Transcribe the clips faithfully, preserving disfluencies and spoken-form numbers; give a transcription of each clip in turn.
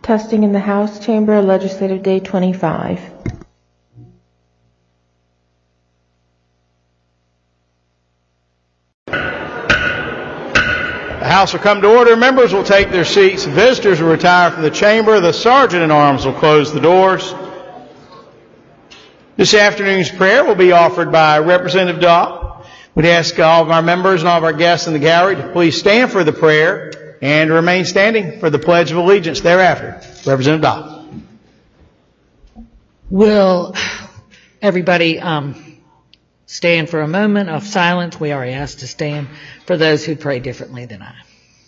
Testing in the House Chamber, Legislative Day twenty-five. The House will come to order. Members will take their seats. Visitors will retire from the chamber. The Sergeant-at-Arms will close the doors. This afternoon's prayer will be offered by Representative Dawe. We'd ask all of our members and all of our guests in the gallery to please stand for the prayer and remain standing for the Pledge of Allegiance thereafter. Representative Dawe. Will everybody um, stand for a moment of silence? We are asked to stand for those who pray differently than I.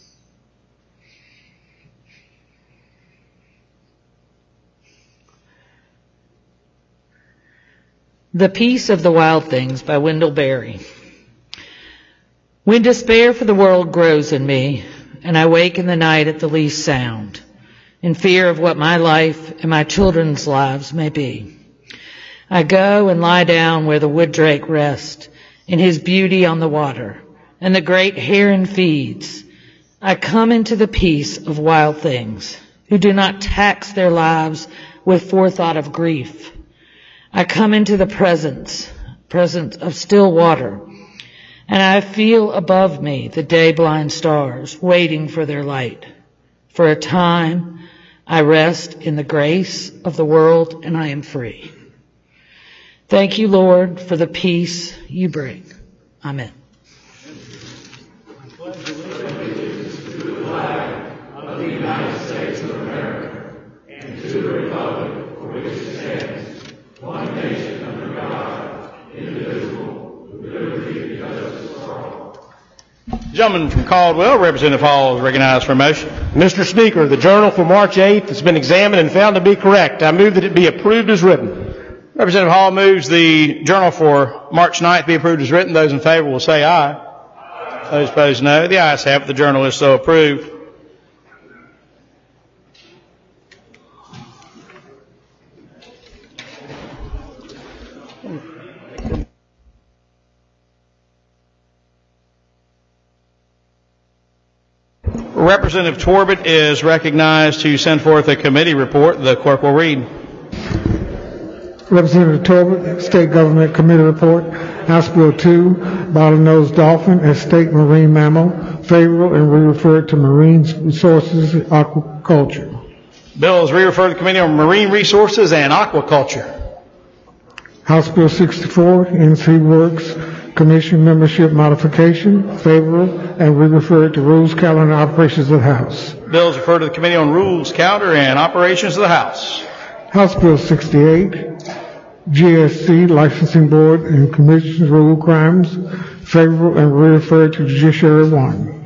The Peace of the Wild Things by Wendell Berry. When despair for the world grows in me, and I wake in the night at the least sound, in fear of what my life and my children's lives may be, I go and lie down where the wood drake rests, in his beauty on the water, and the great heron feeds. I come into the peace of wild things, who do not tax their lives with forethought of grief. I come into the presence, presence of still water, and I feel above me the day-blind stars waiting for their light. For a time, I rest in the grace of the world, and I am free. Thank you, Lord, for the peace you bring. Amen. I pledge allegiance to the flag of the United States of America and to the republic for which it stands, one nation under God, indivisible, with liberty and justice for all. The gentleman from Caldwell, Representative Hall, is recognized for a motion. Mister Speaker, the journal for March eighth has been examined and found to be correct. I move that it be approved as written. Representative Hall moves the journal for March ninth be approved as written. Those in favor will say aye. Aye. Those opposed, no. The ayes have it. The journal is so approved. Representative Torbett is recognized to send forth a committee report. The clerk will read. Representative Torbett, State Government Committee Report, House Bill two, Bottlenose Dolphin as State Marine Mammal, favorable and re-referred to Marine Resources and Aquaculture. Bill is re-referred to the Committee on Marine Resources and Aquaculture. House Bill sixty-four, N C Works Commission Membership Modification, favorable and re-referred to Rules, Calendar, and Operations of the House. Bill is referred to the Committee on Rules, Calendar, and Operations of the House. House Bill sixty-eight, G S C Licensing Board and Commission's Rule Crimes, favorable and re-referred to Judiciary one.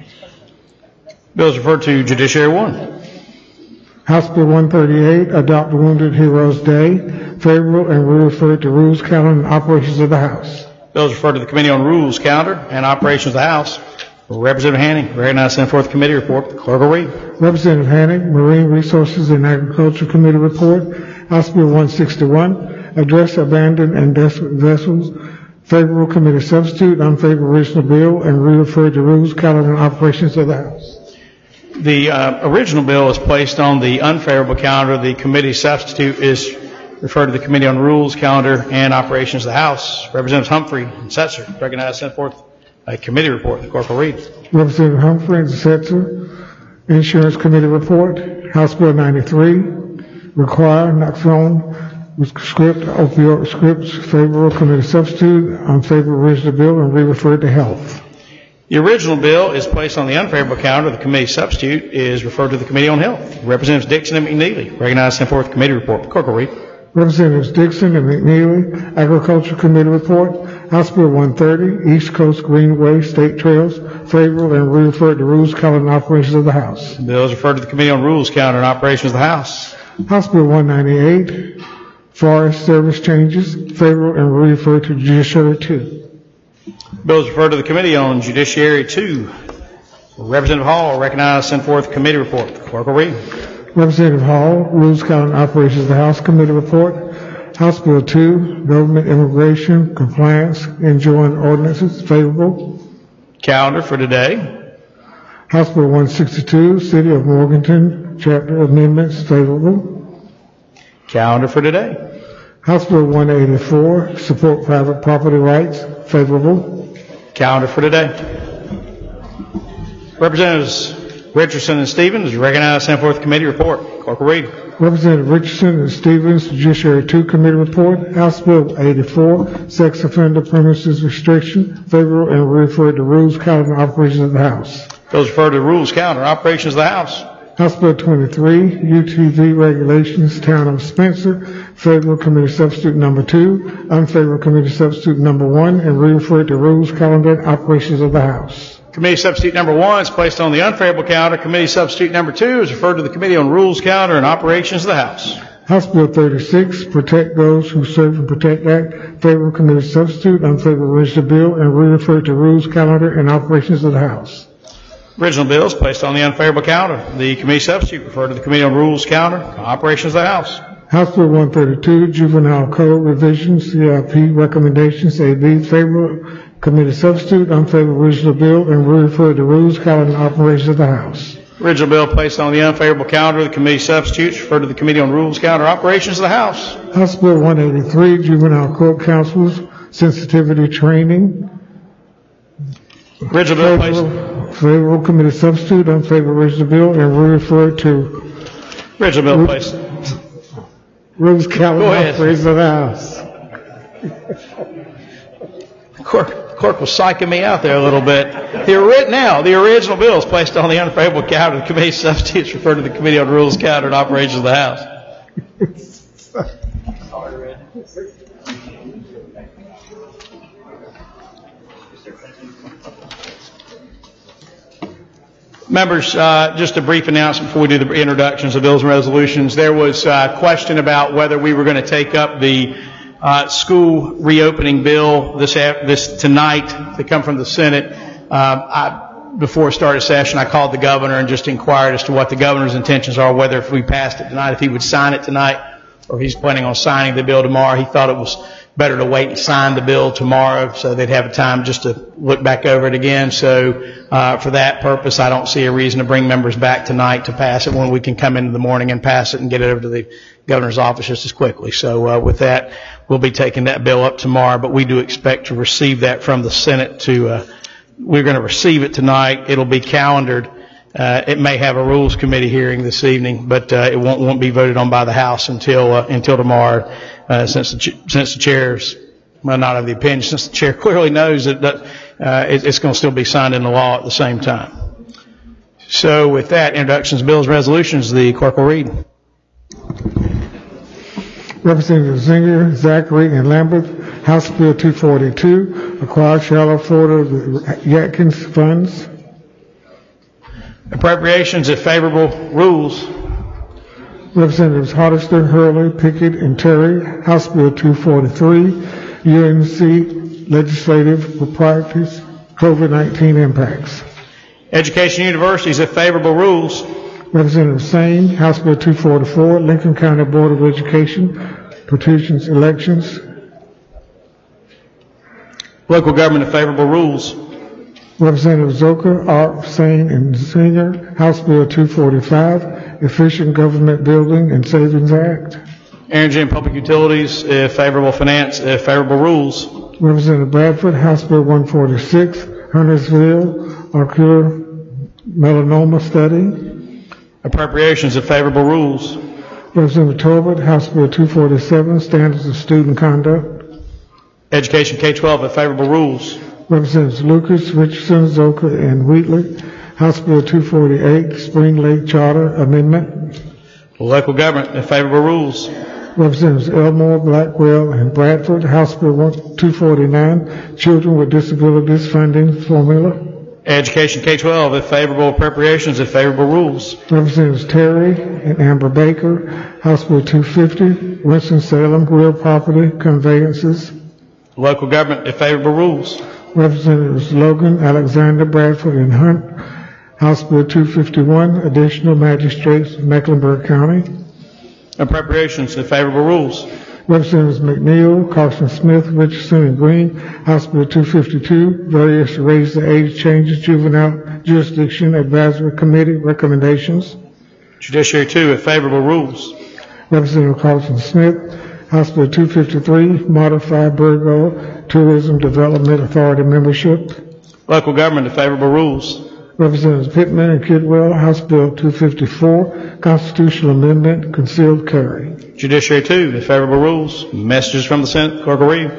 Bill is referred to Judiciary one. House Bill one thirty-eight, Adopt Wounded Heroes Day, favorable and re-referred to Rules, Calendar, and Operations of the House. Bill is referred to the Committee on Rules, Calendar, and Operations of the House. Representative Hanning, recognized to send forth the committee report. The clerk will read. Representative Hanning, Marine Resources and Agriculture Committee report. House Bill one sixty-one, Address Abandoned and Desolate Vessels, favorable committee substitute, unfavorable original bill, and re-referred to Rules, Calendar, and Operations of the House. The uh, original bill is placed on the unfavorable calendar. The committee substitute is referred to the Committee on Rules, Calendar, and Operations of the House. Representatives Humphrey and Setzer, recognized, send forth a committee report. The clerk will read. Representative Humphrey and Setzer, Insurance Committee report. House Bill ninety-three, require naloxone script, opioid scripts, favorable committee substitute, unfavorable original bill, and re-referred to Health. The original bill is placed on the unfavorable calendar. The committee substitute is referred to the Committee on Health. Representatives Dixon and McNeely, recognized, send forth committee report. The clerk will read. Representatives Dixon and McNeely, Agriculture Committee report. House Bill one thirty, East Coast Greenway State Trails, favorable and re-referred to Rules, Calendar, and Operations of the House. The bill is referred to the Committee on Rules, Calendar, and Operations of the House. House Bill one ninety-eight, Forest Service changes, favorable and re-referred to Judiciary two. Bill is referred to the Committee on Judiciary two. Representative Hall, recognized, send forth committee report. The clerk will read. Representative Hall, Rules, Calendar, and Operations of the House Committee report. House Bill two, Government Immigration Compliance Enjoin Ordinances, favorable. Calendar for today. House Bill one sixty-two, City of Morganton Chapter Amendments, favorable. Calendar for today. House Bill one eighty-four, Support Private Property Rights, favorable. Calendar for today. Representatives Richardson and Stevens, recognized, send forth committee report. Clerk will read. Representative Richardson and Stevens, Judiciary two Committee report. House Bill eighty-four, Sex Offender Premises Restriction, favorable, and refer to Rules, Calendar, and Operations of the House. Bills referred to the rules, calendar, and operations of the House. House Bill twenty-three, U T V Regulations, Town of Spencer, favorable committee substitute number two, unfavorable committee substitute number one, and refer to Rules, Calendar, and Operations of the House. Committee substitute number one is placed on the unfavorable calendar. Committee substitute number two is referred to the Committee on Rules, Calendar, and Operations of the House. House Bill thirty-six, Protect Those Who Serve and Protect Act, favorable committee substitute, unfavorable original bill, and re-refer to Rules, Calendar, and Operations of the House. Original bill is placed on the unfavorable calendar. The committee substitute referred to the Committee on Rules, Calendar, and Operations of the House. House Bill one thirty-two, Juvenile Code Revisions, C I P Recommendations, A B, favorable committee substitute, unfavorable original bill, and re-refer to Rules, Calendar, and Operations of the House. Original bill placed on the unfavorable calendar. The committee substitutes referred to the Committee on Rules, Calendar, and Operations of the House. House Bill one eighty-three, Juvenile Court Counselors, Sensitivity Training. Original bill placed. Favorable, favorable committee substitute, unfavorable original bill, and re-refer to Original bill placed. Rules, Calendar, Go and ahead. Operations of the House. Clerk, clerk was psyching me out there a little bit. The ori- now, the original bill is placed on the unfavorable calendar. The committee substitutes referred to the Committee on Rules, Calendar, and Operations of the House. Members, uh, just a brief announcement before we do the introductions of bills and resolutions. There was a question about whether we were going to take up the uh, school reopening bill this this tonight to come from the Senate. Uh, I, before I started session, I called the governor and just inquired as to what the governor's intentions are, whether if we passed it tonight, if he would sign it tonight, or if he's planning on signing the bill tomorrow. He thought it was better to wait and sign the bill tomorrow so they'd have a time just to look back over it again. So uh, for that purpose, I don't see a reason to bring members back tonight to pass it when we can come in the morning and pass it and get it over to the governor's office just as quickly. So uh, with that, we'll be taking that bill up tomorrow, but we do expect to receive that from the Senate to, uh, we're going to receive it tonight. It'll be calendared. Uh, it may have a Rules Committee hearing this evening, but uh, it won't, won't be voted on by the House until uh, until tomorrow, uh, since the ch- since the chair's, well, not of the opinion, since the chair clearly knows that, that uh, it, it's going to still be signed into law at the same time. So with that, introductions, bills, resolutions, the clerk will read. Representative Zinger, Zachary, and Lambert, House Bill two forty-two, acquire Shallow Florida Yatkins funds. Appropriations, if favorable, rules. Representatives Hardester, Hurley, Pickett, and Terry, House Bill two forty-three, U N C legislative proprietors, COVID nineteen impacts. Education universities, if favorable, rules. Representative Sane, House Bill two forty-four, Lincoln County Board of Education, petitions, elections. Local government, if favorable, rules. Representative Zoka, Arp, Sane, and Singer, House Bill two forty-five, Efficient Government Building and Savings Act. Energy and public utilities, if favorable, finance, if favorable, rules. Representative Bradford, House Bill one forty-six, Huntersville, Ocular Melanoma Study. Appropriations, if favorable, rules. Representative Tolbert, House Bill two forty-seven, Standards of Student Conduct. Education K twelve, if favorable, rules. Representatives Lucas, Richardson, Zoka, and Wheatley, House Bill two forty-eight, Spring Lake Charter Amendment. Local government, if favorable, rules. Representatives Elmore, Blackwell, and Bradford, House Bill two forty-nine, Children with Disabilities Funding Formula. Education K twelve, if favorable, appropriations, if favorable, rules. Representatives Terry and Amber Baker, House Bill two fifty, Winston-Salem, Real Property Conveyances. Local government, if favorable, rules. Representatives Logan, Alexander, Bradford, and Hunt, House Bill two fifty-one, Additional Magistrates, Mecklenburg County. Appropriations, if favorable, rules. Representatives McNeil, Carson Smith, Richardson, and Green, House Bill two fifty-two, various to raise the age changes juvenile jurisdiction advisory committee recommendations. Judiciary two with favorable rules. Representative Carlson Smith, House Bill two fifty-three, modify Burgo Tourism Development Authority membership. Local government with favorable rules. Representatives Pittman and Kidwell, House Bill two fifty-four, constitutional amendment, concealed carry. Judiciary two with favorable rules. Messages from the Senate. Clerk will read.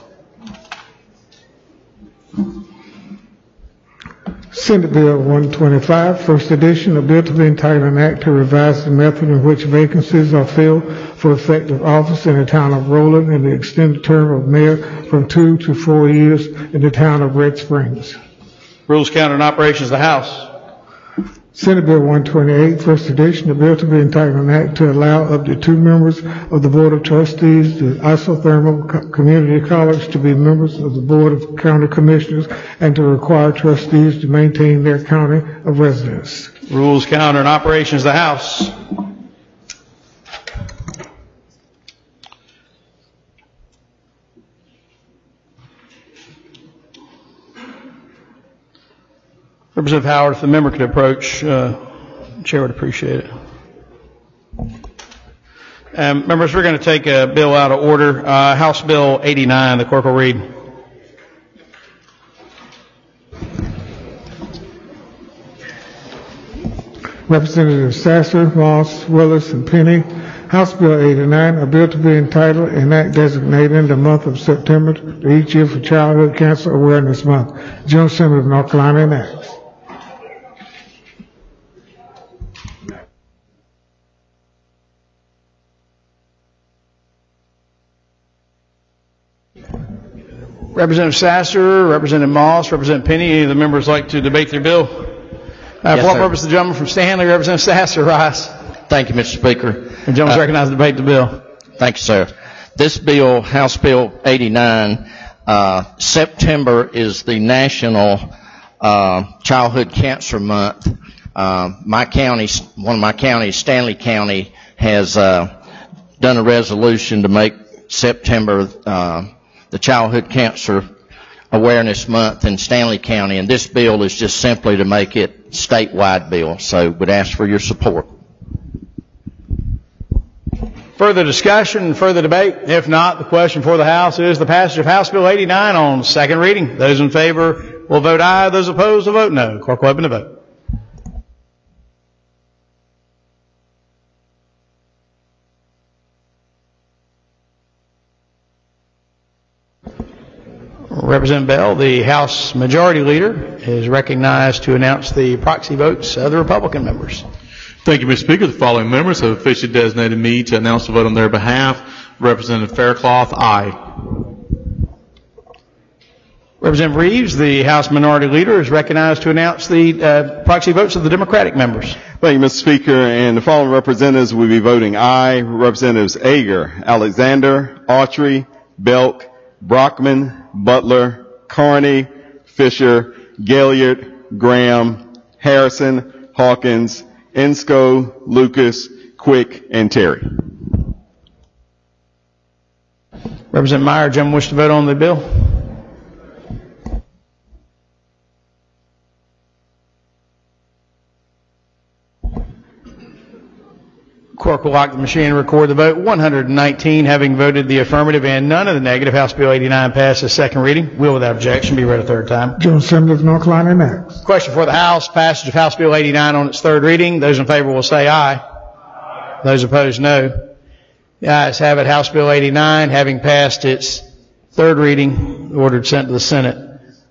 Senate Bill one twenty-five, first edition, a bill to be entitled an act to revise the method in which vacancies are filled for effective office in the town of Roland and the extended term of mayor from two to four years in the town of Red Springs. Rules, Counter, and Operations of the House. Senate Bill one twenty-eight, first edition, a bill to be entitled an act to allow up to two members of the Board of Trustees, the Isothermal Co- Community College, to be members of the Board of County Commissioners and to require trustees to maintain their county of residence. Rules, Counter, and Operations of the House. Representative Howard, if the member could approach, uh, the Chair would appreciate it. Um, members, we're going to take a bill out of order. Uh, House Bill eighty-nine, the clerk will read. Representatives Sasser, Moss, Willis, and Penny. House Bill eighty-nine, a bill to be entitled an act designating the month of September to each year for Childhood Cancer Awareness Month. General Assembly of North Carolina enacts. Representative Sasser, Representative Moss, Representative Penny, any of the members like to debate their bill? Uh, Yes, for what sir. purpose, the gentleman from Stanley, Representative Sasser, rise. Thank you, Mister Speaker. The gentleman is Uh, recognized to debate the bill. Thank you, sir. This bill, House Bill eighty-nine, uh, September is the National uh, Childhood Cancer Month. Uh, my county, one of my counties, Stanley County, has uh, done a resolution to make September uh, the Childhood Cancer Awareness Month in Stanley County, and this bill is just simply to make it statewide bill. So would ask for your support. Further discussion, further debate? If not, the question for the House is the passage of House Bill eighty-nine on second reading. Those in favor will vote aye. Those opposed will vote no. Clerk will open the vote. Representative Bell, the House Majority Leader, is recognized to announce the proxy votes of the Republican members. Thank you, Mister Speaker. The following members have officially designated me to announce the vote on their behalf. Representative Faircloth, aye. Representative Reeves, the House Minority Leader, is recognized to announce the uh, proxy votes of the Democratic members. Thank you, Mister Speaker. And the following representatives will be voting aye. Representatives Ager, Alexander, Autry, Belk, Brockman, Butler, Carney, Fisher, Gaillard, Graham, Harrison, Hawkins, Ensko, Lucas, Quick, and Terry. Representative Meyer, gentlemen wish to vote on the bill? Clerk will lock the machine and record the vote. one hundred nineteen having voted the affirmative and none of the negative. House Bill eighty-nine passes second reading. Will without objection be read a third time. General Assembly of North Carolina enacts. Question for the House. Passage of House Bill eighty-nine on its third reading. Those in favor will say aye. Aye. Those opposed, no. The ayes have it. House Bill eighty-nine, having passed its third reading, ordered sent to the Senate.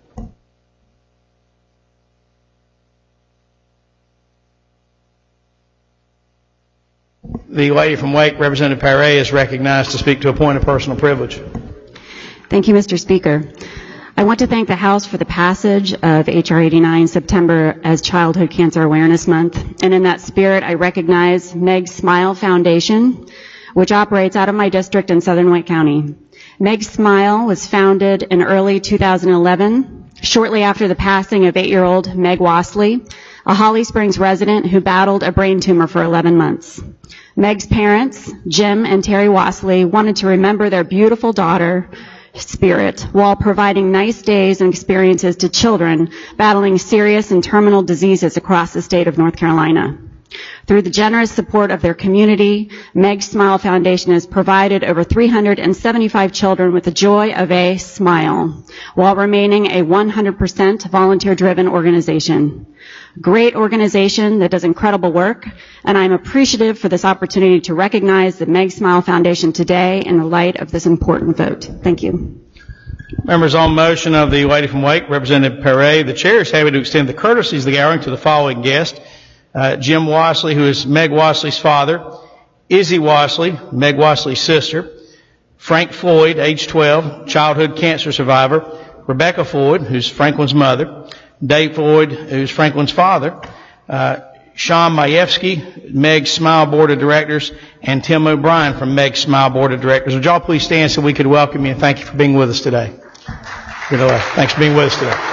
The lady from Wake, Representative Perret, is recognized to speak to a point of personal privilege. Thank you, Mister Speaker. I want to thank the House for the passage of H R eighty-nine, September as Childhood Cancer Awareness Month. And in that spirit, I recognize Meg Smile Foundation, which operates out of my district in Southern Wake County. Meg Smile was founded in early two thousand eleven, shortly after the passing of eight-year-old Meg Wasley, a Holly Springs resident who battled a brain tumor for eleven months. Meg's parents, Jim and Terry Wasley, wanted to remember their beautiful daughter, Spirit, while providing nice days and experiences to children battling serious and terminal diseases across the state of North Carolina. Through the generous support of their community, Meg Smile Foundation has provided over three hundred seventy-five children with the joy of a smile, while remaining a one hundred percent volunteer-driven organization. Great organization that does incredible work, and I'm appreciative for this opportunity to recognize the Meg Smile Foundation today in the light of this important vote. Thank you. Members, on motion of the lady from Wake, Representative Perret, the chair is happy to extend the courtesies of the gathering to the following guests. Uh, Jim Wassley, who is Meg Wassley's father, Izzy Wassley, Meg Wassley's sister, Frank Floyd, age twelve, childhood cancer survivor, Rebecca Floyd, who's Franklin's mother, Dave Floyd, who's Franklin's father, uh, Sean Majewski, Meg's Smile Board of Directors, and Tim O'Brien from Meg's Smile Board of Directors. Would y'all please stand so we could welcome you and thank you for being with us today. Good luck. Thanks for being with us today.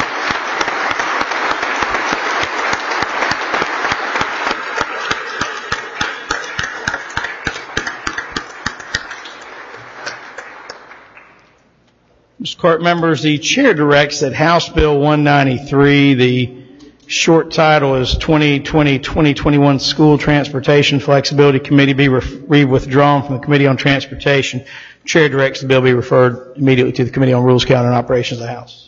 Mister Clerk, members, the chair directs that House Bill one ninety-three, the short title is twenty twenty to twenty twenty-one School Transportation Flexibility Committee, be re- withdrawn from the Committee on Transportation. Chair directs the bill be referred immediately to the Committee on Rules, Calendar, and Operations of the House.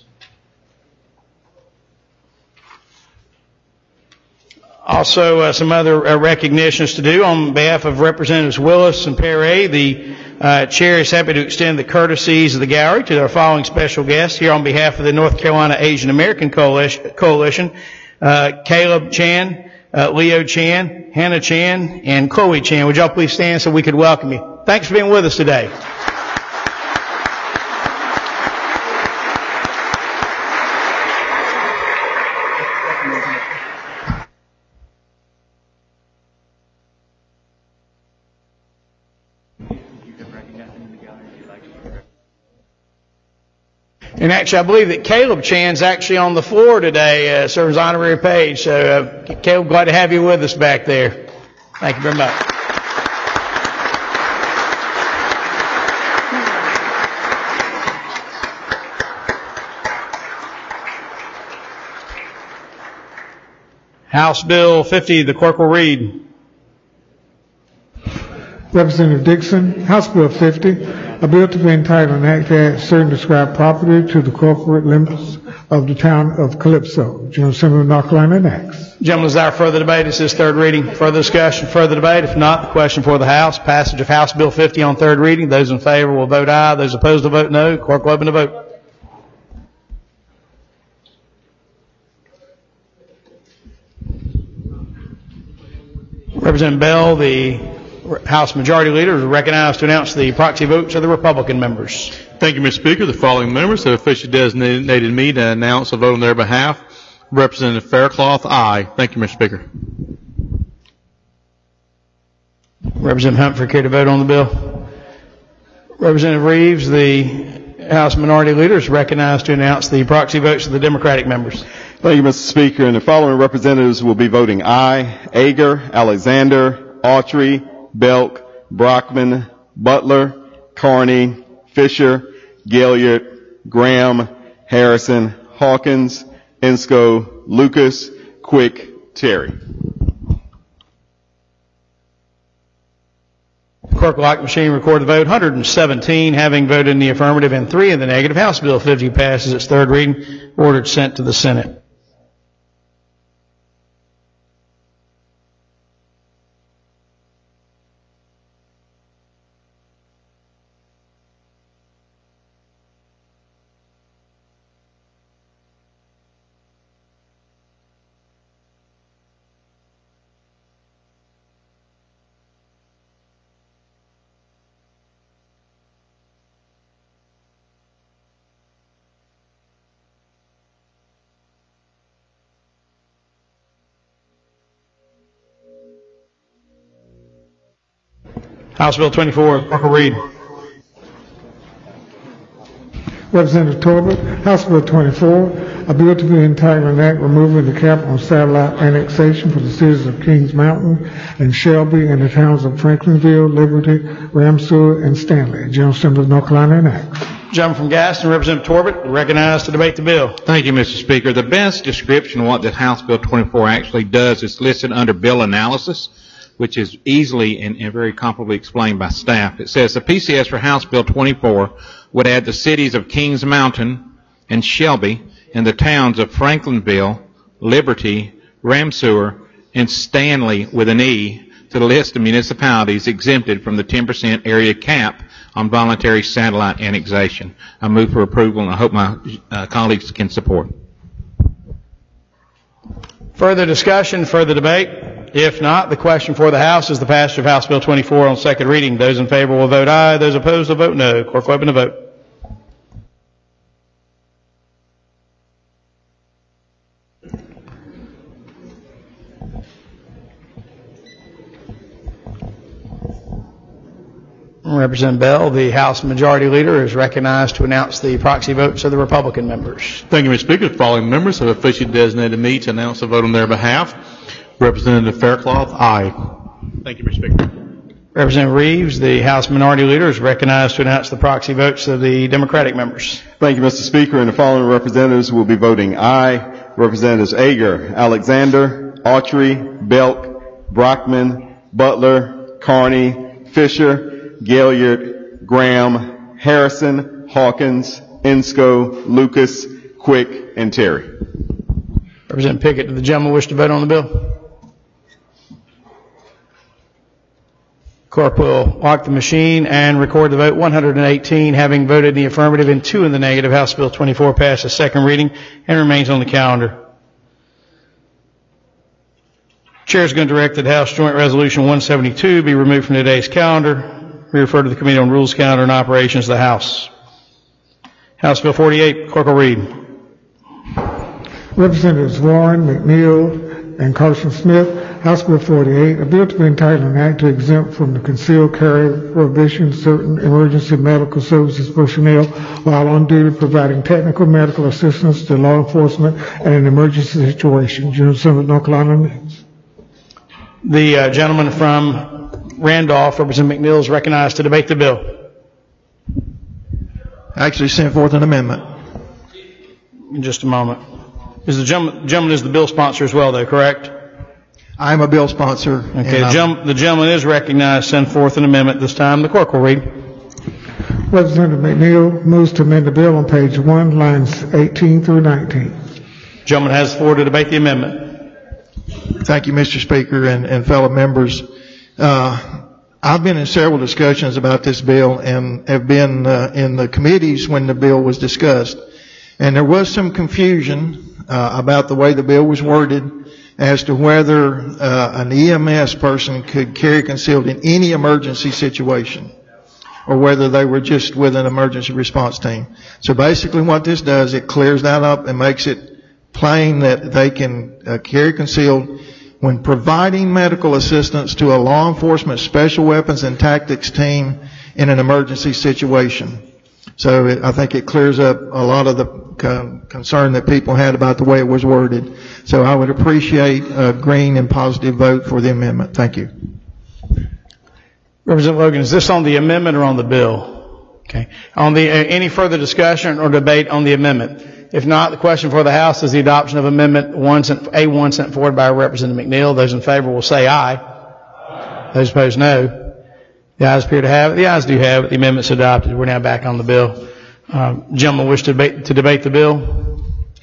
Also, uh, some other uh, recognitions to do. On behalf of Representatives Willis and Perret, the uh, chair is happy to extend the courtesies of the gallery to our following special guests. Here on behalf of the North Carolina Asian American Coalition, Coalition uh, Caleb Chan, uh, Leo Chan, Hannah Chan, and Chloe Chan. Would y'all please stand so we could welcome you? Thanks for being with us today. And actually, I believe that Caleb Chan's actually on the floor today, uh, serves honorary page. So, uh, Caleb, glad to have you with us back there. Thank you very much. House Bill fifty, the clerk will read. Representative Dixon, House Bill fifty, a bill to be entitled an act to add certain described property to the corporate limits of the town of Calypso. General Assembly of North Carolina enacts. Gentlemen, desire further debate. This is third reading. Further discussion, further debate. If not, the question for the House. Passage of House Bill fifty on third reading. Those in favor will vote aye. Those opposed will vote no. Clerk will open the vote. Representative Bell, the House Majority Leader, is recognized to announce the proxy votes of the Republican members. Thank you, Mister Speaker. The following members have officially designated me to announce a vote on their behalf. Representative Faircloth, aye. Thank you, Mister Speaker. Representative Humphrey, care to vote on the bill? Representative Reeves, the House Minority Leader, is recognized to announce the proxy votes of the Democratic members. Thank you, Mister Speaker. And the following representatives will be voting aye: Ager, Alexander, Autry, Belk, Brockman, Butler, Carney, Fisher, Gilliard, Graham, Harrison, Hawkins, Ensko, Lucas, Quick, Terry. Clerk will like the machine record the vote. one hundred seventeen having voted in the affirmative and three in the negative. House Bill fifty passes its third reading. Ordered sent to the Senate. House Bill twenty-four, clerk will read. Representative Tolbert, House Bill twenty-four, a bill to be entitled an act removing the cap on satellite annexation for the cities of Kings Mountain and Shelby and the towns of Franklinville, Liberty, Ramseur, and Stanley. General Assembly of North Carolina enacts. Gentleman from Gaston, Representative Torbett, recognized to debate the bill. Thank you, Mister Speaker. The best description of what this House Bill twenty-four actually does is listed under bill analysis, which is easily and, and very comparably explained by staff. It says the P C S for House Bill twenty-four would add the cities of Kings Mountain and Shelby and the towns of Franklinville, Liberty, Ramseur, and Stanley with an E to the list of municipalities exempted from the ten percent area cap on voluntary satellite annexation. I move for approval, and I hope my uh, colleagues can support. Further discussion, further debate? If not, the question for the House is the passage of House Bill twenty-four on second reading. Those in favor will vote aye. Those opposed will vote no. Clerk will open the vote. Representative Bell, the House Majority Leader, is recognized to announce the proxy votes of the Republican members. Thank you, Mister Speaker. The following members have officially designated me to announce the vote on their behalf. Representative Faircloth, aye. Thank you, Mister Speaker. Representative Reeves, the House Minority Leader, is recognized to announce the proxy votes of the Democratic members. Thank you, Mister Speaker. And the following representatives will be voting aye. Representatives Ager, Alexander, Autry, Belk, Brockman, Butler, Carney, Fisher, Gaillard, Graham, Harrison, Hawkins, Ensko, Lucas, Quick, and Terry. Representative Pickett, do the gentleman wish to vote on the bill? Clerk will lock the machine and record the vote. one hundred eighteen having voted in the affirmative and two in the negative. House Bill twenty-four passes second reading and remains on the calendar. Chair is going to direct that House Joint Resolution one seventy-two be removed from today's calendar. We refer to the Committee on Rules, Calendar, and Operations of the House. House Bill forty-eight, clerk will read. Representatives Warren, McNeil, and Carson Smith, House Bill forty-eight, a bill to be entitled an act to exempt from the concealed carry prohibition certain emergency medical services personnel while on duty providing technical medical assistance to law enforcement in an emergency situation. General Assembly of North Carolina. The uh, gentleman from Randolph, Representative McNeil, is recognized to debate the bill. Actually sent forth an amendment. In just a moment. Is the gentleman, gentleman is the bill sponsor as well, though, correct? I am a bill sponsor. Okay, the, gem, the gentleman is recognized. Send forth an amendment this time. The clerk will read. Representative McNeil moves to amend the bill on page one, lines eighteen through nineteen. The gentleman has the floor to debate the amendment. Thank you, Mister Speaker, and, and fellow members. Uh, I've been in several discussions about this bill and have been uh, in the committees when the bill was discussed. And there was some confusion uh, about the way the bill was worded as to whether uh, an E M S person could carry concealed in any emergency situation or whether they were just with an emergency response team. So basically what this does, it clears that up and makes it plain that they can uh, carry concealed when providing medical assistance to a law enforcement special weapons and tactics team in an emergency situation. So it, I think it clears up a lot of the con- concern that people had about the way it was worded. So I would appreciate a green and positive vote for the amendment. Thank you. Representative Logan, is this on the amendment or on the bill? Okay. On the uh, any further discussion or debate on the amendment? If not, the question for the House is the adoption of Amendment one, A one sent forward by Representative McNeil. Those in favor will say aye. Aye. Those opposed, no. The ayes appear to have it. The ayes do have it. The amendment's adopted. We're now back on the bill. Um, gentlemen wish to debate, to debate the bill?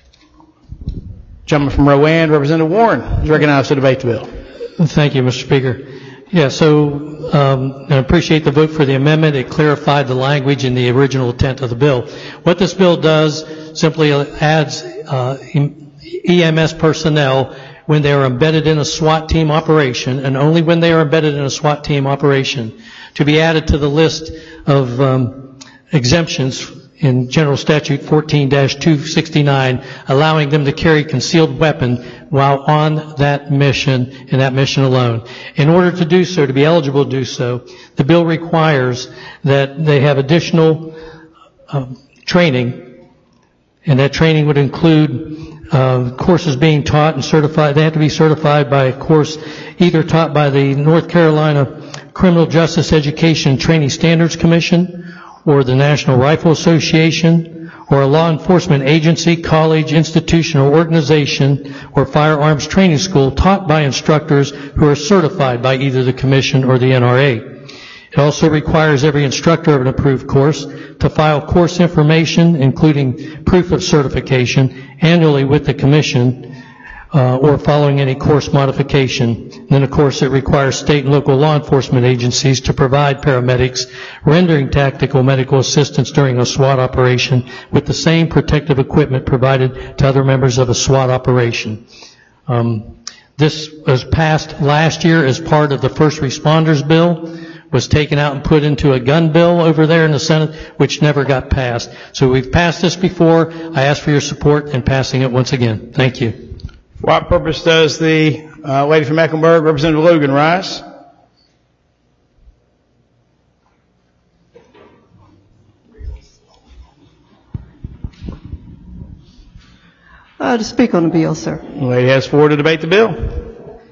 Gentleman from Rowan, Representative Warren, is recognized to debate the bill. Thank you, Mister Speaker. Yeah, so um, I appreciate the vote for the amendment. It clarified the language and the original intent of the bill. What this bill does simply adds uh, E M S personnel when they are embedded in a SWAT team operation, and only when they are embedded in a SWAT team operation, to be added to the list of um, exemptions in General Statute fourteen dash two sixty-nine, allowing them to carry concealed weapon while on that mission and that mission alone. In order to do so, to be eligible to do so, the bill requires that they have additional um, training, and that training would include uh, courses being taught and certified. They have to be certified by a course either taught by the North Carolina Criminal Justice Education Training Standards Commission or the National Rifle Association, or a law enforcement agency, college, institution, or organization, or firearms training school taught by instructors who are certified by either the Commission or the N R A. It also requires every instructor of an approved course to file course information, including proof of certification, annually with the Commission, uh, or following any course modification. And then, of course, it requires state and local law enforcement agencies to provide paramedics rendering tactical medical assistance during a SWAT operation with the same protective equipment provided to other members of a SWAT operation. Um, this was passed last year as part of the First Responders Bill, was taken out and put into a gun bill over there in the Senate, which never got passed. So we've passed this before. I ask for your support in passing it once again. Thank you. For what purpose does the uh, lady from Mecklenburg, Representative Logan, rise? Uh, to speak on the bill, sir. The lady has floor to debate the bill.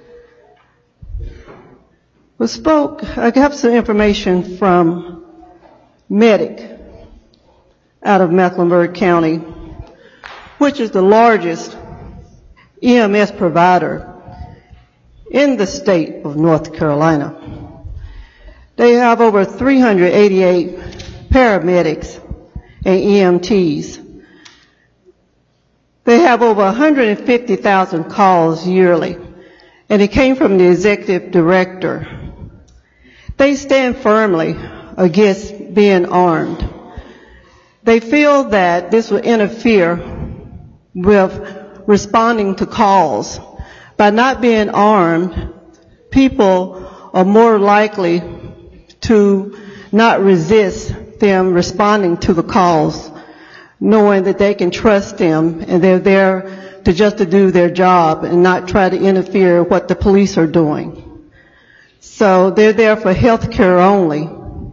We spoke, I got some information from Medic out of Mecklenburg County, which is the largest E M S provider in the state of North Carolina. They have over three hundred eighty-eight paramedics and E M Ts. They have over one hundred fifty thousand calls yearly, and it came from the executive director. They stand firmly against being armed. They feel that this will interfere with responding to calls. By not being armed, people are more likely to not resist them responding to the calls, knowing that they can trust them and they're there to just to do their job and not try to interfere with what the police are doing. So they're there for health care only.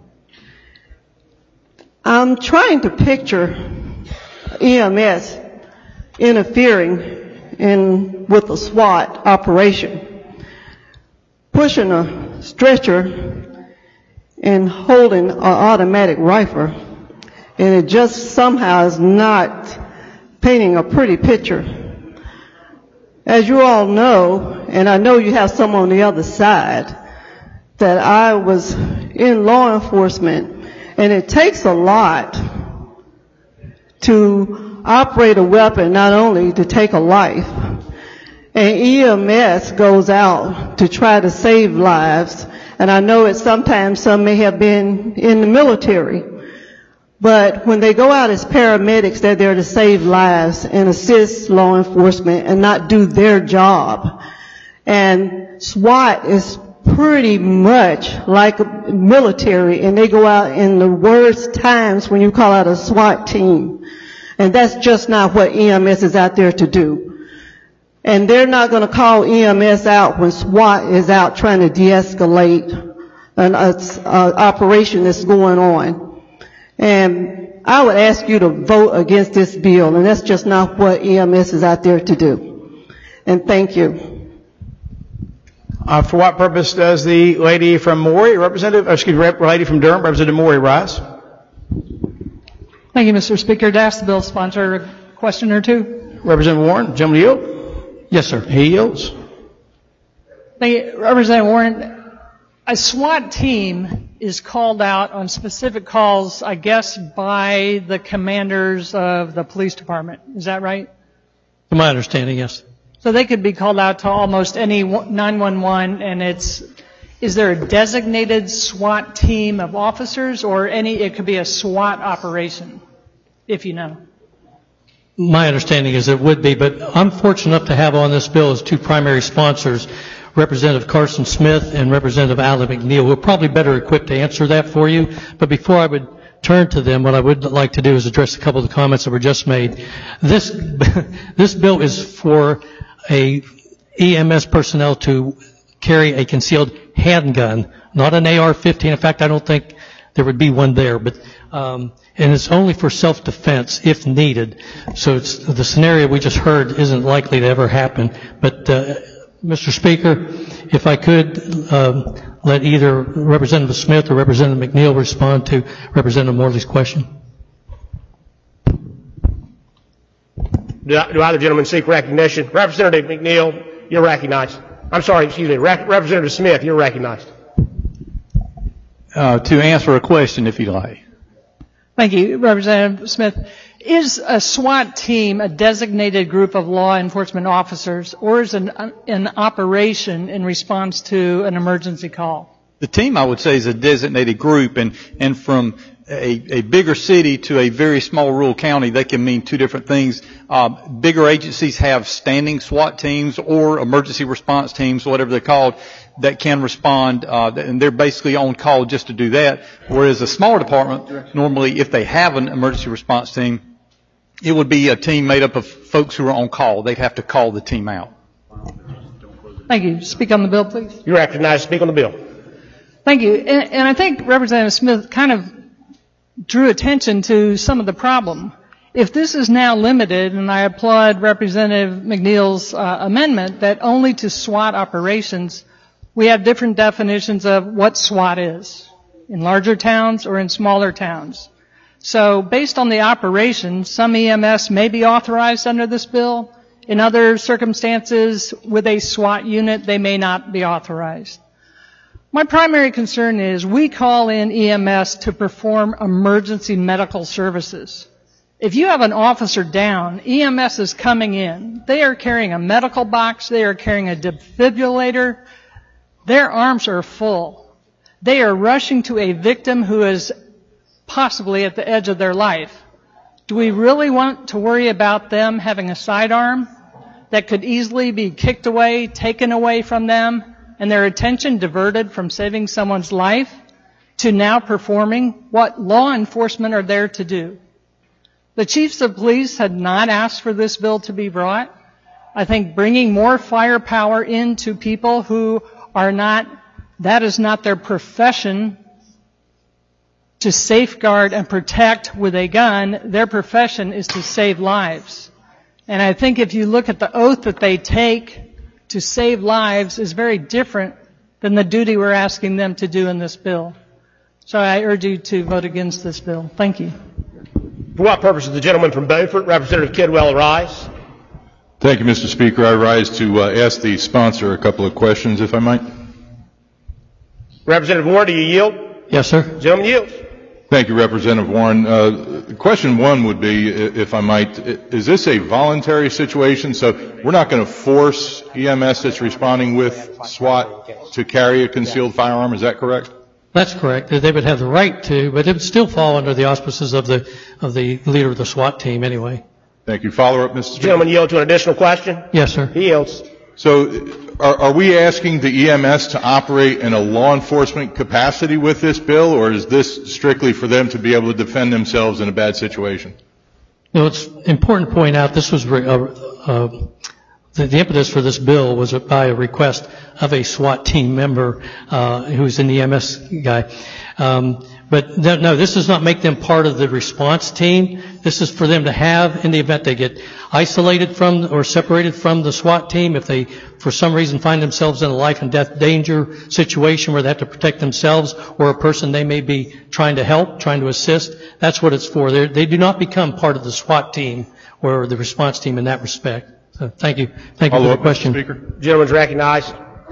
I'm trying to picture E M S interfering in with a SWAT operation, pushing a stretcher and holding an automatic rifle, and it just somehow is not painting a pretty picture. As you all know, and I know you have some on the other side, that I was in law enforcement, and it takes a lot to operate a weapon, not only to take a life. And E M S goes out to try to save lives, and I know it sometimes some may have been in the military, but when they go out as paramedics, they're there to save lives and assist law enforcement and not do their job. And SWAT is pretty much like a military, and they go out in the worst times when you call out a SWAT team. And that's just not what E M S is out there to do. And they're not going to call E M S out when SWAT is out trying to de-escalate an uh, uh, operation that's going on. And I would ask you to vote against this bill, and that's just not what E M S is out there to do. And thank you. Uh, for what purpose does the lady from Maury, Representative, excuse me, lady from Durham, Representative Maury, rise? Thank you, Mister Speaker. To ask the bill sponsor a question or two. Representative Warren, gentleman yield? Yes, sir. He yields. Thank you. Representative Warren, a SWAT team is called out on specific calls, I guess, by the commanders of the police department. Is that right? To my understanding, yes. So they could be called out to almost any nine one one, and it's, is there a designated SWAT team of officers, or any, it could be a SWAT operation, if you know? My understanding is it would be, but I'm fortunate enough to have on this bill as two primary sponsors, Representative Carson Smith and Representative Alan McNeil, who are probably better equipped to answer that for you. But before I would turn to them, what I would like to do is address a couple of the comments that were just made. This, this bill is for a E M S personnel to carry a concealed handgun, not an A R fifteen. In fact, I don't think there would be one there, but um, and it's only for self-defense if needed. So it's, the scenario we just heard isn't likely to ever happen. But uh, Mister Speaker, if I could um, let either Representative Smith or Representative McNeil respond to Representative Morley's question. Do, do either gentleman seek recognition? Representative McNeil, you're recognized. I'm sorry, excuse me, Rep- Representative Smith, you're recognized. Uh, to answer a question, if you like. Thank you, Representative Smith. Is a SWAT team a designated group of law enforcement officers, or is it an, an operation in response to an emergency call? The team, I would say, is a designated group, and, and from a, a bigger city to a very small rural county, they can mean two different things. Uh, bigger agencies have standing SWAT teams or emergency response teams, whatever they're called, that can respond, uh, and they're basically on call just to do that. Whereas a smaller department, normally, if they have an emergency response team, it would be a team made up of folks who are on call. They'd have to call the team out. Thank you. Speak on the bill, please. You're recognized. Speak on the bill. Thank you. And, and I think Representative Smith kind of drew attention to some of the problem. If this is now limited, and I applaud Representative McNeil's uh, amendment that only to SWAT operations, we have different definitions of what SWAT is in larger towns or in smaller towns. So based on the operation, some E M S may be authorized under this bill. In other circumstances, with a SWAT unit, they may not be authorized. My primary concern is we call in E M S to perform emergency medical services. If you have an officer down, E M S is coming in. They are carrying a medical box. They are carrying a defibrillator. Their arms are full. They are rushing to a victim who is possibly at the edge of their life. Do we really want to worry about them having a sidearm that could easily be kicked away, taken away from them, and their attention diverted from saving someone's life to now performing what law enforcement are there to do? The chiefs of police had not asked for this bill to be brought. I think bringing more firepower into people who are not, that is not their profession, to safeguard and protect with a gun. Their profession is to save lives. And I think if you look at the oath that they take to save lives is very different than the duty we're asking them to do in this bill. So I urge you to vote against this bill. Thank you. For what purpose does the gentleman from Beaufort, Representative Kidwell, rise? Thank you, Mister Speaker. I rise to uh, ask the sponsor a couple of questions, if I might. Representative Warren, do you yield? Yes, sir. Gentleman yields. Thank you, Representative Warren. Uh, question one would be, if I might, is this a voluntary situation? So we're not going to force E M S that's responding with SWAT to carry a concealed firearm. Is that correct? That's correct. They would have the right to, but it would still fall under the auspices of the of the leader of the SWAT team anyway. Thank you. Follow up, Mister Speaker. Gentleman yield to an additional question? Yes, sir. He yields. So are, are we asking the E M S to operate in a law enforcement capacity with this bill, or is this strictly for them to be able to defend themselves in a bad situation? You know, it's important to point out this was re- uh, uh, the, the impetus for this bill was by a request of a SWAT team member uh, who's an E M S guy. Um, but no, no, this does not make them part of the response team. This is for them to have in the event they get isolated from or separated from the SWAT team. If they, for some reason, find themselves in a life and death danger situation where they have to protect themselves or a person they may be trying to help, trying to assist, that's what it's for. They're, they do not become part of the SWAT team or the response team in that respect. So thank you. Thank you for the question. Speaker. Gentleman's recognized.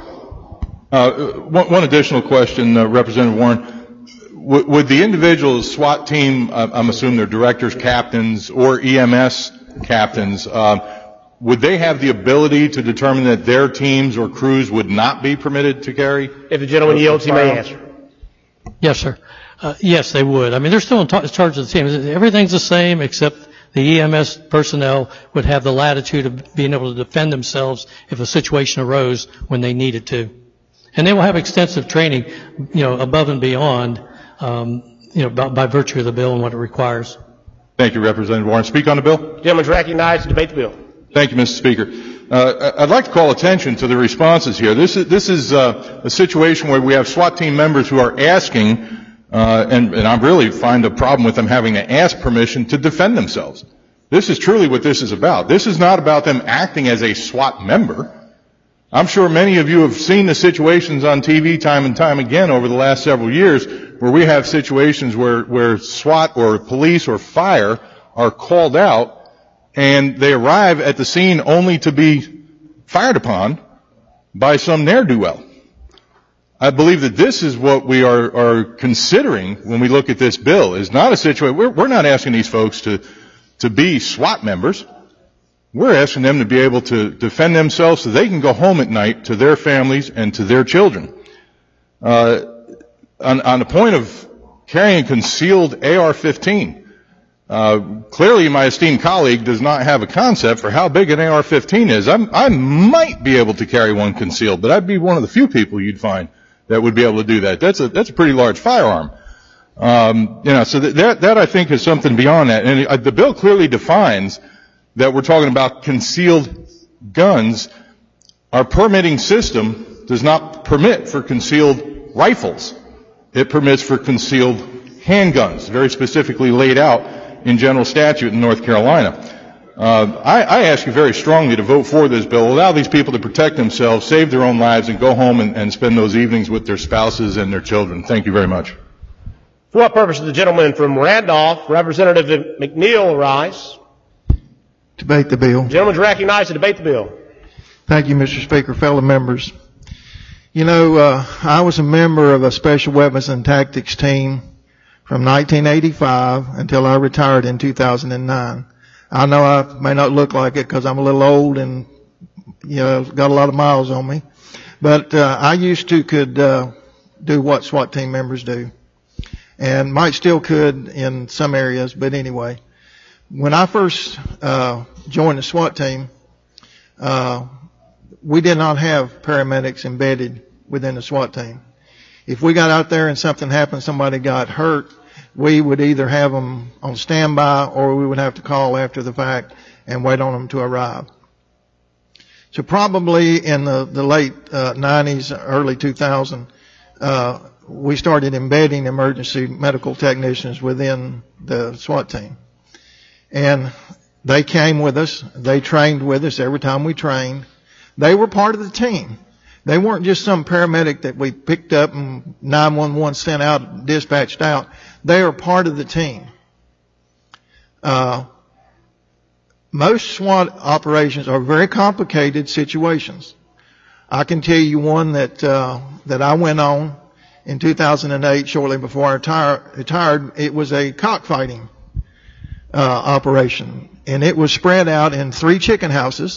Uh, one, one additional question, uh, Representative Warren. W- would the individual SWAT team, uh, I'm assuming they're directors, captains, or E M S captains, uh, would they have the ability to determine that their teams or crews would not be permitted to carry? If the gentleman yields, he may answer. Yes, sir. Uh, yes, they would. I mean, they're still in t- charge of the team. Everything's the same except the E M S personnel would have the latitude of being able to defend themselves if a situation arose when they needed to. And they will have extensive training, you know, above and beyond, um, you know, by, by virtue of the bill and what it requires. Thank you, Representative Warren. Speak on the bill. Gentleman's recognized to debate the bill. Thank you, Mister Speaker. Uh, I'd like to call attention to the responses here. This is, this is uh, a situation where we have SWAT team members who are asking, uh, and, and I really find a problem with them having to ask permission to defend themselves. This is truly what this is about. This is not about them acting as a SWAT member. I'm sure many of you have seen the situations on T V time and time again over the last several years where we have situations where, where SWAT or police or fire are called out and they arrive at the scene only to be fired upon by some ne'er-do-well. I believe that this is what we are, are considering when we look at this bill, is not a situation, we're, we're not asking these folks to, to be SWAT members. We're asking them to be able to defend themselves so they can go home at night to their families and to their children. Uh, on, on the point of carrying a concealed A R fifteen, uh, clearly my esteemed colleague does not have a concept for how big an A R fifteen is. I'm, I might be able to carry one concealed, but I'd be one of the few people you'd find that would be able to do that. That's a, that's a pretty large firearm. Um, you know, so that, that, that I think is something beyond that. And uh, the bill clearly defines that we're talking about concealed guns. Our permitting system does not permit for concealed rifles. It permits for concealed handguns, very specifically laid out in general statute in North Carolina. Uh, I, I ask you very strongly to vote for this bill. Allow these people to protect themselves, save their own lives, and go home and, and spend those evenings with their spouses and their children. Thank you very much. For what purpose does the gentleman from Randolph, Representative McNeil, rise? Debate the bill. The gentleman is recognized to debate the bill. Thank you, Mister Speaker. Fellow members, you know, uh, I was a member of a Special Weapons and Tactics team from nineteen eighty-five until I retired in two thousand nine. I know I may not look like it because I'm a little old and, you know, got a lot of miles on me. But uh, I used to could uh, do what SWAT team members do, and might still could in some areas, but anyway. When I first uh, joined the SWAT team, uh, we did not have paramedics embedded within the SWAT team. If we got out there and something happened, somebody got hurt, we would either have them on standby or we would have to call after the fact and wait on them to arrive. So probably in the, the late uh, nineties, early two thousand, uh, we started embedding emergency medical technicians within the SWAT team. And they came with us. They trained with us every time we trained. They were part of the team. They weren't just some paramedic that we picked up and nine one one sent out, dispatched out. They are part of the team. Uh, most SWAT operations are very complicated situations. I can tell you one that uh, that I went on in two thousand eight, shortly before I retire, retired. It was a cockfighting Uh, operation, and it was spread out in three chicken houses.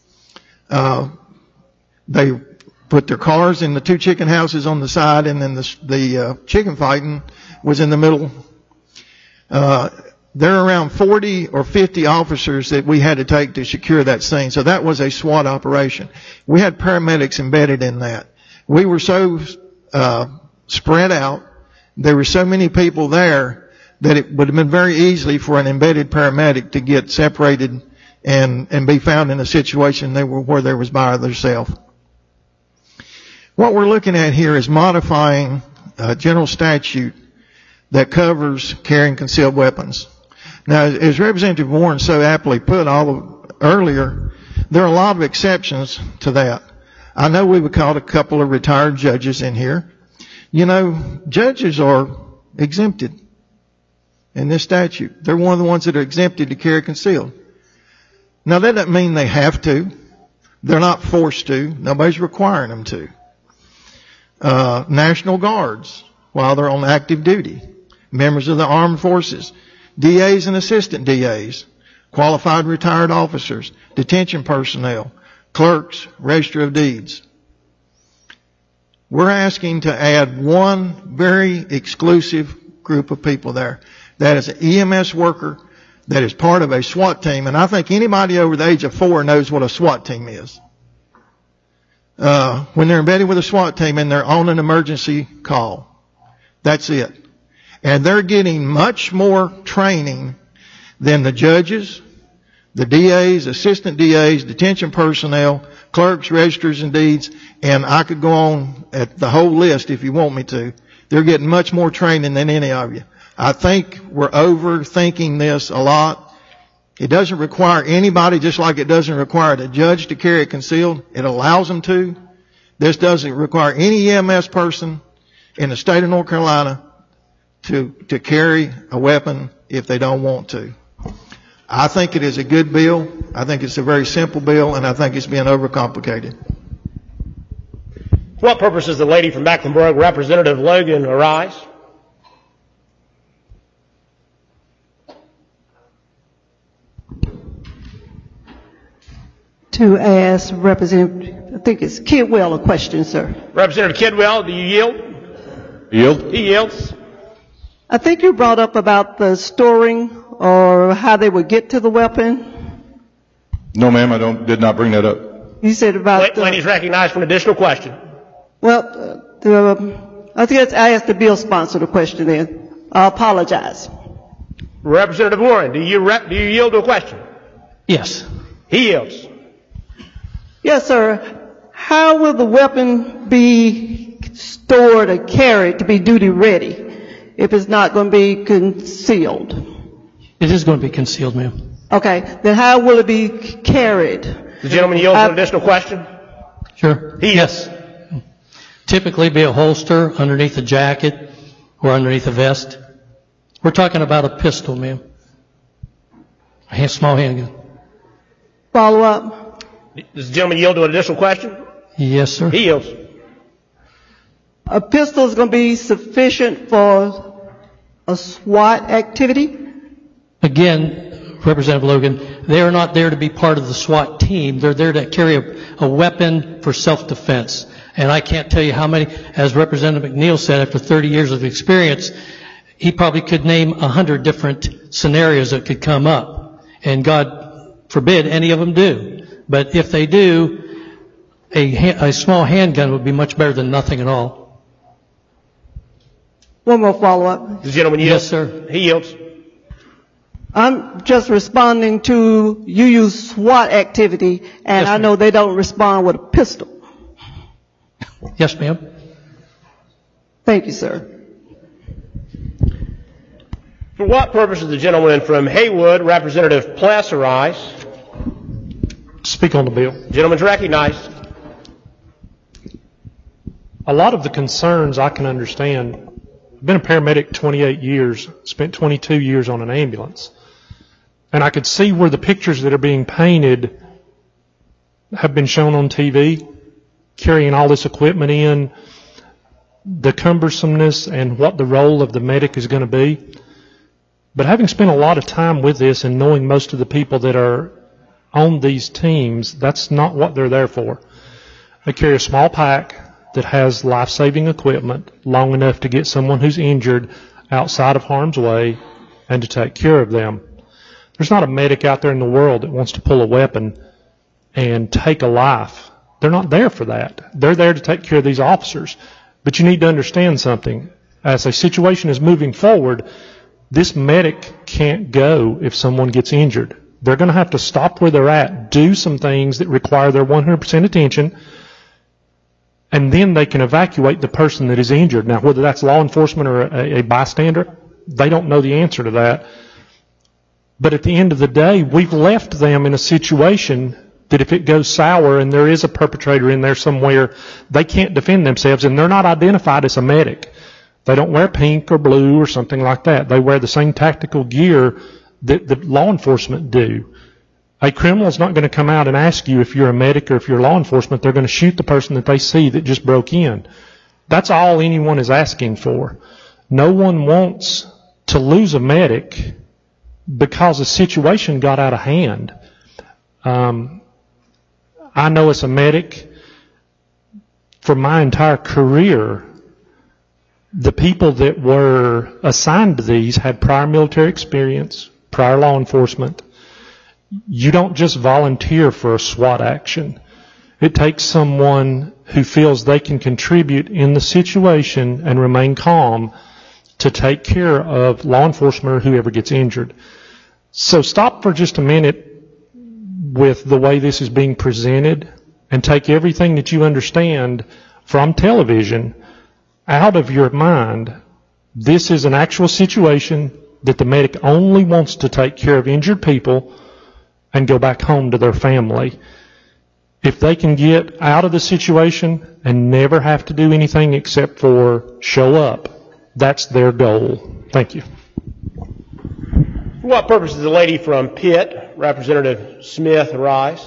Uh, they put their cars in the two chicken houses on the side, and then the, the uh, chicken fighting was in the middle. Uh, there are around forty or fifty officers that we had to take to secure that scene, so that was a SWAT operation. We had paramedics embedded in that. We were so uh, spread out, there were so many people there that it would have been very easily for an embedded paramedic to get separated and, and be found in a situation they were, where they was by themselves. What we're looking at here is modifying a general statute that covers carrying concealed weapons. Now, as Representative Warren so aptly put all of, earlier, there are a lot of exceptions to that. I know we've called a couple of retired judges in here. You know, judges are exempted in this statute. They're one of the ones that are exempted to carry concealed. Now, that doesn't mean they have to. They're not forced to. Nobody's requiring them to. Uh, National Guards, while they're on active duty. Members of the armed forces. D As and assistant D As. Qualified retired officers. Detention personnel. Clerks. Register of deeds. We're asking to add one very exclusive group of people there. That is an E M S worker that is part of a SWAT team. And I think anybody over the age of four knows what a SWAT team is. Uh, when they're embedded with a SWAT team and they're on an emergency call. That's it. And they're getting much more training than the judges, the D As, assistant D As, detention personnel, clerks, registers and deeds, and I could go on at the whole list if you want me to. They're getting much more training than any of you. I think we're overthinking this a lot, It doesn't require anybody, just like it doesn't require the judge to carry it concealed. It allows them to. This doesn't require any E M S person in the state of North Carolina to, to carry a weapon if they don't want to. I think it is a good bill. I think it's a very simple bill, and I think it's being overcomplicated. For what purpose does the lady from Mecklenburg, Representative Logan, arise? To ask Representative, I think it's Kidwell a question, sir. Representative Kidwell, do you yield? Yield. He yields. I think you brought up about the storing or how they would get to the weapon. No, ma'am, I don't, did not bring that up. You said about the, Ladies recognized for an additional question. well, uh, the, I think I asked the bill sponsor the question then. I apologize. Representative Warren, do you, re- do you yield to a question? Yes. He yields. Yes, sir. How will the weapon be stored or carried to be duty ready if it's not going to be concealed? It is going to be concealed, ma'am. Okay. Then how will it be carried? The gentleman yields to an additional question. Sure. He yes. Typically be a holster underneath a jacket or underneath a vest. We're talking about a pistol, ma'am. A hand, small handgun. Follow up. Does the gentleman yield to an additional question? Yes, sir. He yields. A pistol is going to be sufficient for a SWAT activity? Again, Representative Logan, they are not there to be part of the SWAT team. They're there to carry a, a weapon for self-defense. And I can't tell you how many, as Representative McNeil said, after thirty years of experience, he probably could name a hundred different scenarios that could come up. And God forbid any of them do. But if they do, a, a small handgun would be much better than nothing at all. One more follow-up. The gentleman yields. Yes, sir. He yields. I'm just responding to you use SWAT activity, and Yes, I know they don't respond with a pistol. Yes, ma'am. Thank you, sir. For what purpose does the gentleman from Haywood, Representative Pless, arise? Speak on the bill. Gentleman's recognized. A lot of the concerns I can understand. I've been a paramedic twenty-eight years, spent twenty-two years on an ambulance. And I could see where the pictures that are being painted have been shown on T V, carrying all this equipment in, the cumbersomeness and what the role of the medic is going to be. But having spent a lot of time with this and knowing most of the people that are on these teams, that's not what they're there for. They carry a small pack that has life-saving equipment long enough to get someone who's injured outside of harm's way and to take care of them. There's not a medic out there in the world that wants to pull a weapon and take a life. They're not there for that. They're there to take care of these officers. But you need to understand something. As a situation is moving forward, this medic can't go if someone gets injured. They're going to have to stop where they're at, do some things that require their one hundred percent attention, and then they can evacuate the person that is injured. Now, whether that's law enforcement or a, a bystander, they don't know the answer to that. But at the end of the day, we've left them in a situation that if it goes sour and there is a perpetrator in there somewhere, they can't defend themselves, and they're not identified as a medic. They don't wear pink or blue or something like that. They wear the same tactical gear that the law enforcement do. A criminal is not going to come out and ask you if you're a medic or if you're law enforcement. They're going to shoot the person that they see that just broke in. That's all anyone is asking for. No one wants to lose a medic because the situation got out of hand. Um, I know as a medic, for my entire career, the people that were assigned to these had prior military experience, prior law enforcement. You don't just volunteer for a SWAT action. It takes someone who feels they can contribute in the situation and remain calm to take care of law enforcement or whoever gets injured. So stop for just a minute with the way this is being presented and take everything that you understand from television out of your mind. This is an actual situation that the medic only wants to take care of injured people and go back home to their family. If they can get out of the situation and never have to do anything except for show up, that's their goal. Thank you. For what purpose does the lady from Pitt, Representative Smith, rise?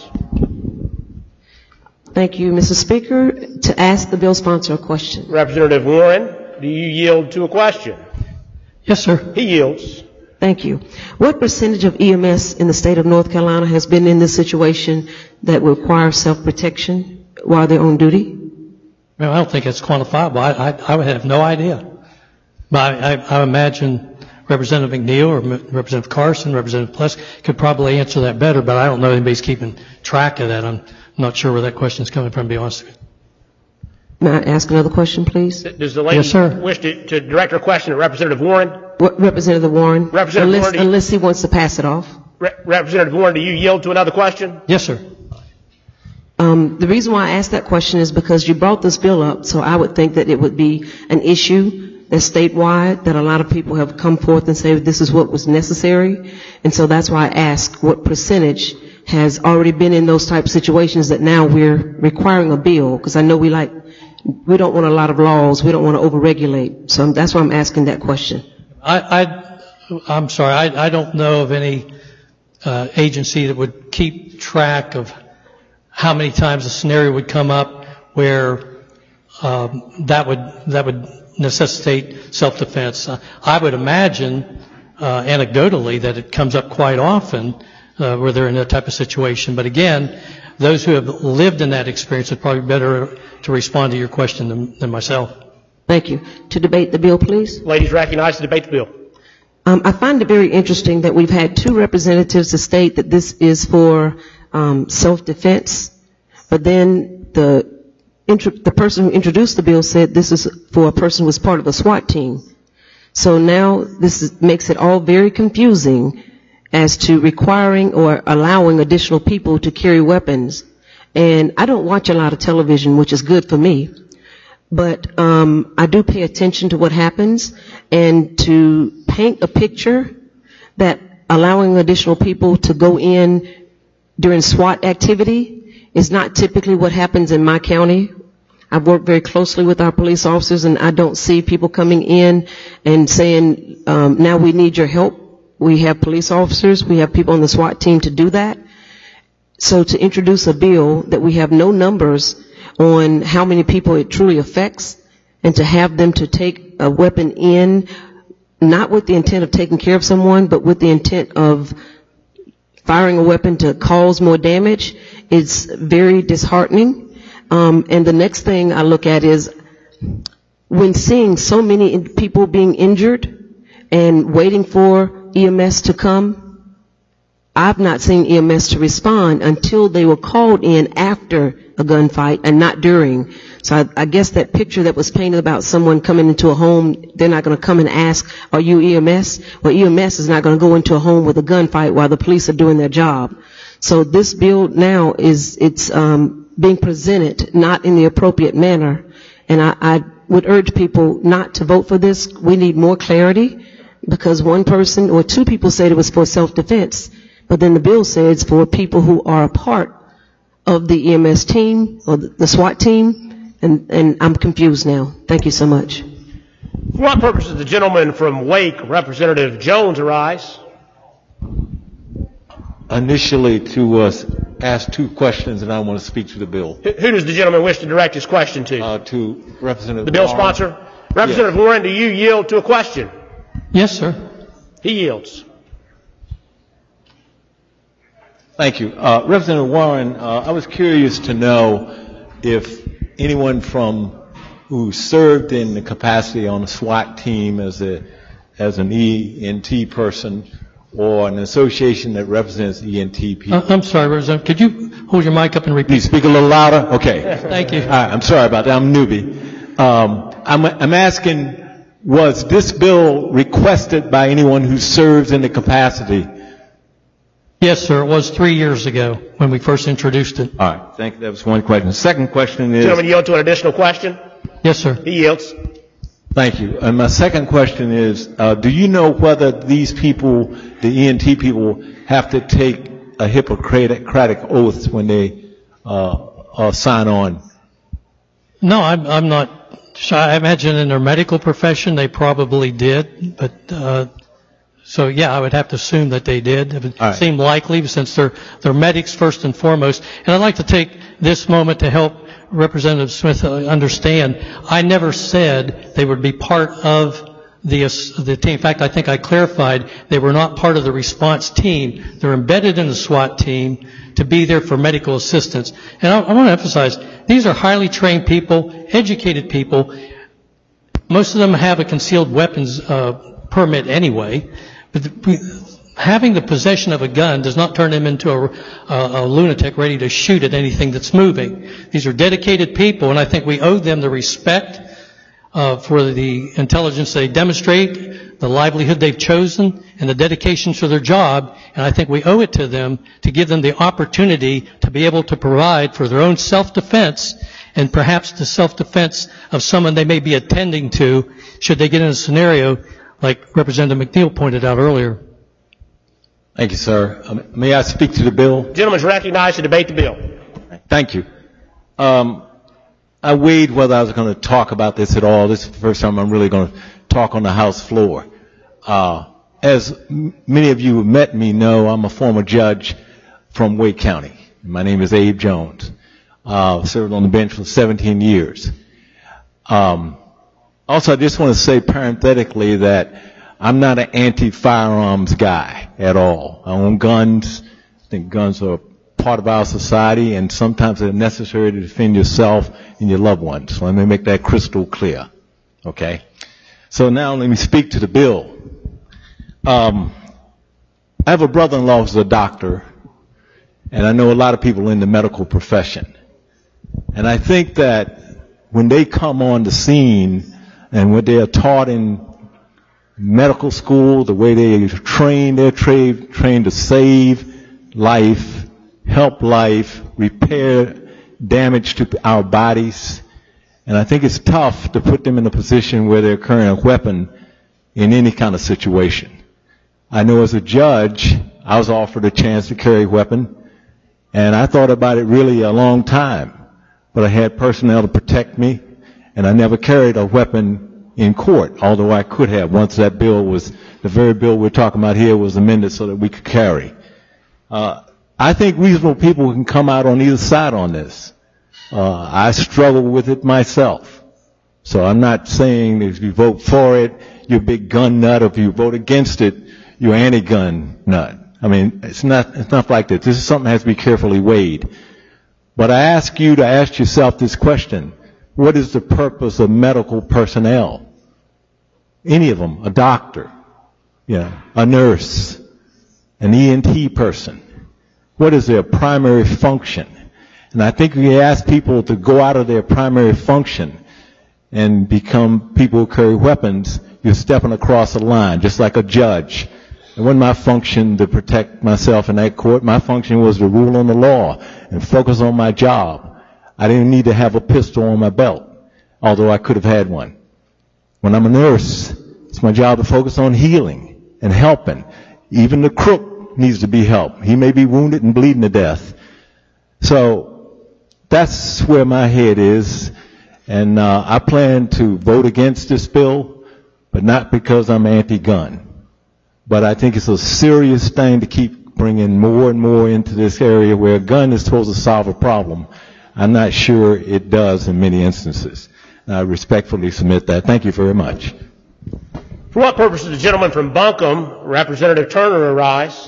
Thank you, Mister Speaker. To ask the bill sponsor a question. Representative Warren, do you yield to a question? Yes, sir. He yields. Thank you. What percentage of E M S in the state of North Carolina has been in this situation that requires self-protection while they're on duty? Well, I don't think it's quantifiable. I, I, I would have no idea. But I, I, I imagine Representative McNeil or Representative Carson, Representative Plusk could probably answer that better, but I don't know anybody's keeping track of that. I'm not sure where that question is coming from, to be honest with you. May I ask another question, please? Does the lady Yes, sir. wish to, to direct her question to Representative Warren? What, Representative Warren? Representative unless, Warren, do you- unless he wants to pass it off. Re- Representative Warren, do you yield to another question? Yes, sir. Um, the reason why I asked that question is because you brought this bill up, so I would think that it would be an issue that's statewide, that a lot of people have come forth and say this is what was necessary. And so that's why I asked what percentage has already been in those type of situations that now we're requiring a bill, because I know we like, we don't want a lot of laws, we don't want to overregulate. So that's why I'm asking that question. I, I, I'm sorry, I, I don't know of any uh, agency that would keep track of how many times a scenario would come up where um, that would that would necessitate self-defense. Uh, I would imagine, uh, anecdotally, that it comes up quite often uh, where they're in that type of situation. But again, those who have lived in that experience are probably better to respond to your question than, than myself. Thank you. To debate the bill, please. Ladies recognized to debate the bill. Um, I find it very interesting that we've had two representatives to state that this is for um, self-defense, but then the intro- the person who introduced the bill said this is for a person who was part of the SWAT team. So now this is, makes it all very confusing as to requiring or allowing additional people to carry weapons. And I don't watch a lot of television, which is good for me, but um, I do pay attention to what happens, and to paint a picture that allowing additional people to go in during SWAT activity is not typically what happens in my county. I've worked very closely with our police officers, and I don't see people coming in and saying, um, now we need your help. We have police officers, we have people on the SWAT team to do that. So to introduce a bill that we have no numbers on how many people it truly affects, and to have them to take a weapon in, not with the intent of taking care of someone, but with the intent of firing a weapon to cause more damage, is very disheartening. Um, and the next thing I look at is when seeing so many in- people being injured and waiting for E M S to come, I've not seen E M S to respond until they were called in after a gunfight and not during. So I, I guess that picture that was painted about someone coming into a home, they're not going to come and ask, are you E M S? Well, E M S is not going to go into a home with a gunfight while the police are doing their job. So this bill now is, it's um, being presented not in the appropriate manner. And I, I would urge people not to vote for this. We need more clarity, because one person or two people said it was for self-defense, but then the bill says for people who are a part of the E M S team or the SWAT team, and, and I'm confused now. Thank you so much. For what purpose does the gentleman from Wake, Representative Jones, arise? Initially to uh, ask two questions, and I want to speak to the bill. Who who does the gentleman wish to direct his question to? Uh, to Representative The bill Warren. sponsor? Representative Warren, do you yield to a question? Yes, sir. He yields. Thank you. Uh, Representative Warren, uh, I was curious to know if anyone from who served in the capacity on a SWAT team as a as an E M T person or an association that represents E M T people. Uh, I'm sorry, Representative. Could you hold your mic up and repeat? Can you speak a little louder? Okay. Thank you. All right, I'm sorry about that. I'm a newbie. Um, I'm, I'm asking, was this bill requested by anyone who serves in the capacity? Yes, sir. It was three years ago when we first introduced it. All right. Thank you. That was one question. The second question is... Gentleman yield to an additional question? Yes, sir. He yields. Thank you. And my second question is, uh, do you know whether these people, the E M T people, have to take a Hippocratic oath when they uh, uh, sign on? No, I'm, I'm not sure. I imagine in their medical profession they probably did, but uh, so yeah, I would have to assume that they did. It would All right. seem likely since they're they're medics first and foremost. And I'd like to take this moment to help Representative Smith understand. I never said they would be part of the the team. In fact, I think I clarified they were not part of the response team. They're embedded in the SWAT team to be there for medical assistance. And I, I want to emphasize, these are highly trained people, educated people. Most of them have a concealed weapons uh, permit anyway. But the, having the possession of a gun does not turn them into a, a, a lunatic ready to shoot at anything that's moving. These are dedicated people, and I think we owe them the respect uh, for the intelligence they demonstrate, the livelihood they've chosen, and the dedication to their job. And I think we owe it to them to give them the opportunity to be able to provide for their own self-defense and perhaps the self-defense of someone they may be attending to should they get in a scenario like Representative McNeil pointed out earlier. Thank you, sir. Um, may I speak to the bill? Gentleman's recognized to debate the bill. Thank you. Um, I weighed whether I was going to talk about this at all. This is the first time I'm really going to talk on the House floor. Uh, as m- many of you who met me know, I'm a former judge from Wake County. My name is Abe Jones. Uh, served on the bench for seventeen years. Um, also, I just want to say parenthetically that I'm not an anti-firearms guy at all. I own guns. I think guns are part of our society, and sometimes they're necessary to defend yourself and your loved ones. So let me make that crystal clear. Okay? So now let me speak to the bill. Um, I have a brother-in-law who's a doctor, and I know a lot of people in the medical profession. And I think that when they come on the scene and what they are taught in medical school, the way they train, they're tra- trained to save life, help life, repair damage to our bodies. And I think it's tough to put them in a position where they're carrying a weapon in any kind of situation. I know as a judge, I was offered a chance to carry a weapon, and I thought about it really a long time. But I had personnel to protect me, and I never carried a weapon in court, although I could have once that bill was, the very bill we're talking about here was amended so that we could carry. Uh, I think reasonable people can come out on either side on this. Uh, I struggle with it myself. So I'm not saying that if you vote for it, you're a big gun nut, or if you vote against it, you're anti-gun nut. I mean, it's not, it's not like this. This is something that has to be carefully weighed. But I ask you to ask yourself this question. What is the purpose of medical personnel? Any of them, a doctor, you know, a nurse, an E N T person. What is their primary function? And I think if you ask people to go out of their primary function and become people who carry weapons, you're stepping across a line, just like a judge. It wasn't my function to protect myself in that court. My function was to rule on the law and focus on my job. I didn't need to have a pistol on my belt, although I could have had one. When I'm a nurse, it's my job to focus on healing and helping. Even the crook needs to be helped. He may be wounded and bleeding to death. So that's where my head is. And uh, I plan to vote against this bill, but not because I'm anti-gun. But I think it's a serious thing to keep bringing more and more into this area where a gun is supposed to solve a problem. I'm not sure it does in many instances. I respectfully submit that. Thank you very much. For what purpose does the gentleman from Buncombe, Representative Turner, arise?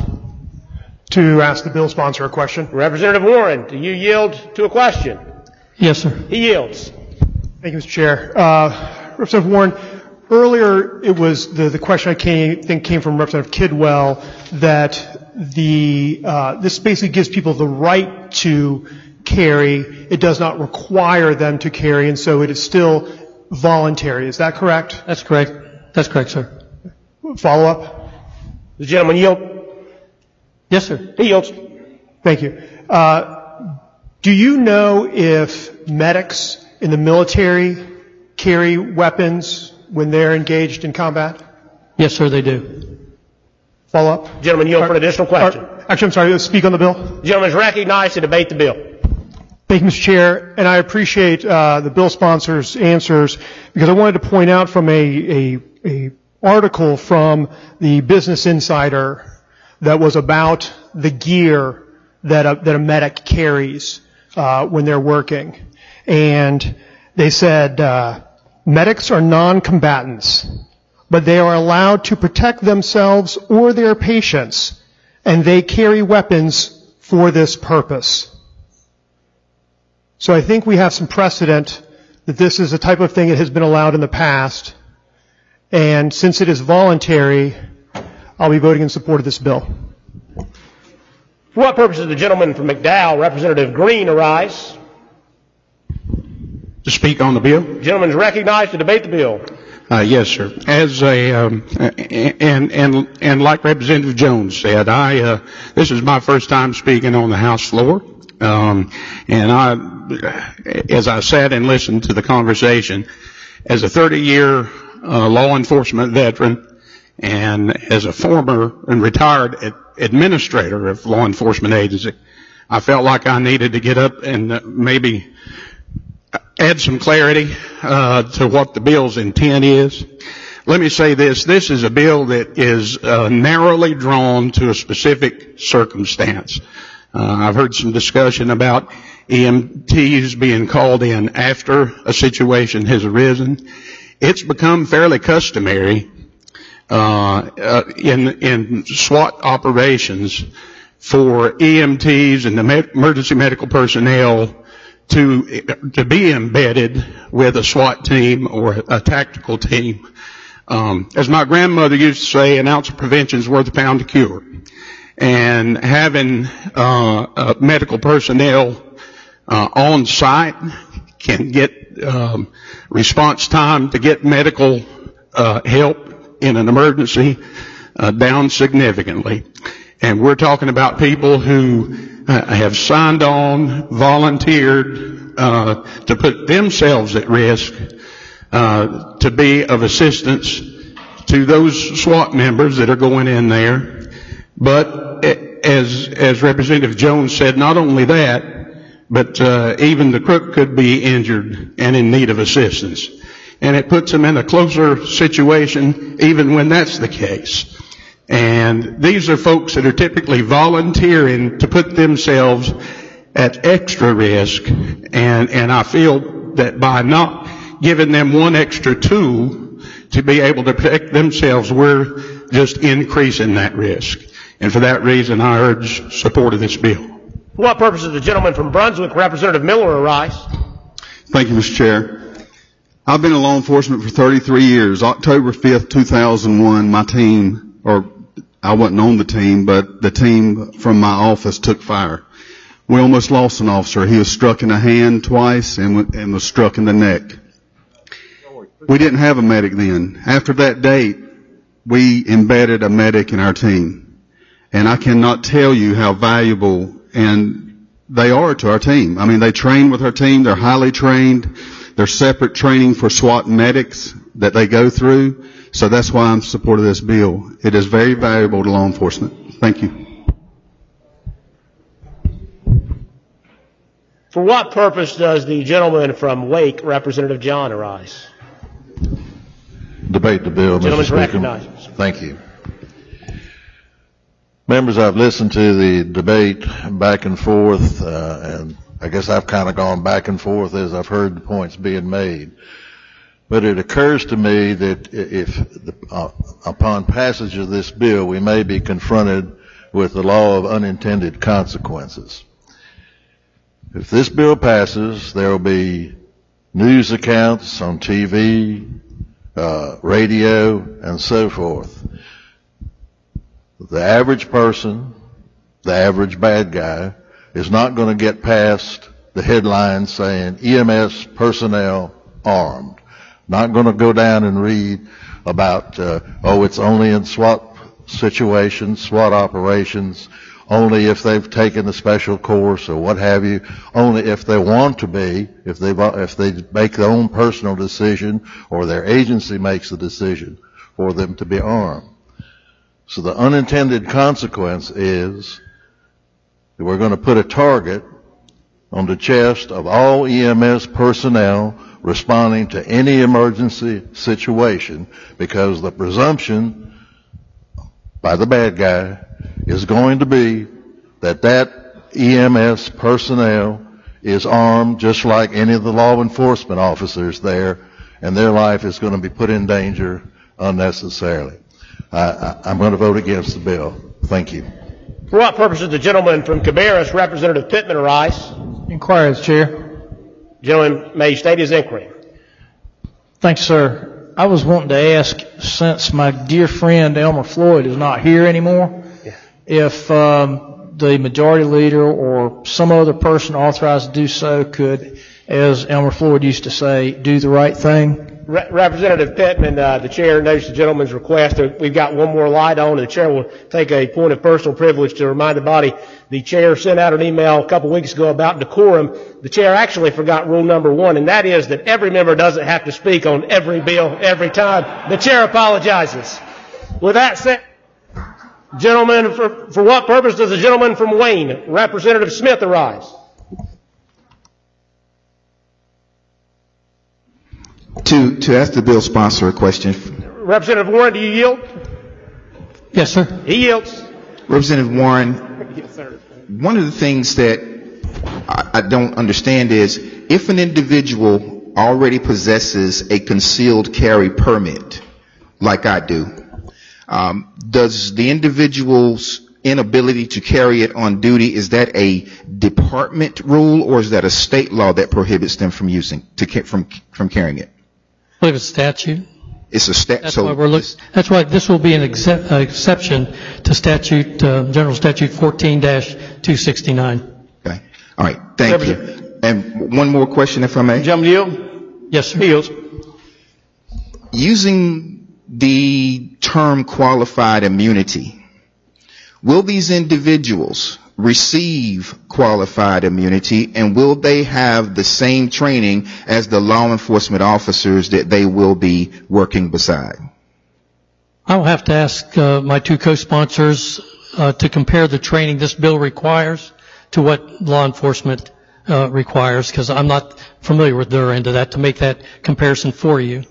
To ask the bill sponsor a question. Representative Warren, do you yield to a question? Yes, sir. He yields. Thank you, Mister Chair. Uh, Representative Warren, earlier it was the, the question I came, think came from Representative Kidwell that the uh, this basically gives people the right to carry. It does not require them to carry, and so it is still voluntary. Is that correct? That's correct. That's correct, sir. Follow up? The gentleman yield. Yes, sir. He yields. Thank you. Uh, do you know if medics in the military carry weapons when they're engaged in combat? Yes, sir, they do. Follow up? Gentleman yield for an additional question. Are, actually, I'm sorry, to speak on the bill. The gentleman is recognized to debate the bill. Thank you, Mister Chair, and I appreciate uh, the bill sponsor's answers because I wanted to point out from a, a, a article from the Business Insider that was about the gear that a, that a medic carries uh, when they're working, and they said uh, medics are non-combatants, but they are allowed to protect themselves or their patients, and they carry weapons for this purpose. So I think we have some precedent that this is a type of thing that has been allowed in the past. And since it is voluntary, I'll be voting in support of this bill. For what purpose does the gentleman from McDowell, Representative Green, arise? To speak on the bill? The gentleman is recognized to debate the bill. Uh, yes, sir. As a um, and and and like Representative Jones said, I uh, this is my first time speaking on the House floor. Um, and I, as I sat and listened to the conversation, as a thirty-year uh, law enforcement veteran and as a former and retired ad- administrator of law enforcement agency, I felt like I needed to get up and uh, maybe add some clarity uh, to what the bill's intent is. Let me say this. This is a bill that is uh, narrowly drawn to a specific circumstance. Uh, I've heard some discussion about E M Ts being called in after a situation has arisen. It's become fairly customary uh, uh, in in SWAT operations for E M Ts and the me- emergency medical personnel to to be embedded with a SWAT team or a tactical team. Um, as my grandmother used to say, an ounce of prevention is worth a pound of cure. And having uh, uh, medical personnel uh, on site can get um, response time to get medical uh, help in an emergency uh, down significantly. And we're talking about people who uh, have signed on, volunteered uh, to put themselves at risk uh, to be of assistance to those SWAT members that are going in there. But as as Representative Jones said, not only that, but uh, even the crook could be injured and in need of assistance. And it puts them in a closer situation even when that's the case. And these are folks that are typically volunteering to put themselves at extra risk. And, and I feel that by not giving them one extra tool to be able to protect themselves, we're just increasing that risk. And for that reason, I urge support of this bill. For what purpose does the gentleman from Brunswick, Representative Miller, arise? Thank you, Mister Chair. I've been in law enforcement for thirty-three years. October fifth, two thousand one, my team, or I wasn't on the team, but the team from my office took fire. We almost lost an officer. He was struck in the hand twice and, and was struck in the neck. We didn't have a medic then. After that date, we embedded a medic in our team. And I cannot tell you how valuable and they are to our team. I mean, they train with our team. They're highly trained. There's separate training for SWAT medics that they go through. So that's why I'm in support of this bill. It is very valuable to law enforcement. Thank you. For what purpose does the gentleman from Wake, Representative John, arise? Debate the bill, Mister Speaker. Recognized. Thank you. Members, I've listened to the debate back and forth, uh, and I guess I've kind of gone back and forth as I've heard the points being made. But it occurs to me that if, the, uh, upon passage of this bill, we may be confronted with the law of unintended consequences. If this bill passes, there will be news accounts on T V, uh, radio, and so forth. The average person, the average bad guy, is not going to get past the headlines saying E M S personnel armed. Not going to go down and read about, uh, oh, it's only in SWAT situations, SWAT operations, only if they've taken a special course or what have you, only if they want to be, if they if they make their own personal decision or their agency makes the decision for them to be armed. So the unintended consequence is that we're going to put a target on the chest of all E M S personnel responding to any emergency situation, because the presumption by the bad guy is going to be that that E M S personnel is armed just like any of the law enforcement officers there, and their life is going to be put in danger unnecessarily. I, I, I'm going to vote against the bill. Thank you. For what purpose does the gentleman from Cabarrus, Representative Pittman, arise? Inquiry, as Chair. Gentleman may state his inquiry. Thanks, sir. I was wanting to ask, since my dear friend Elmer Floyd is not here anymore, yeah. if um, the majority leader or some other person authorized to do so could, as Elmer Floyd used to say, do the right thing. Re- Representative Pittman, uh, the chair noticed the gentleman's request. We've got one more light on, and the chair will take a point of personal privilege to remind the body. The chair sent out an email a couple weeks ago about decorum. The chair actually forgot rule number one, and that is that every member doesn't have to speak on every bill every time. The chair apologizes. With that said, gentlemen, for, for what purpose does the gentleman from Wayne, Representative Smith, arise? To, to ask the bill sponsor a question. Representative Warren, do you yield? Yes, sir. He yields. Representative Warren, yes, sir. One of the things that I, I don't understand is if an individual already possesses a concealed carry permit, like I do, um, does the individual's inability to carry it on duty, is that a department rule or is that a state law that prohibits them from using, to, from, from carrying it? I believe it's statute. It's a statute. That's so why we're look, That's why this will be an excep- uh, exception to statute, uh, General Statute fourteen dash two sixty-nine. Okay. All right. Thank you. And one more question, if I may. Gentleman yield? Yes, sir. He yields. Using the term qualified immunity, will these individuals receive qualified immunity, and will they have the same training as the law enforcement officers that they will be working beside? I'll have to ask uh, my two co-sponsors uh, to compare the training this bill requires to what law enforcement uh, requires, because I'm not familiar with their end of that, to make that comparison for you.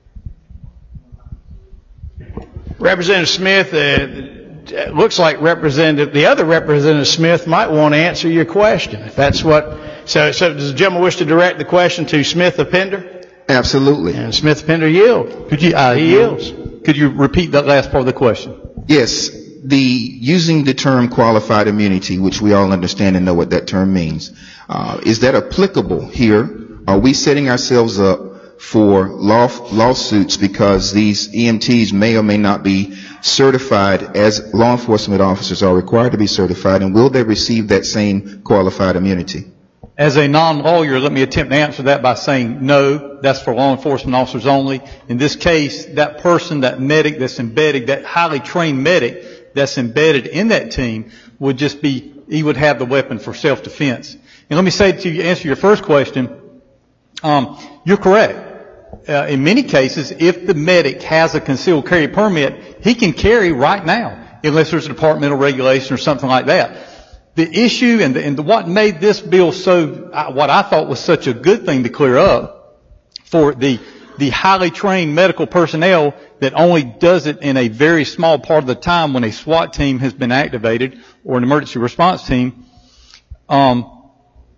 Representative Smith, uh, it looks like Representative, the other Representative Smith might want to answer your question, if that's what. So, so does the gentleman wish to direct the question to Smith of Pender? Absolutely. And Smith of Pender yield. Could you? Uh, he yields. Could you repeat that last part of the question? Yes. The using the term qualified immunity, which we all understand and know what that term means, uh, is that applicable here? Are we setting ourselves up for law, lawsuits because these E M Ts may or may not be certified as law enforcement officers are required to be certified, and will they receive that same qualified immunity? As a non-lawyer, let me attempt to answer that by saying no, that's for law enforcement officers only. In this case, that person, that medic that's embedded, that highly trained medic that's embedded in that team would just be, he would have the weapon for self-defense. And let me say to answer your first question, um, you're correct. Uh, in many cases, if the medic has a concealed carry permit, he can carry right now, unless there's a departmental regulation or something like that. The issue and, the, and the, what made this bill so, uh, what I thought was such a good thing to clear up for the the highly trained medical personnel that only does it in a very small part of the time when a SWAT team has been activated or an emergency response team. Um,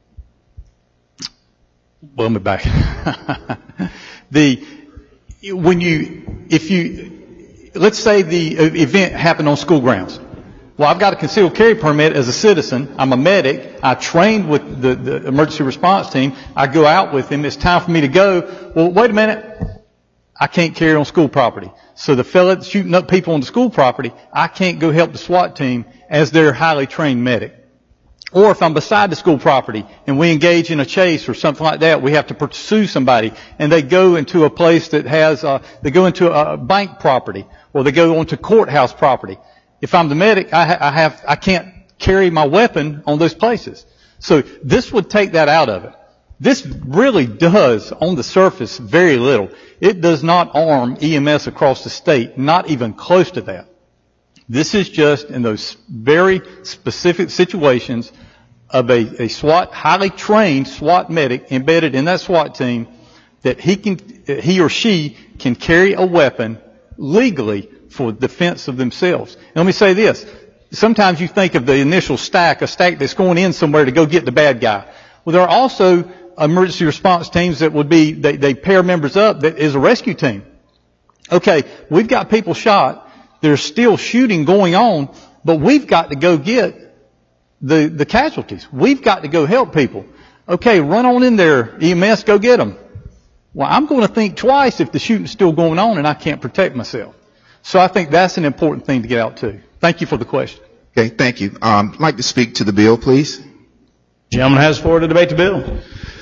well, let me back. The, when you, if you, let's say the event happened on school grounds. Well, I've got a concealed carry permit as a citizen. I'm a medic. I trained with the, the emergency response team. I go out with them. It's time for me to go. Well, wait a minute. I can't carry on school property. So the fella that's shooting up people on the school property, I can't go help the SWAT team as their highly trained medic. Or if I'm beside the school property and we engage in a chase or something like that, we have to pursue somebody and they go into a place that has, uh, they go into a bank property or they go onto courthouse property. If I'm the medic, I, ha- I have, I can't carry my weapon on those places. So this would take that out of it. This really does, on the surface, very little. It does not arm E M S across the state, not even close to that. This is just in those very specific situations of a, a SWAT, highly trained SWAT medic embedded in that SWAT team, that he can, he or she can carry a weapon legally for defense of themselves. And let me say this. Sometimes you think of the initial stack, a stack that's going in somewhere to go get the bad guy. Well, there are also emergency response teams that would be, they, they pair members up that is a rescue team. Okay, we've got people shot. There's still shooting going on, but we've got to go get the, the casualties. We've got to go help people. Okay, run on in there, E M S, go get them. Well, I'm going to think twice if the shooting's still going on and I can't protect myself. So I think that's an important thing to get out too. Thank you for the question. Okay, thank you. Um, I'd like to speak to the bill, please. Gentleman has the floor to debate the bill.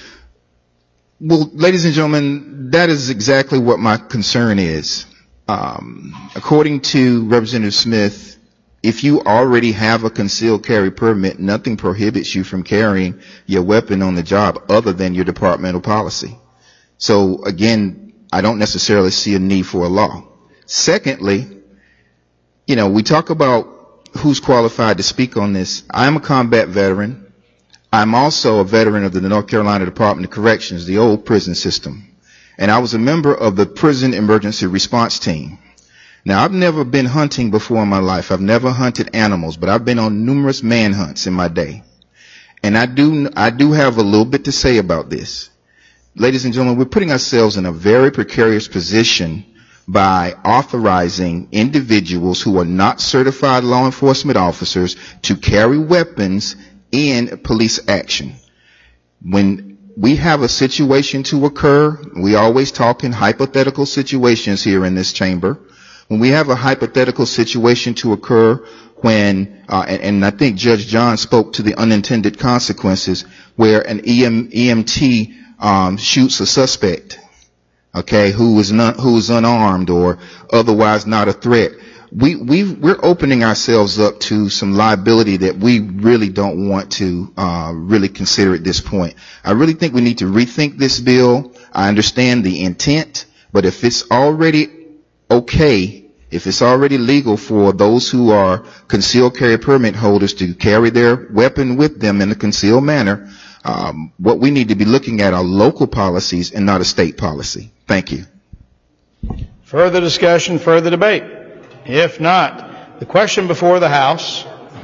Well, ladies and gentlemen, that is exactly what my concern is. Um, according to Representative Smith, if you already have a concealed carry permit, nothing prohibits you from carrying your weapon on the job other than your departmental policy. So again, I don't necessarily see a need for a law. Secondly, you know, we talk about who's qualified to speak on this. I'm a combat veteran. I'm also a veteran of the North Carolina Department of Corrections, the old prison system. And I was a member of the prison emergency response team. Now, I've never been hunting before in my life. I've never hunted animals, but I've been on numerous manhunts in my day. And I do, I do have a little bit to say about this. Ladies and gentlemen, we're putting ourselves in a very precarious position by authorizing individuals who are not certified law enforcement officers to carry weapons in police action. When we have a situation to occur, we always talk in hypothetical situations here in this chamber. When we have a hypothetical situation to occur when, uh, and, and I think Judge John spoke to the unintended consequences where an E M, E M T um, shoots a suspect, okay, who is not, who is unarmed or otherwise not a threat. We, we, we're opening ourselves up to some liability that we really don't want to uh, really consider at this point. I really think we need to rethink this bill. I understand the intent, but if it's already okay, if it's already legal for those who are concealed carry permit holders to carry their weapon with them in a concealed manner, um, what we need to be looking at are local policies and not a state policy. Thank you. Further discussion, further debate? If not, the question before the House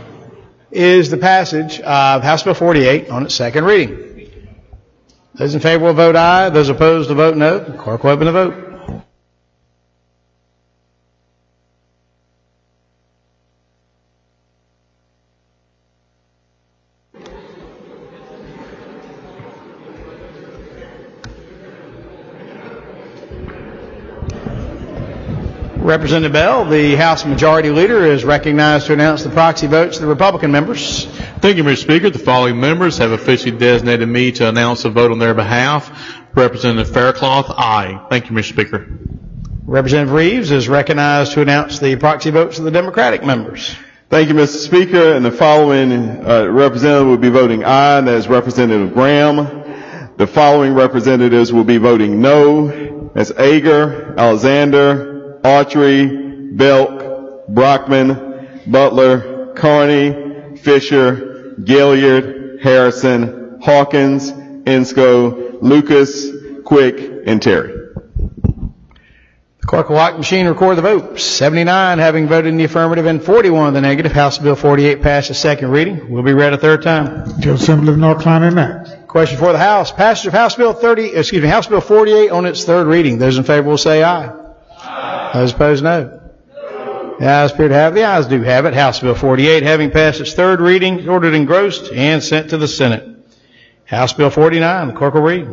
is the passage of House Bill forty-eight on its second reading. Those in favor will vote aye. Those opposed will vote no. The clerk will open the vote. Representative Bell, the House Majority Leader, is recognized to announce the proxy votes of the Republican members. Thank you, Mister Speaker. The following members have officially designated me to announce a vote on their behalf. Representative Faircloth, aye. Thank you, Mister Speaker. Representative Reeves is recognized to announce the proxy votes of the Democratic members. Thank you, Mister Speaker. And the following uh, representative will be voting aye, and that is Representative Graham. The following representatives will be voting no. That's Ager, Alexander, Autry, Belk, Brockman, Butler, Carney, Fisher, Gilliard, Harrison, Hawkins, Insco, Lucas, Quick, and Terry. The clerk will lock the machine and record the vote. seventy-nine having voted in the affirmative and forty-one in the negative. House Bill forty-eight passed its second reading. Will be read a third time. General Assembly of North Carolina enacts. Question for the House. Passage of House Bill thirty, excuse me, House Bill forty-eight on its third reading. Those in favor will say aye. Those opposed, no. The ayes appear to have. The ayes do have it. House Bill forty-eight, having passed its third reading, ordered engrossed and sent to the Senate. House Bill forty-nine, the clerk will read.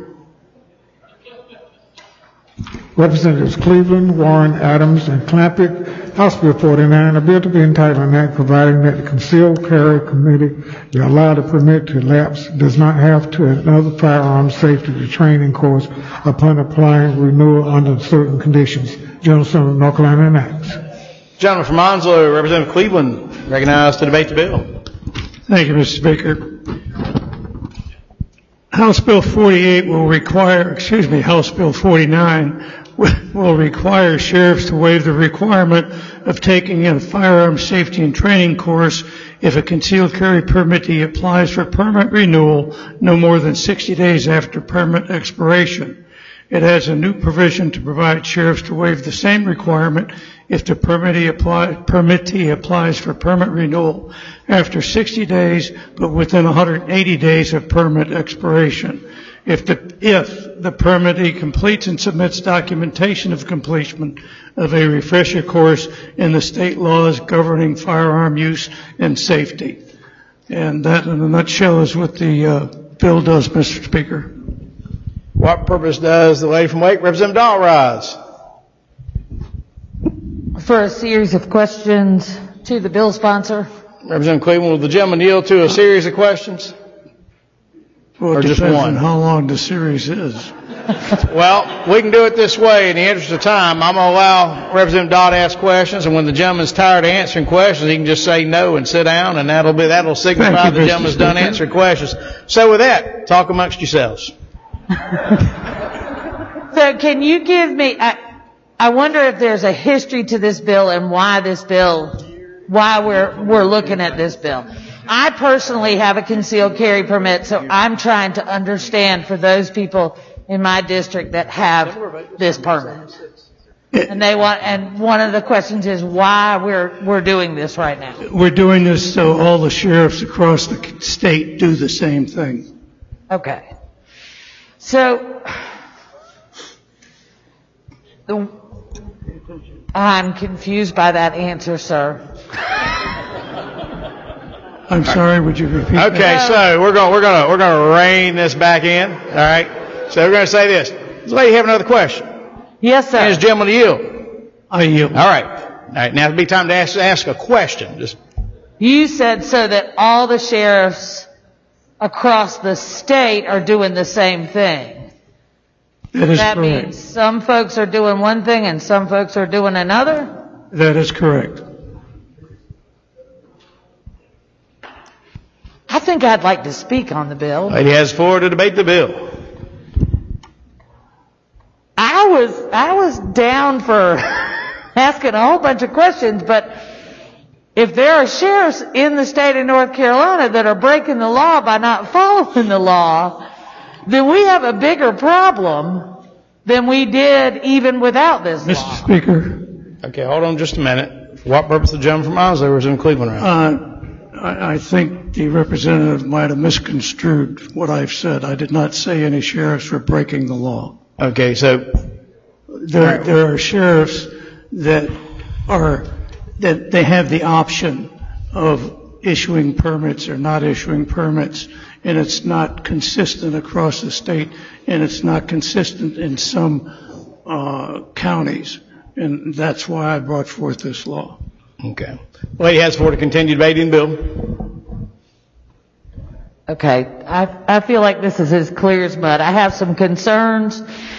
Representatives Cleveland, Warren, Adams, and Clampitt. House Bill forty-nine, a bill to be entitled an act providing that the Concealed Carry Committee be allowed to permit to lapse does not have to another firearms safety training course upon applying renewal under certain conditions. General Assembly of North Carolina enacts. Gentleman from Onslow, Representative Cleveland, recognized to debate the bill. Thank you, Mister Speaker. House Bill forty-eight will require, excuse me, House Bill forty-nine will require sheriffs to waive the requirement of taking a firearm safety and training course if a concealed carry permittee applies for permit renewal no more than sixty days after permit expiration. It adds a new provision to provide sheriffs to waive the same requirement if the permittee, apply, permittee applies for permit renewal after sixty days, but within one hundred eighty days of permit expiration. If the, if the permittee completes and submits documentation of completion of a refresher course in the state laws governing firearm use and safety. And that, in a nutshell, is what the uh, bill does, Mister Speaker. What purpose does the lady from Wake, Representative Dahl, rise? For a series of questions to the bill sponsor. Representative Cleveland, will the gentleman yield to a series of questions? Well, or it just depends one? on how long the series is. Well, we can do it this way. In the interest of time, I'm going to allow Representative Dahl to ask questions, and when the gentleman's tired of answering questions, he can just say no and sit down, and that'll be that'll signify you, the Mister gentleman's done Speaker. answering questions. So with that, talk amongst yourselves. So can you give me, I, I wonder if there's a history to this bill and why this bill, why we're, we're looking at this bill. I personally have a concealed carry permit, so I'm trying to understand for those people in my district that have this permit. And they want, and one of the questions is why we're, we're doing this right now. We're doing this so all the sheriffs across the state do the same thing. Okay. So, the, I'm confused by that answer, sir. I'm sorry, would you repeat that? Okay, so we're going we're going to we're going to rein this back in. All right. So we're going to say this. Does the lady have another question? Yes, sir. Is gentleman to yield? I yield. All right. All right. Now it'll be time to ask ask a question. Just You said so that all the sheriffs across the state are doing the same thing. That is that correct. means some folks are doing one thing and some folks are doing another? That is correct. I think I'd like to speak on the bill. lady has the floor to debate the bill. I was I was down for asking a whole bunch of questions, but if there are sheriffs in the state of North Carolina that are breaking the law by not following the law, then we have a bigger problem than we did even without this Mister law. Speaker. Okay, hold on just a minute. For what purpose the gentleman from Onslow was in Cleveland round? Uh, I, I think the representative might have misconstrued what I've said. I did not say any sheriffs were breaking the law. Okay, so There, there are sheriffs that are, that they have the option of issuing permits or not issuing permits, and it's not consistent across the state, and it's not consistent in some uh, counties, and that's why I brought forth this law. Okay. Lady has the floor to continue debating the bill. Okay, I, I feel like this is as clear as mud. I have some concerns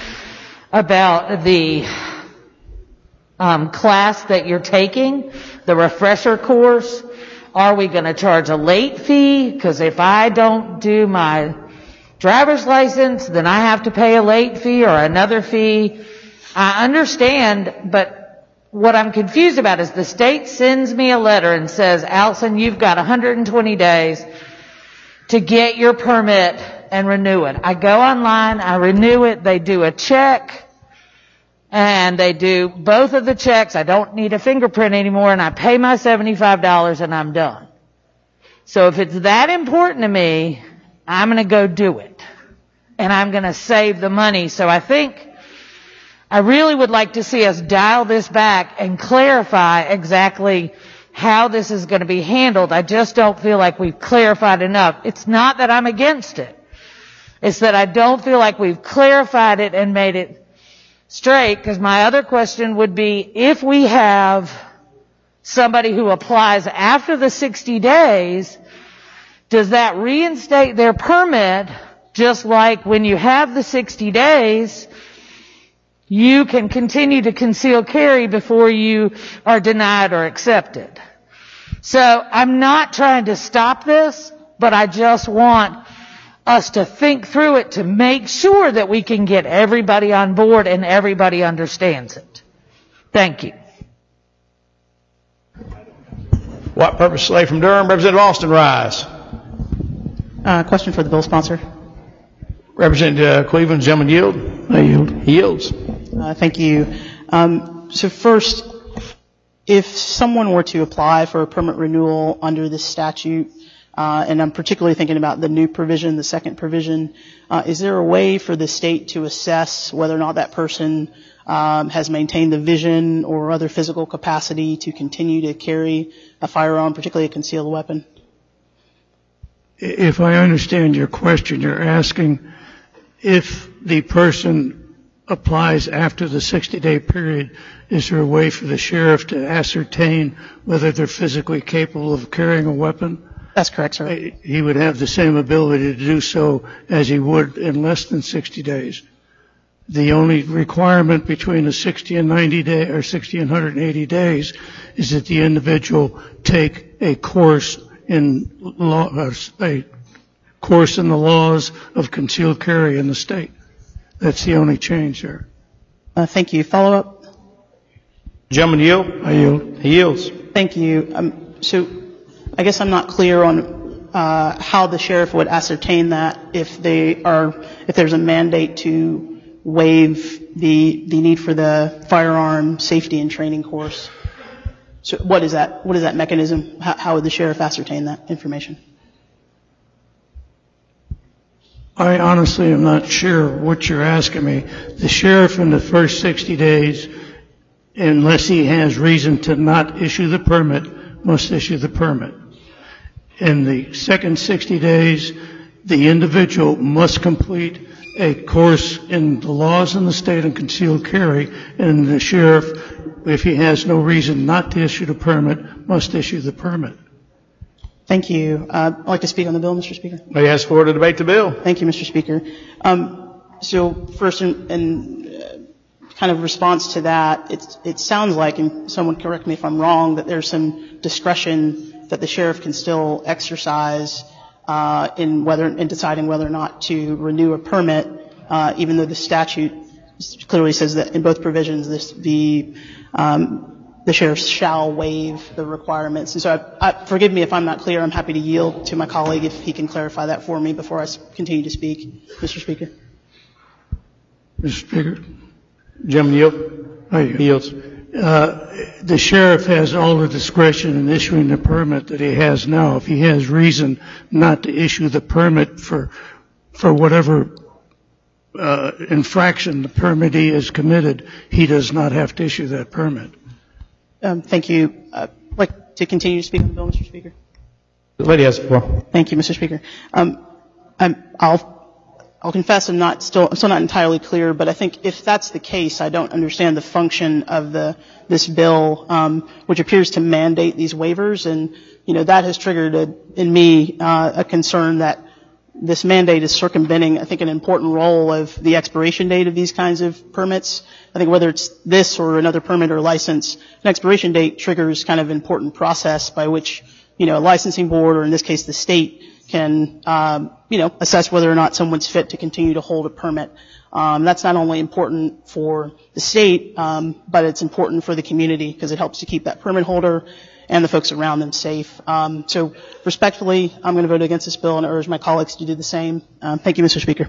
about the um, class that you're taking, the refresher course. Are we going to charge a late fee? Because if I don't do my driver's license, then I have to pay a late fee or another fee. I understand, but what I'm confused about is the state sends me a letter and says, Allison, you've got one hundred twenty days to get your permit and renew it. I go online, I renew it, they do a check, and they do both of the checks. I don't need a fingerprint anymore, and I pay my seventy-five dollars and I'm done. So if it's that important to me, I'm going to go do it. And I'm going to save the money. So I think I really would like to see us dial this back and clarify exactly how this is going to be handled. I just don't feel like we've clarified enough. It's not that I'm against it. It's that I don't feel like we've clarified it and made it straight, because my other question would be, if we have somebody who applies after the sixty days, does that reinstate their permit, just like when you have the sixty days, you can continue to conceal carry before you are denied or accepted? So I'm not trying to stop this, but I just want us to think through it to make sure that we can get everybody on board and everybody understands it. Thank you. What purpose Slay from Durham? Representative Austin Rise. Uh, question for the bill sponsor. Representative uh, Cleveland, gentleman yield? I yield. He yields. Uh, thank you. Um, so first, if someone were to apply for a permit renewal under this statute, uh, and I'm particularly thinking about the new provision, the second provision, uh, is there a way for the state to assess whether or not that person um, has maintained the vision or other physical capacity to continue to carry a firearm, particularly a concealed weapon? If I understand your question, you're asking if the person applies after the sixty-day period, is there a way for the sheriff to ascertain whether they're physically capable of carrying a weapon? That's correct, sir. He would have the same ability to do so as he would in less than sixty days. The only requirement between the sixty and ninety day or sixty and one hundred eighty days is that the individual take a course in law, uh, a course in the laws of concealed carry in the state. That's the only change there. Uh, thank you. Follow up? Gentleman yield? I yield. He yields. Thank you. Um, so I guess I'm not clear on uh, how the sheriff would ascertain that if they are, if there's a mandate to waive the the need for the firearm safety and training course. So what is that? What is that mechanism? How, how would the sheriff ascertain that information? I honestly am not sure what you're asking me. The sheriff in the first sixty days, unless he has reason to not issue the permit, must issue the permit. In the second sixty days, the individual must complete a course in the laws in the state on concealed carry, and the sheriff, if he has no reason not to issue the permit, must issue the permit. Thank you. Uh, I'd like to speak on the bill, Mister Speaker. May I ask for to debate the bill? Thank you, Mister Speaker. Um, so first, in, in uh, kind of response to that, it, it sounds like, and someone correct me if I'm wrong, that there's some discretion that the sheriff can still exercise uh, in whether in deciding whether or not to renew a permit, uh, even though the statute clearly says that in both provisions, this the um, the sheriff shall waive the requirements. And so, I, I, forgive me if I'm not clear. I'm happy to yield to my colleague if he can clarify that for me before I continue to speak, Mister Speaker. Mister Speaker. Gentleman yield. I yield. He yields. Uh, the sheriff has all the discretion in issuing the permit that he has now. If he has reason not to issue the permit for for whatever uh, infraction the permittee has committed, he does not have to issue that permit. Um, thank you. Uh, I'd like to continue to speak on the bill, Mister Speaker. The lady has the floor. Thank you, Mister Speaker. Um, I'm, I'll I'll confess I'm not still I'm still not entirely clear, but I think if that's the case, I don't understand the function of the this bill, um, which appears to mandate these waivers, and you know that has triggered a, in me uh, a concern that this mandate is circumventing, I think, an important role of the expiration date of these kinds of permits. I think whether it's this or another permit or license, an expiration date triggers kind of important process by which, you know, a licensing board, or in this case the state, can, um, you know, assess whether or not someone's fit to continue to hold a permit. Um, that's not only important for the state, um, but it's important for the community because it helps to keep that permit holder and the folks around them safe. Um, so respectfully, I'm going to vote against this bill and urge my colleagues to do the same. Um, thank you, Mister Speaker.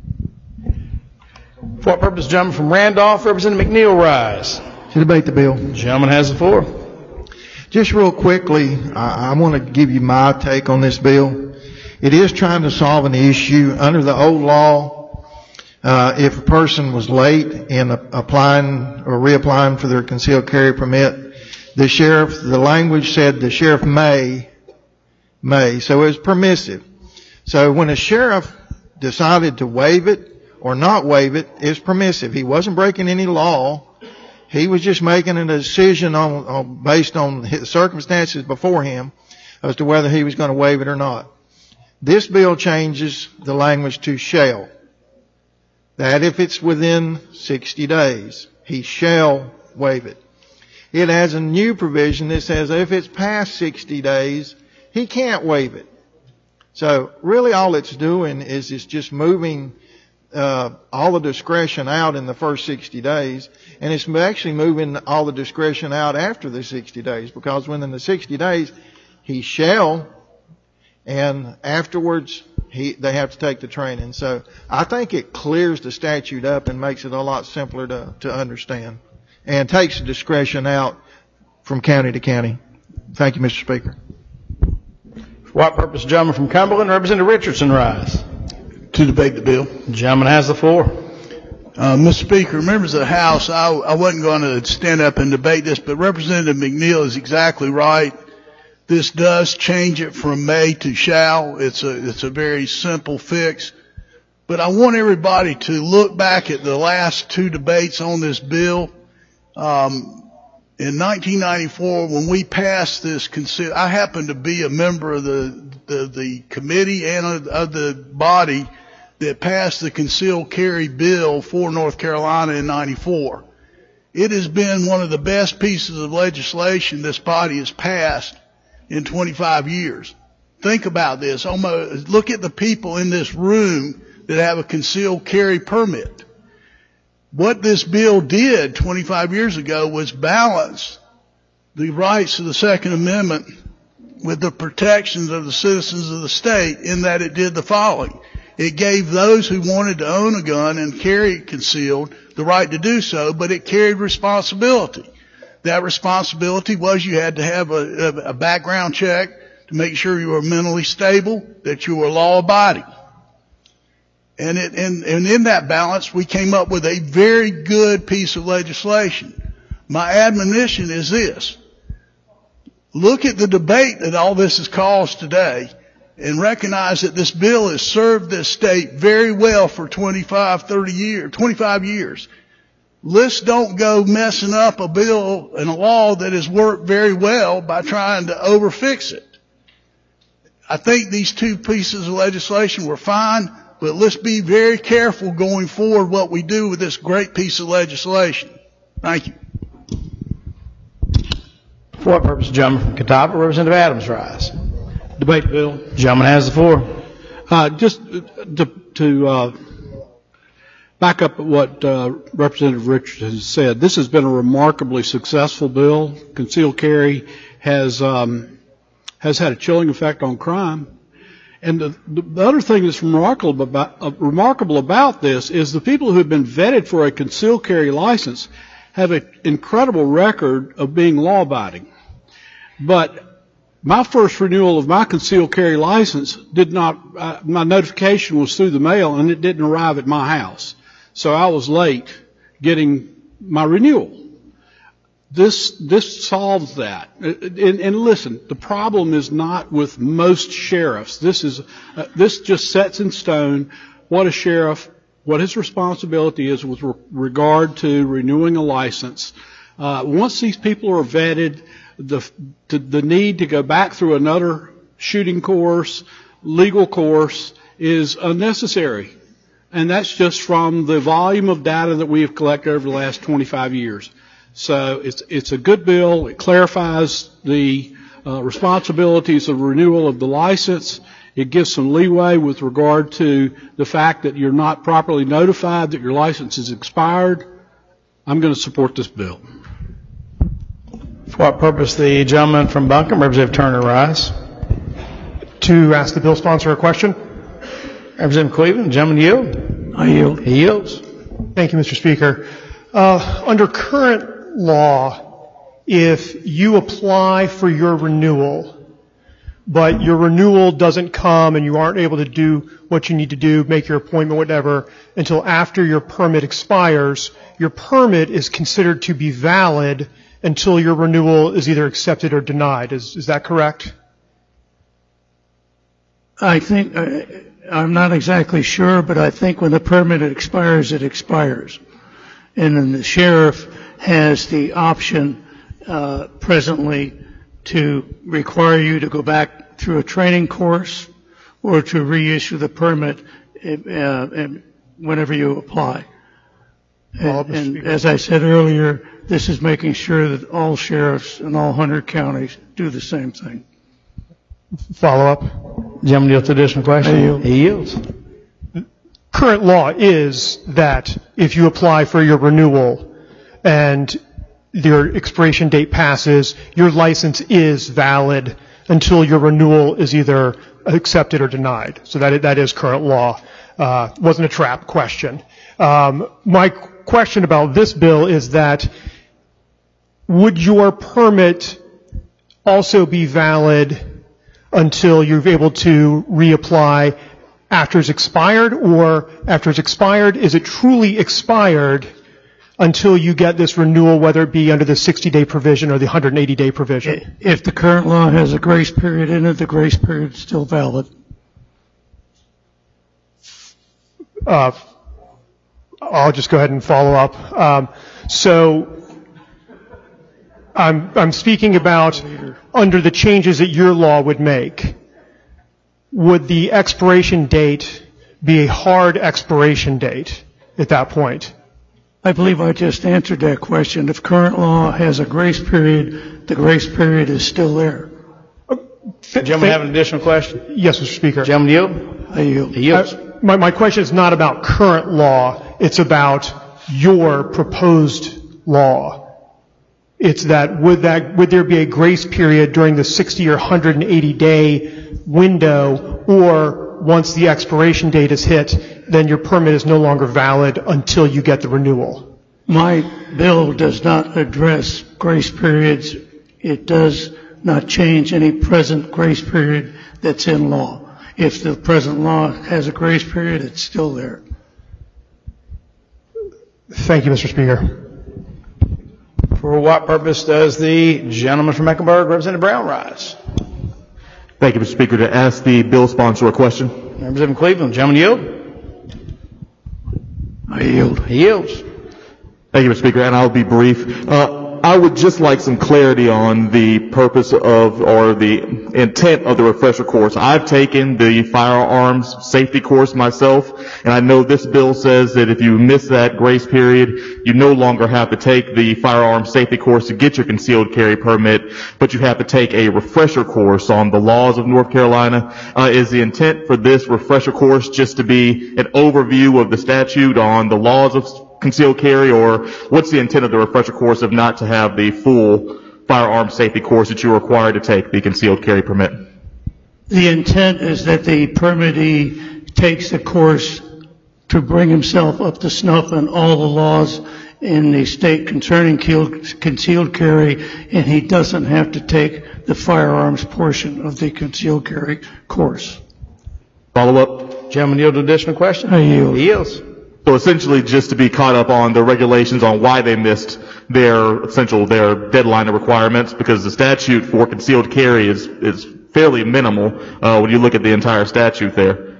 For what purpose, gentleman from Randolph, Representative McNeil, rise. To debate the bill. Gentleman has the floor. Just real quickly, I, I want to give you my take on this bill. It is trying to solve an issue. Under the old law, uh, if a person was late in a, applying or reapplying for their concealed carry permit, the sheriff, the language said the sheriff may, may, so it was permissive. So when a sheriff decided to waive it or not waive it, it's permissive. He wasn't breaking any law. He was just making a decision on, on based on his circumstances before him as to whether he was going to waive it or not. This bill changes the language to shall. That if it's within sixty days, he shall waive it. It has a new provision that says if it's past sixty days, he can't waive it. So really all it's doing is it's just moving uh, all the discretion out in the first sixty days, and it's actually moving all the discretion out after the sixty days, because when in the sixty days he shall, and afterwards he, they have to take the training. So I think it clears the statute up and makes it a lot simpler to, to understand, and takes the discretion out from county to county. Thank you, Mister Speaker. For what purpose, gentleman from Cumberland, Representative Richardson, rise. To debate the bill. The gentleman has the floor. Uh, Mister Speaker, members of the House, I, I wasn't going to stand up and debate this, but Representative McNeil is exactly right. This does change it from may to shall. It's a, it's a very simple fix. But I want everybody to look back at the last two debates on this bill. Um, in nineteen ninety-four, when we passed this, consider, I happened to be a member of the, the, the committee and of, of the body that passed the concealed carry bill for North Carolina in ninety-four. It has been one of the best pieces of legislation this body has passed in twenty-five years. Think about this. Almost, look at the people in this room that have a concealed carry permit. What this bill did twenty-five years ago was balance the rights of the Second Amendment with the protections of the citizens of the state, in that it did the following. It gave those who wanted to own a gun and carry it concealed the right to do so, but it carried responsibility. That responsibility was you had to have a, a background check to make sure you were mentally stable, that you were law-abiding. And, it, and, and in that balance, we came up with a very good piece of legislation. My admonition is this. Look at the debate that all this has caused today, and recognize that this bill has served this state very well for twenty-five, thirty years, twenty-five years. Let's don't go messing up a bill and a law that has worked very well by trying to overfix it. I think these two pieces of legislation were fine, but let's be very careful going forward what we do with this great piece of legislation. Thank you. For what purpose, gentleman from Catawba, Representative Adams, rise. Debate the bill. Gentleman has the floor. Uh, just to, to uh, back up what uh, Representative Richardson has said, this has been a remarkably successful bill. Concealed carry has um, has had a chilling effect on crime. And the, the other thing that's remarkable about, uh, remarkable about this is the people who have been vetted for a concealed carry license have an incredible record of being law-abiding. But my first renewal of my concealed carry license did not, uh, my notification was through the mail and it didn't arrive at my house. So I was late getting my renewal. This, this solves that. And, and listen, the problem is not with most sheriffs. This is, uh, this just sets in stone what a sheriff, what his responsibility is with re- regard to renewing a license. Uh, once these people are vetted, the, to, the need to go back through another shooting course, legal course, is unnecessary. And that's just from the volume of data that we have collected over the last twenty-five years. So it's, it's a good bill. It clarifies the uh, responsibilities of renewal of the license. It gives some leeway with regard to the fact that you're not properly notified that your license is expired. I'm going to support this bill. For what purpose, the gentleman from Buncombe, Representative Turner, rise. To ask the bill sponsor a question. Representative Cleveland, gentleman yield. I yield. He yields. Thank you, Mister Speaker. Uh, under current law, if you apply for your renewal, but your renewal doesn't come and you aren't able to do what you need to do, make your appointment, whatever, until after your permit expires, your permit is considered to be valid until your renewal is either accepted or denied. Is, is that correct? I think, uh, I'm not exactly sure, but I think when the permit expires, it expires. And then the sheriff has the option uh, presently to require you to go back through a training course or to reissue the permit uh, whenever you apply. And, and as I said earlier, this is making sure that all sheriffs in all one hundred counties do the same thing. Follow up? Gentleman yields to additional question. He yields. Current law is that if you apply for your renewal and your expiration date passes, your license is valid until your renewal is either accepted or denied. So that that is current law. Uh, wasn't a trap question. Um, my question about this bill is that would your permit also be valid until you're able to reapply after it's expired, or after it's expired, is it truly expired until you get this renewal, whether it be under the sixty-day provision or the one hundred eighty day provision? If the current law has a grace period in it, the grace period is still valid. Uh, I'll just go ahead and follow up. Um, so I'm, I'm speaking about under the changes that your law would make. Would the expiration date be a hard expiration date at that point? I believe I just answered that question. If current law has a grace period, the grace period is still there. Gentleman have an additional question? Yes, Mister Speaker. Gentleman yield? I yield. He yields. Uh, my, my question is not about current law. It's about your proposed law. It's that would that would there be a grace period during the sixty or one hundred eighty day window, or once the expiration date is hit, then your permit is no longer valid until you get the renewal? My bill does not address grace periods. It does not change any present grace period that's in law. If the present law has a grace period, it's still there. Thank you, Mister Speaker. For what purpose does the gentleman from Mecklenburg, Representative Brown, rise? Thank you, Mister Speaker. To ask the bill sponsor a question. Representative Cleveland. Gentleman yield? I yield. He yields. Thank you, Mister Speaker, and I'll be brief. Uh, I would just like some clarity on the purpose of or the intent of the refresher course. I've taken the firearms safety course myself, and I know this bill says that if you miss that grace period, you no longer have to take the firearms safety course to get your concealed carry permit, but you have to take a refresher course on the laws of North Carolina. Uh, is the intent for this refresher course just to be an overview of the statute on the laws of concealed carry, or what's the intent of the refresher course if not to have the full firearm safety course that you're required to take, the concealed carry permit? The intent is that the permittee takes the course to bring himself up to snuff on all the laws in the state concerning concealed carry, and he doesn't have to take the firearms portion of the concealed carry course. Follow up? Gentleman yield additional question? I yield. He yields. So essentially just to be caught up on the regulations on why they missed their essential, their deadline of requirements, because the statute for concealed carry is, is fairly minimal uh, when you look at the entire statute there.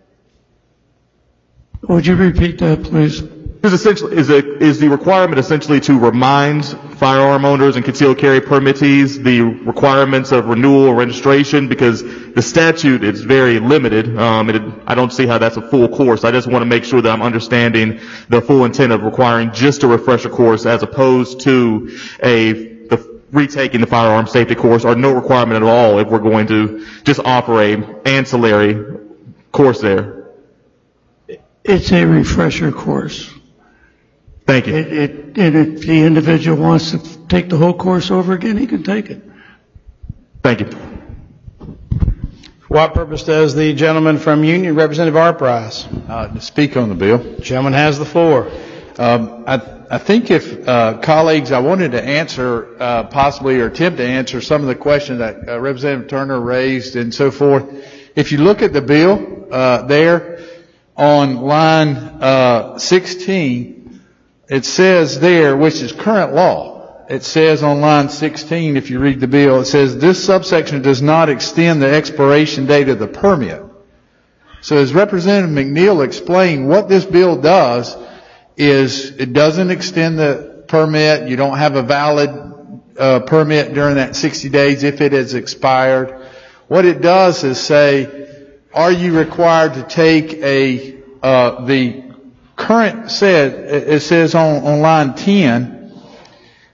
Would you repeat that, please? Is, essentially, is, it, is the requirement essentially to remind firearm owners and concealed carry permittees the requirements of renewal or registration? Because the statute is very limited. Um, it, I don't see how that's a full course. I just want to make sure that I'm understanding the full intent of requiring just a refresher course as opposed to a the, retaking the firearm safety course, or no requirement at all if we're going to just offer a ancillary course there. It's a refresher course. Thank you. It, it, and if the individual wants to take the whole course over again, he can take it. Thank you. For what purpose does the gentleman from Union, Representative Arp, rise? Uh, to speak on the bill. Gentleman has the floor. Um, I, I think if uh, colleagues, I wanted to answer uh, possibly or attempt to answer some of the questions that uh, Representative Turner raised and so forth. If you look at the bill uh, there on line uh, sixteen, it says there, which is current law, it says on line sixteen, if you read the bill, it says this subsection does not extend the expiration date of the permit. So as Representative McNeil explained, what this bill does is it doesn't extend the permit. You don't have a valid uh, permit during that sixty days if it has expired. What it does is say, are you required to take a uh, the current said, it says on, on line ten,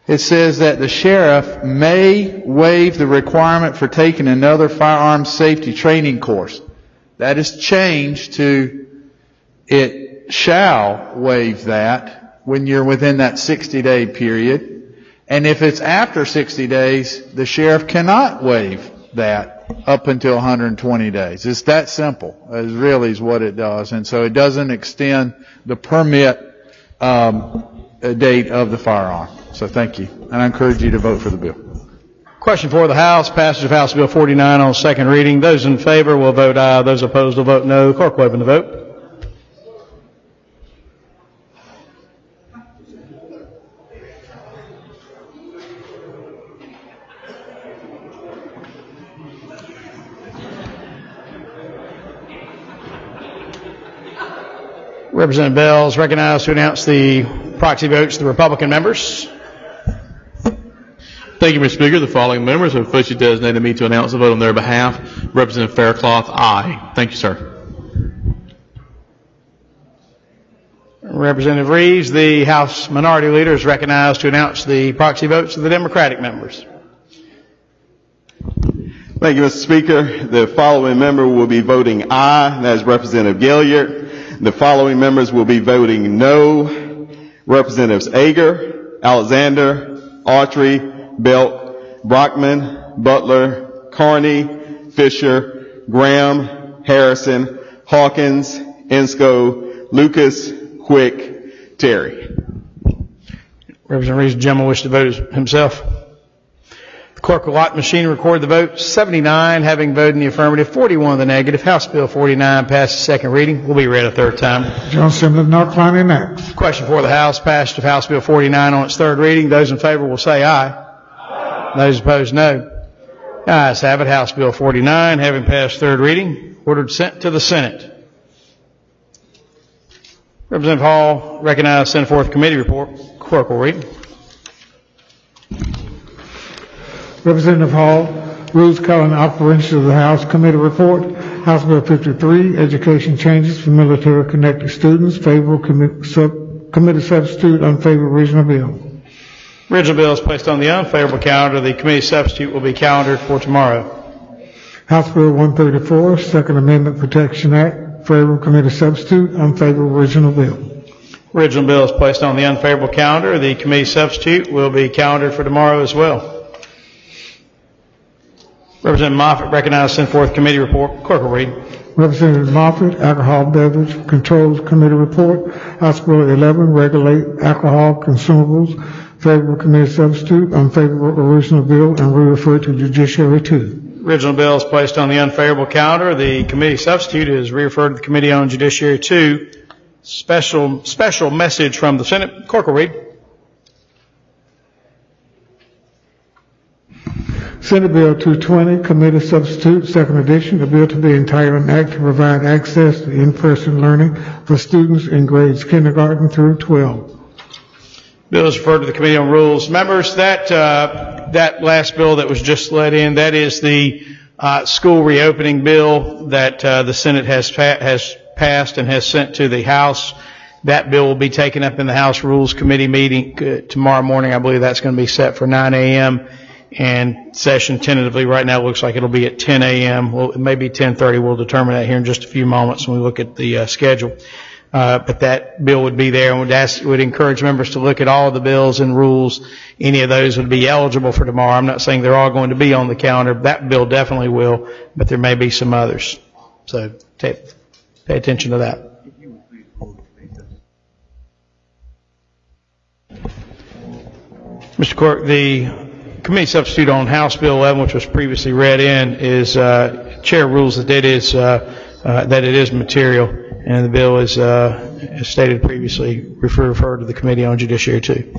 it says that the sheriff may waive the requirement for taking another firearms safety training course. That is changed to it shall waive that when you're within that sixty-day period. And if it's after sixty days, the sheriff cannot waive that up until one hundred twenty days. It's that simple, is really is what it does. And so it doesn't extend the permit um, date of the firearm. So thank you. And I encourage you to vote for the bill. Question for the House, passage of House Bill forty-nine on second reading. Those in favor will vote aye. Those opposed will vote no. Clerk will open the vote. Representative Bell is recognized to announce the proxy votes to the Republican members. Thank you, Mister Speaker. The following members have officially designated me to announce the vote on their behalf. Representative Faircloth, aye. Thank you, sir. Representative Reeves, the House Minority Leader, is recognized to announce the proxy votes to the Democratic members. Thank you, Mister Speaker. The following member will be voting aye, and that is Representative Gilliard. The following members will be voting no. Representatives Ager, Alexander, Autry, Belk, Brockman, Butler, Carney, Fisher, Graham, Harrison, Hawkins, Ensko, Lucas, Quick, Terry. Representative Reeves, the gentleman wishes to vote himself. The clerk will lock machine record the vote. seventy-nine having voted in the affirmative, forty-one in the negative. House Bill forty-nine passes second reading. Will be read a third time. John Assembly of North Carolina next. Question for the House, passage of House Bill forty-nine on its third reading. Those in favor will say aye. Those opposed, no. Ayes have it. House Bill forty-nine, having passed third reading, ordered sent to the Senate. Representative Hall recognized, send forth committee report. Clerk will read. Representative Hall, Rules, Calendar, and Operations of the House Committee Report. House Bill fifty-three, Education Changes for Military Connected Students. Favorable commi- sub- committee substitute, unfavorable original bill. Original bill is placed on the unfavorable calendar. The committee substitute will be calendared for tomorrow. House Bill one thirty-four, Second Amendment Protection Act. Favorable committee substitute, unfavorable original bill. Original bill is placed on the unfavorable calendar. The committee substitute will be calendared for tomorrow as well. Representative Moffitt recognized, send forth committee report. Clerk will read. Representative Moffitt, Alcohol Beverage Controls Committee Report. House Bill eleven, Regulate Alcohol Consumables. Favorable committee substitute, unfavorable original bill, and we refer to Judiciary two. Original bill is placed on the unfavorable calendar. The committee substitute is referred to the Committee on Judiciary two. Special, special message from the Senate. Clerk will read. Senate Bill two twenty, Committee Substitute, Second Edition, a bill to be entitled an act to provide access to in-person learning for students in grades kindergarten through twelve. Bill is referred to the Committee on Rules. Members, that uh, that last bill that was just let in, that is the uh, school reopening bill that uh, the Senate has fa- has passed and has sent to the House. That bill will be taken up in the House Rules Committee meeting uh, tomorrow morning. I believe that's going to be set for nine a.m. and session tentatively right now looks like it'll be at ten a.m. Well, it may be ten thirty. We'll determine that here in just a few moments when we look at the uh, schedule. Uh, but that bill would be there, and would ask, would encourage members to look at all of the bills and rules. Any of those would be eligible for tomorrow. I'm not saying they're all going to be on the calendar. That bill definitely will, but there may be some others. So pay, pay attention to that. Mister Clerk, the committee substitute on House Bill eleven, which was previously read in, is uh, Chair rules that it is uh, uh, that it is material, and the bill is, uh, as stated previously, refer, referred to the Committee on Judiciary two.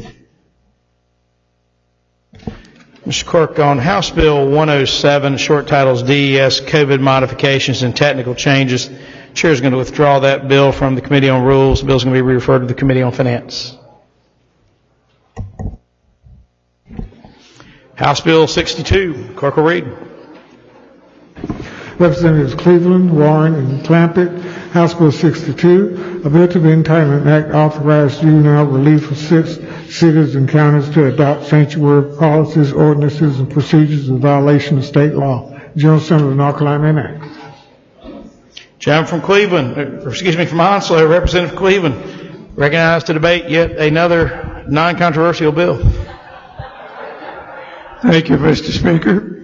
Mister Clerk, on House Bill one oh seven, short titles D E S, COVID modifications and technical changes, the Chair is going to withdraw that bill from the Committee on Rules. The bill is going to be referred to the Committee on Finance. House Bill sixty-two, Clerk will read. Representatives Cleveland, Warren, and Clampett, House Bill sixty-two, a bill to be entitled an act authorized juvenile relief for six cities and counties to adopt sanctuary policies, ordinances, and procedures in violation of state law. General Assembly of North Carolina enact. Gentleman from Cleveland, or excuse me, from Onslow, Representative Cleveland, recognized to debate yet another non-controversial bill. Thank you, Mister Speaker.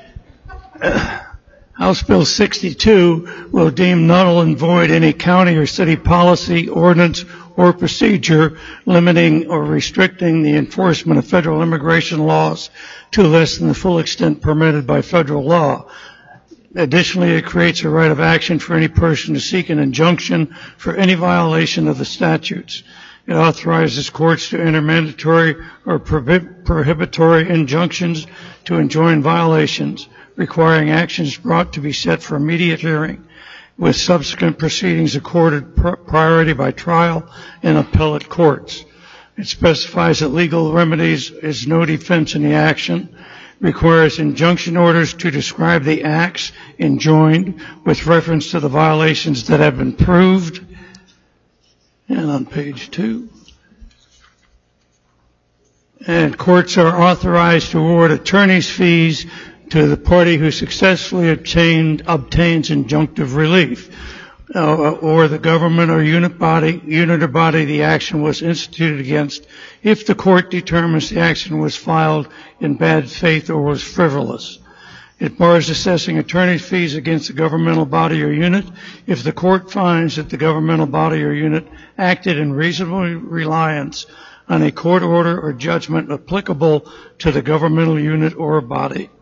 House Bill sixty-two will deem null and void any county or city policy, ordinance, or procedure limiting or restricting the enforcement of federal immigration laws to less than the full extent permitted by federal law. Additionally, it creates a right of action for any person to seek an injunction for any violation of the statutes. It authorizes courts to enter mandatory or prohib- prohibitory injunctions to enjoin violations, requiring actions brought to be set for immediate hearing, with subsequent proceedings accorded pr- priority by trial in appellate courts. It specifies that legal remedies is no defense in the action, requires injunction orders to describe the acts enjoined with reference to the violations that have been proved. And on page two. And courts are authorized to award attorney's fees to the party who successfully obtained, obtains injunctive relief, uh, or the government or unit body, unit or body the action was instituted against, if the court determines the action was filed in bad faith or was frivolous. It bars assessing attorney's fees against a governmental body or unit if the court finds that the governmental body or unit acted in reasonable reliance on a court order or judgment applicable to the governmental unit or body.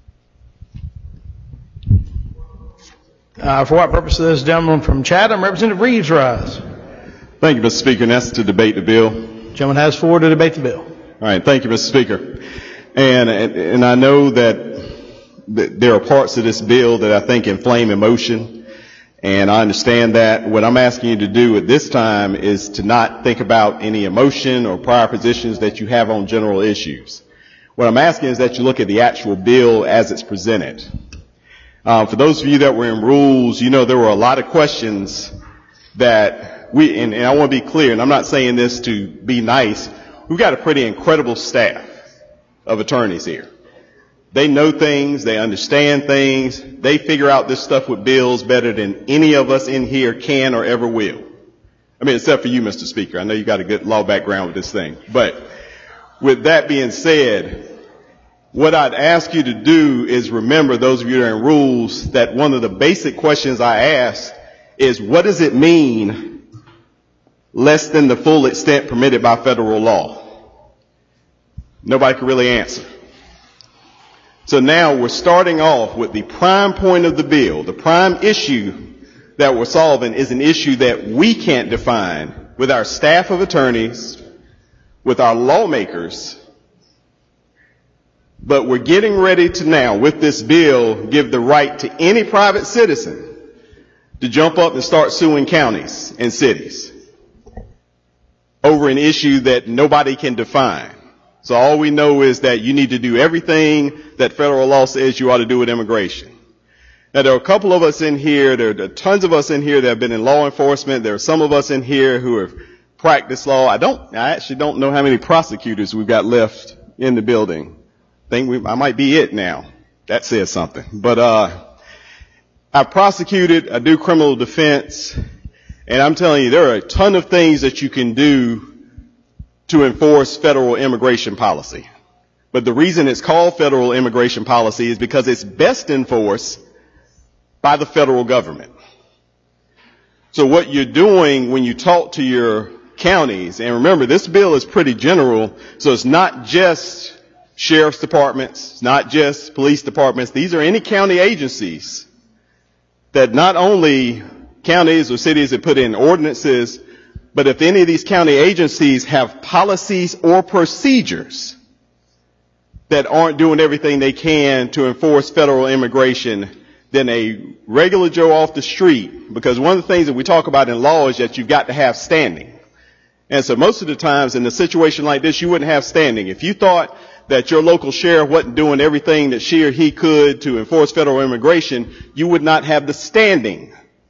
Uh, for what purpose does this gentleman from Chatham, Representative Reeves, rise? Thank you, Mister Speaker. And that's to debate the bill. Gentleman has floor to debate the bill. All right. Thank you, Mister Speaker. And, and, and I know that there are parts of this bill that I think inflame emotion, and I understand that. What I'm asking you to do at this time is to not think about any emotion or prior positions that you have on general issues. What I'm asking is that you look at the actual bill as it's presented. Um, for those of you that were in rules, you know there were a lot of questions that we, and, and I want to be clear, and I'm not saying this to be nice, we've got a pretty incredible staff of attorneys here. They know things, they understand things, they figure out this stuff with bills better than any of us in here can or ever will. I mean, except for you, Mister Speaker. I know you got a good law background with this thing. But with that being said, what I'd ask you to do is remember, those of you that are in rules, that one of the basic questions I ask is, what does it mean less than the full extent permitted by federal law? Nobody can really answer. So now we're starting off with the prime point of the bill. The prime issue that we're solving is an issue that we can't define with our staff of attorneys, with our lawmakers. But we're getting ready to now, with this bill, give the right to any private citizen to jump up and start suing counties and cities over an issue that nobody can define. So all we know is that you need to do everything that federal law says you ought to do with immigration. Now, there are a couple of us in here, there are tons of us in here that have been in law enforcement. There are some of us in here who have practiced law. I don't, I actually don't know how many prosecutors we've got left in the building. I think we, I might be it now. That says something. But, uh, I prosecuted, I do criminal defense, and I'm telling you, there are a ton of things that you can do to enforce federal immigration policy. But the reason it's called federal immigration policy is because it's best enforced by the federal government. So what you're doing when you talk to your counties, and remember, this bill is pretty general, so it's not just sheriff's departments, it's not just police departments. These are any county agencies that not only counties or cities that put in ordinances, but if any of these county agencies have policies or procedures that aren't doing everything they can to enforce federal immigration, then a regular Joe off the street, because one of the things that we talk about in law is that you've got to have standing. And so most of the times in a situation like this, you wouldn't have standing. If you thought that your local sheriff wasn't doing everything that she or he could to enforce federal immigration, you would not have the standing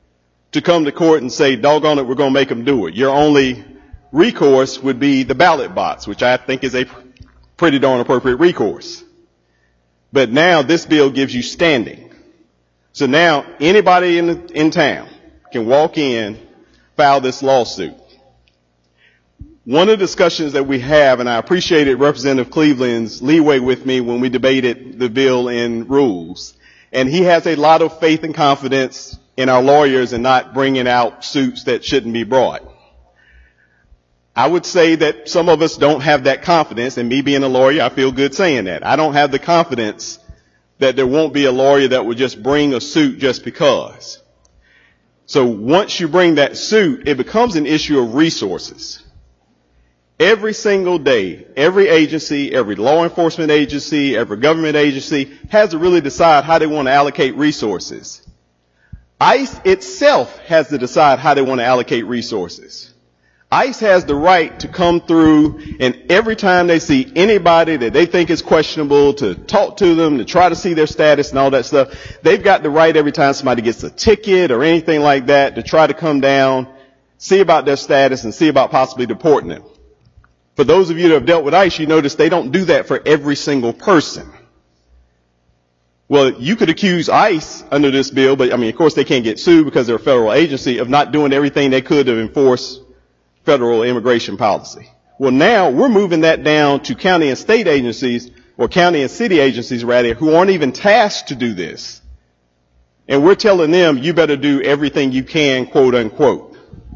to come to court and say, doggone it, we're going to make them do it. Your only recourse would be the ballot box, which I think is a pretty darn appropriate recourse. But now this bill gives you standing. So now anybody in, in town can walk in, file this lawsuit. One of the discussions that we have, and I appreciated Representative Cleveland's leeway with me when we debated the bill in rules, and he has a lot of faith and confidence in our lawyers and not bringing out suits that shouldn't be brought. I would say that some of us don't have that confidence, and me being a lawyer, I feel good saying that. I don't have the confidence that there won't be a lawyer that would just bring a suit just because. So once you bring that suit, it becomes an issue of resources. Every single day, every agency, every law enforcement agency, every government agency has to really decide how they want to allocate resources. ICE itself has to decide how they want to allocate resources. ICE has the right to come through, and every time they see anybody that they think is questionable, to talk to them, to try to see their status and all that stuff, they've got the right every time somebody gets a ticket or anything like that to try to come down, see about their status, and see about possibly deporting them. For those of you that have dealt with ICE, you notice they don't do that for every single person. Well, you could accuse ICE under this bill, but I mean, of course, they can't get sued because they're a federal agency, of not doing everything they could to enforce federal immigration policy. Well, now we're moving that down to county and state agencies, or county and city agencies rather, who aren't even tasked to do this. And we're telling them, you better do everything you can, quote unquote.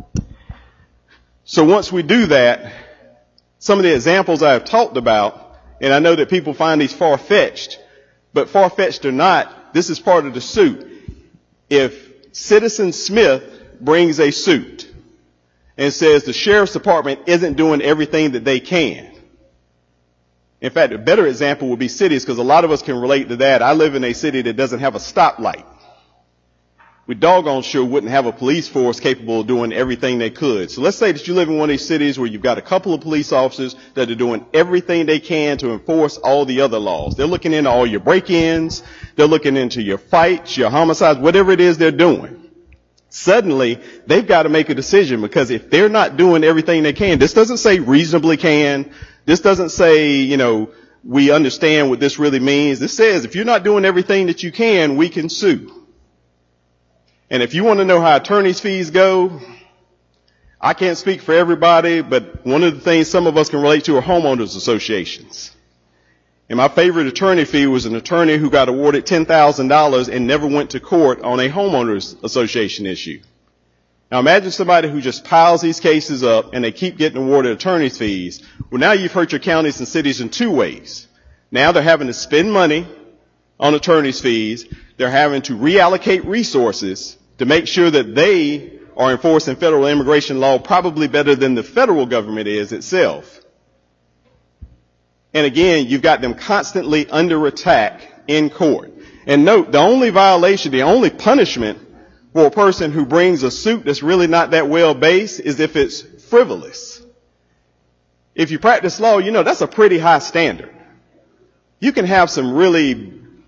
So once we do that, some of the examples I have talked about, and I know that people find these far-fetched, but far-fetched or not, this is part of the suit. If Citizen Smith brings a suit and says the sheriff's department isn't doing everything that they can. In fact, a better example would be cities, because a lot of us can relate to that. I live in a city that doesn't have a stoplight. We doggone sure wouldn't have a police force capable of doing everything they could. So let's say that you live in one of these cities where you've got a couple of police officers that are doing everything they can to enforce all the other laws. They're looking into all your break-ins. They're looking into your fights, your homicides, whatever it is they're doing. Suddenly, they've got to make a decision, because if they're not doing everything they can, this doesn't say reasonably can. This doesn't say, you know, we understand what this really means. This says if you're not doing everything that you can, we can sue. And if you want to know how attorney's fees go, I can't speak for everybody, but one of the things some of us can relate to are homeowners associations. And my favorite attorney fee was an attorney who got awarded ten thousand dollars and never went to court on a homeowners association issue. Now imagine somebody who just piles these cases up and they keep getting awarded attorney's fees. Well, now you've hurt your counties and cities in two ways. Now they're having to spend money on attorney's fees. They're having to reallocate resources to make sure that they are enforcing federal immigration law probably better than the federal government is itself. And again, you've got them constantly under attack in court. And note, the only violation, the only punishment for a person who brings a suit that's really not that well based is if it's frivolous. If you practice law, you know that's a pretty high standard. You can have some really,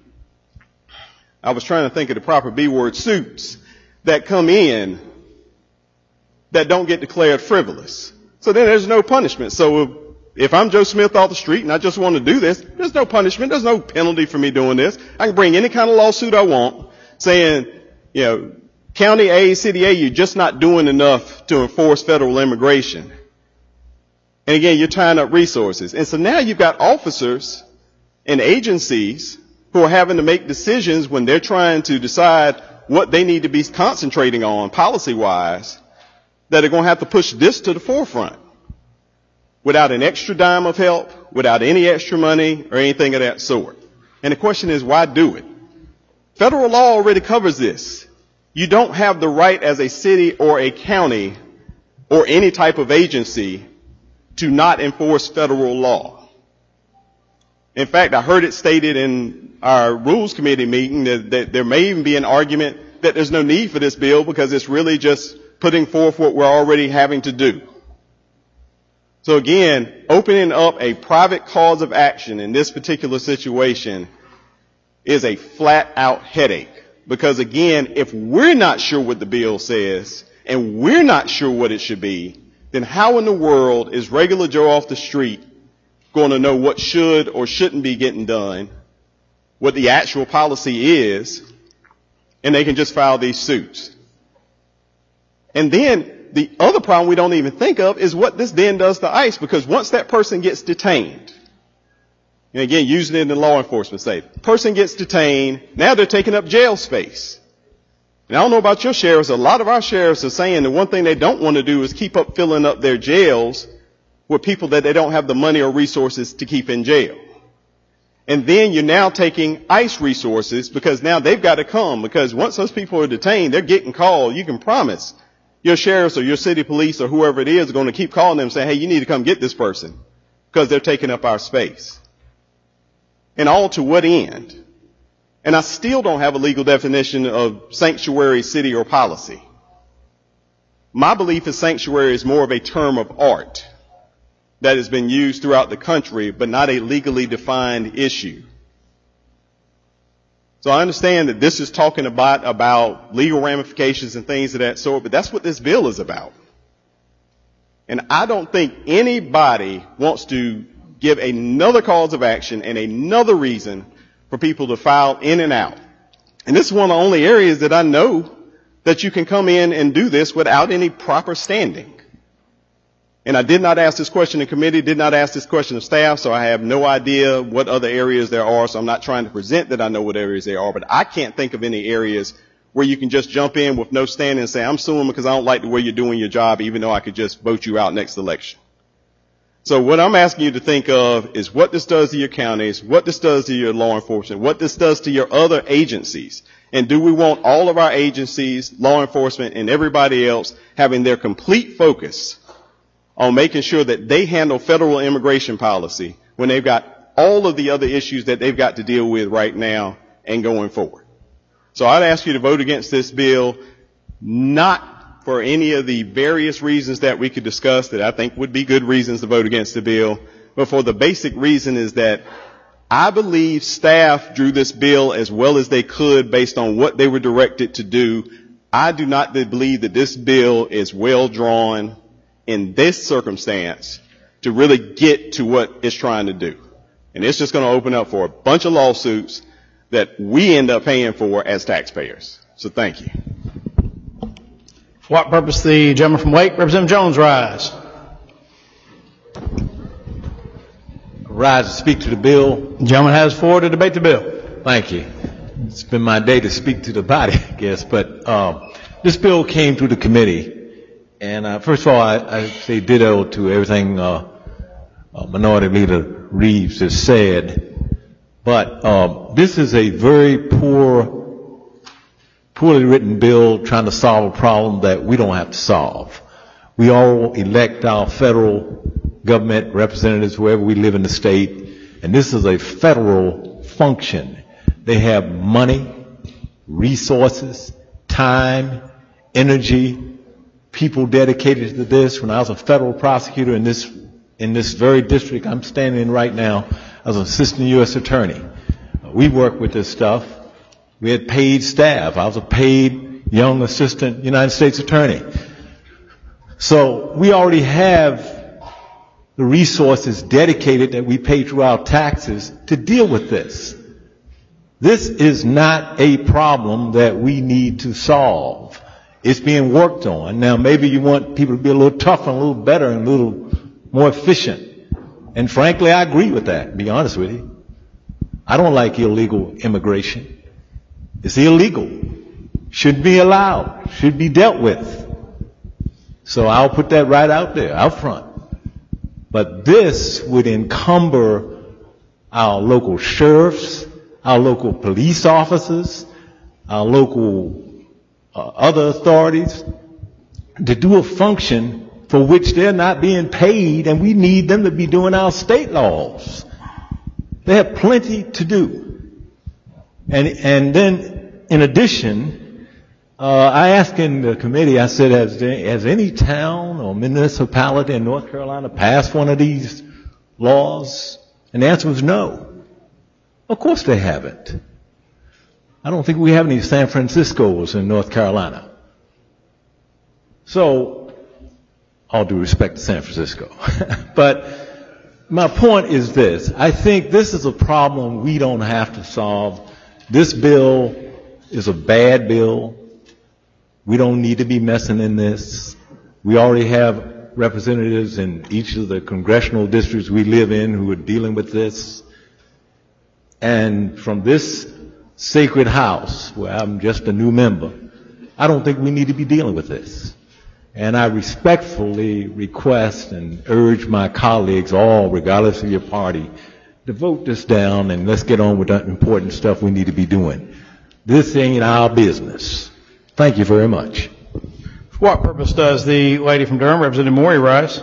I was trying to think of the proper B word, suits that come in that don't get declared frivolous. So then there's no punishment. So if I'm Joe Smith off the street and I just want to do this, there's no punishment. There's no penalty for me doing this. I can bring any kind of lawsuit I want saying, you know, County A, City A, you're just not doing enough to enforce federal immigration. And again, you're tying up resources. And so now you've got officers and agencies who are having to make decisions when they're trying to decide what they need to be concentrating on policy-wise, that are going to have to push this to the forefront without an extra dime of help, without any extra money or anything of that sort. And the question is, why do it? Federal law already covers this. You don't have the right as a city or a county or any type of agency to not enforce federal law. In fact, I heard it stated in our Rules Committee meeting that, that there may even be an argument that there's no need for this bill because it's really just putting forth what we're already having to do. So again, opening up a private cause of action in this particular situation is a flat-out headache. Because again, if we're not sure what the bill says and we're not sure what it should be, then how in the world is regular Joe off the street going to know what should or shouldn't be getting done, what the actual policy is, and they can just file these suits? And then the other problem we don't even think of is what this then does to ICE, because once that person gets detained, and again, using it in the law enforcement state, person gets detained, now they're taking up jail space. And I don't know about your sheriffs, a lot of our sheriffs are saying the one thing they don't want to do is keep up filling up their jails with people that they don't have the money or resources to keep in jail. And then you're now taking ICE resources, because now they've got to come, because once those people are detained, they're getting called. You can promise your sheriffs or your city police or whoever it is are going to keep calling them and say, hey, you need to come get this person, because they're taking up our space. And all to what end? And I still don't have a legal definition of sanctuary, city, or policy. My belief is sanctuary is more of a term of art that has been used throughout the country, but not a legally defined issue. So I understand that this is talking about, about legal ramifications and things of that sort, but that's what this bill is about. And I don't think anybody wants to give another cause of action and another reason for people to file in and out. And this is one of the only areas that I know that you can come in and do this without any proper standing. And I did not ask this question in committee, did not ask this question of staff, so I have no idea what other areas there are, so I'm not trying to present that I know what areas there are, but I can't think of any areas where you can just jump in with no standing and say, I'm suing because I don't like the way you're doing your job, even though I could just vote you out next election. So what I'm asking you to think of is what this does to your counties, what this does to your law enforcement, what this does to your other agencies. And do we want all of our agencies, law enforcement, and everybody else having their complete focus on making sure that they handle federal immigration policy when they've got all of the other issues that they've got to deal with right now and going forward? So I'd ask you to vote against this bill, not for any of the various reasons that we could discuss that I think would be good reasons to vote against the bill, but for the basic reason is that I believe staff drew this bill as well as they could based on what they were directed to do. I do not believe that this bill is well drawn in this circumstance to really get to what it's trying to do. And it's just going to open up for a bunch of lawsuits that we end up paying for as taxpayers. So thank you. For what purpose the gentleman from Wake, Representative Jones, rise? Rise to speak to the bill. The gentleman has the floor to debate the bill. Thank you. It's been my day to speak to the body, I guess, but um, this bill came through the committee, and uh, first of all, I, I say ditto to everything uh, uh, Minority Leader Reeves has said, but um, this is a very poor poorly written bill trying to solve a problem that we don't have to solve. We all elect our federal government representatives wherever we live in the state, and this is a federal function. They have money, resources, time, energy, people dedicated to this. When I was a federal prosecutor in this in this very district I'm standing in right now, as an assistant U S attorney, we work with this stuff. We had paid staff. I was a paid young assistant United States attorney. So we already have the resources dedicated that we pay through our taxes to deal with this. This is not a problem that we need to solve. It's being worked on. Now maybe you want people to be a little tougher, and a little better, and a little more efficient. And frankly, I agree with that, to be honest with you. I don't like illegal immigration. It's illegal. Shouldn't be allowed. Should be dealt with. So I'll put that right out there, out front. But this would encumber our local sheriffs, our local police officers, our local uh, other authorities to do a function for which they're not being paid, and we need them to be doing our state laws. They have plenty to do. And, and then, in addition, uh, I asked in the committee, I said, has, there, has any town or municipality in North Carolina passed one of these laws? And the answer was no. Of course they haven't. I don't think we have any San Franciscos in North Carolina. So, all due respect to San Francisco. But my point is this. I think this is a problem we don't have to solve. This bill is a bad bill. We don't need to be messing in this. We already have representatives in each of the congressional districts we live in who are dealing with this. And from this sacred house, where I'm just a new member, I don't think we need to be dealing with this. And I respectfully request and urge my colleagues, all, regardless of your party, to vote this down and let's get on with the important stuff we need to be doing. This ain't our business. Thank you very much. For what purpose does the lady from Durham, Representative Morey, rise?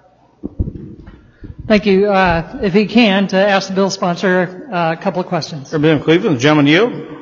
Thank you. Uh, if he can, to ask the bill sponsor uh, a couple of questions. Representative Cleveland, the gentleman yield.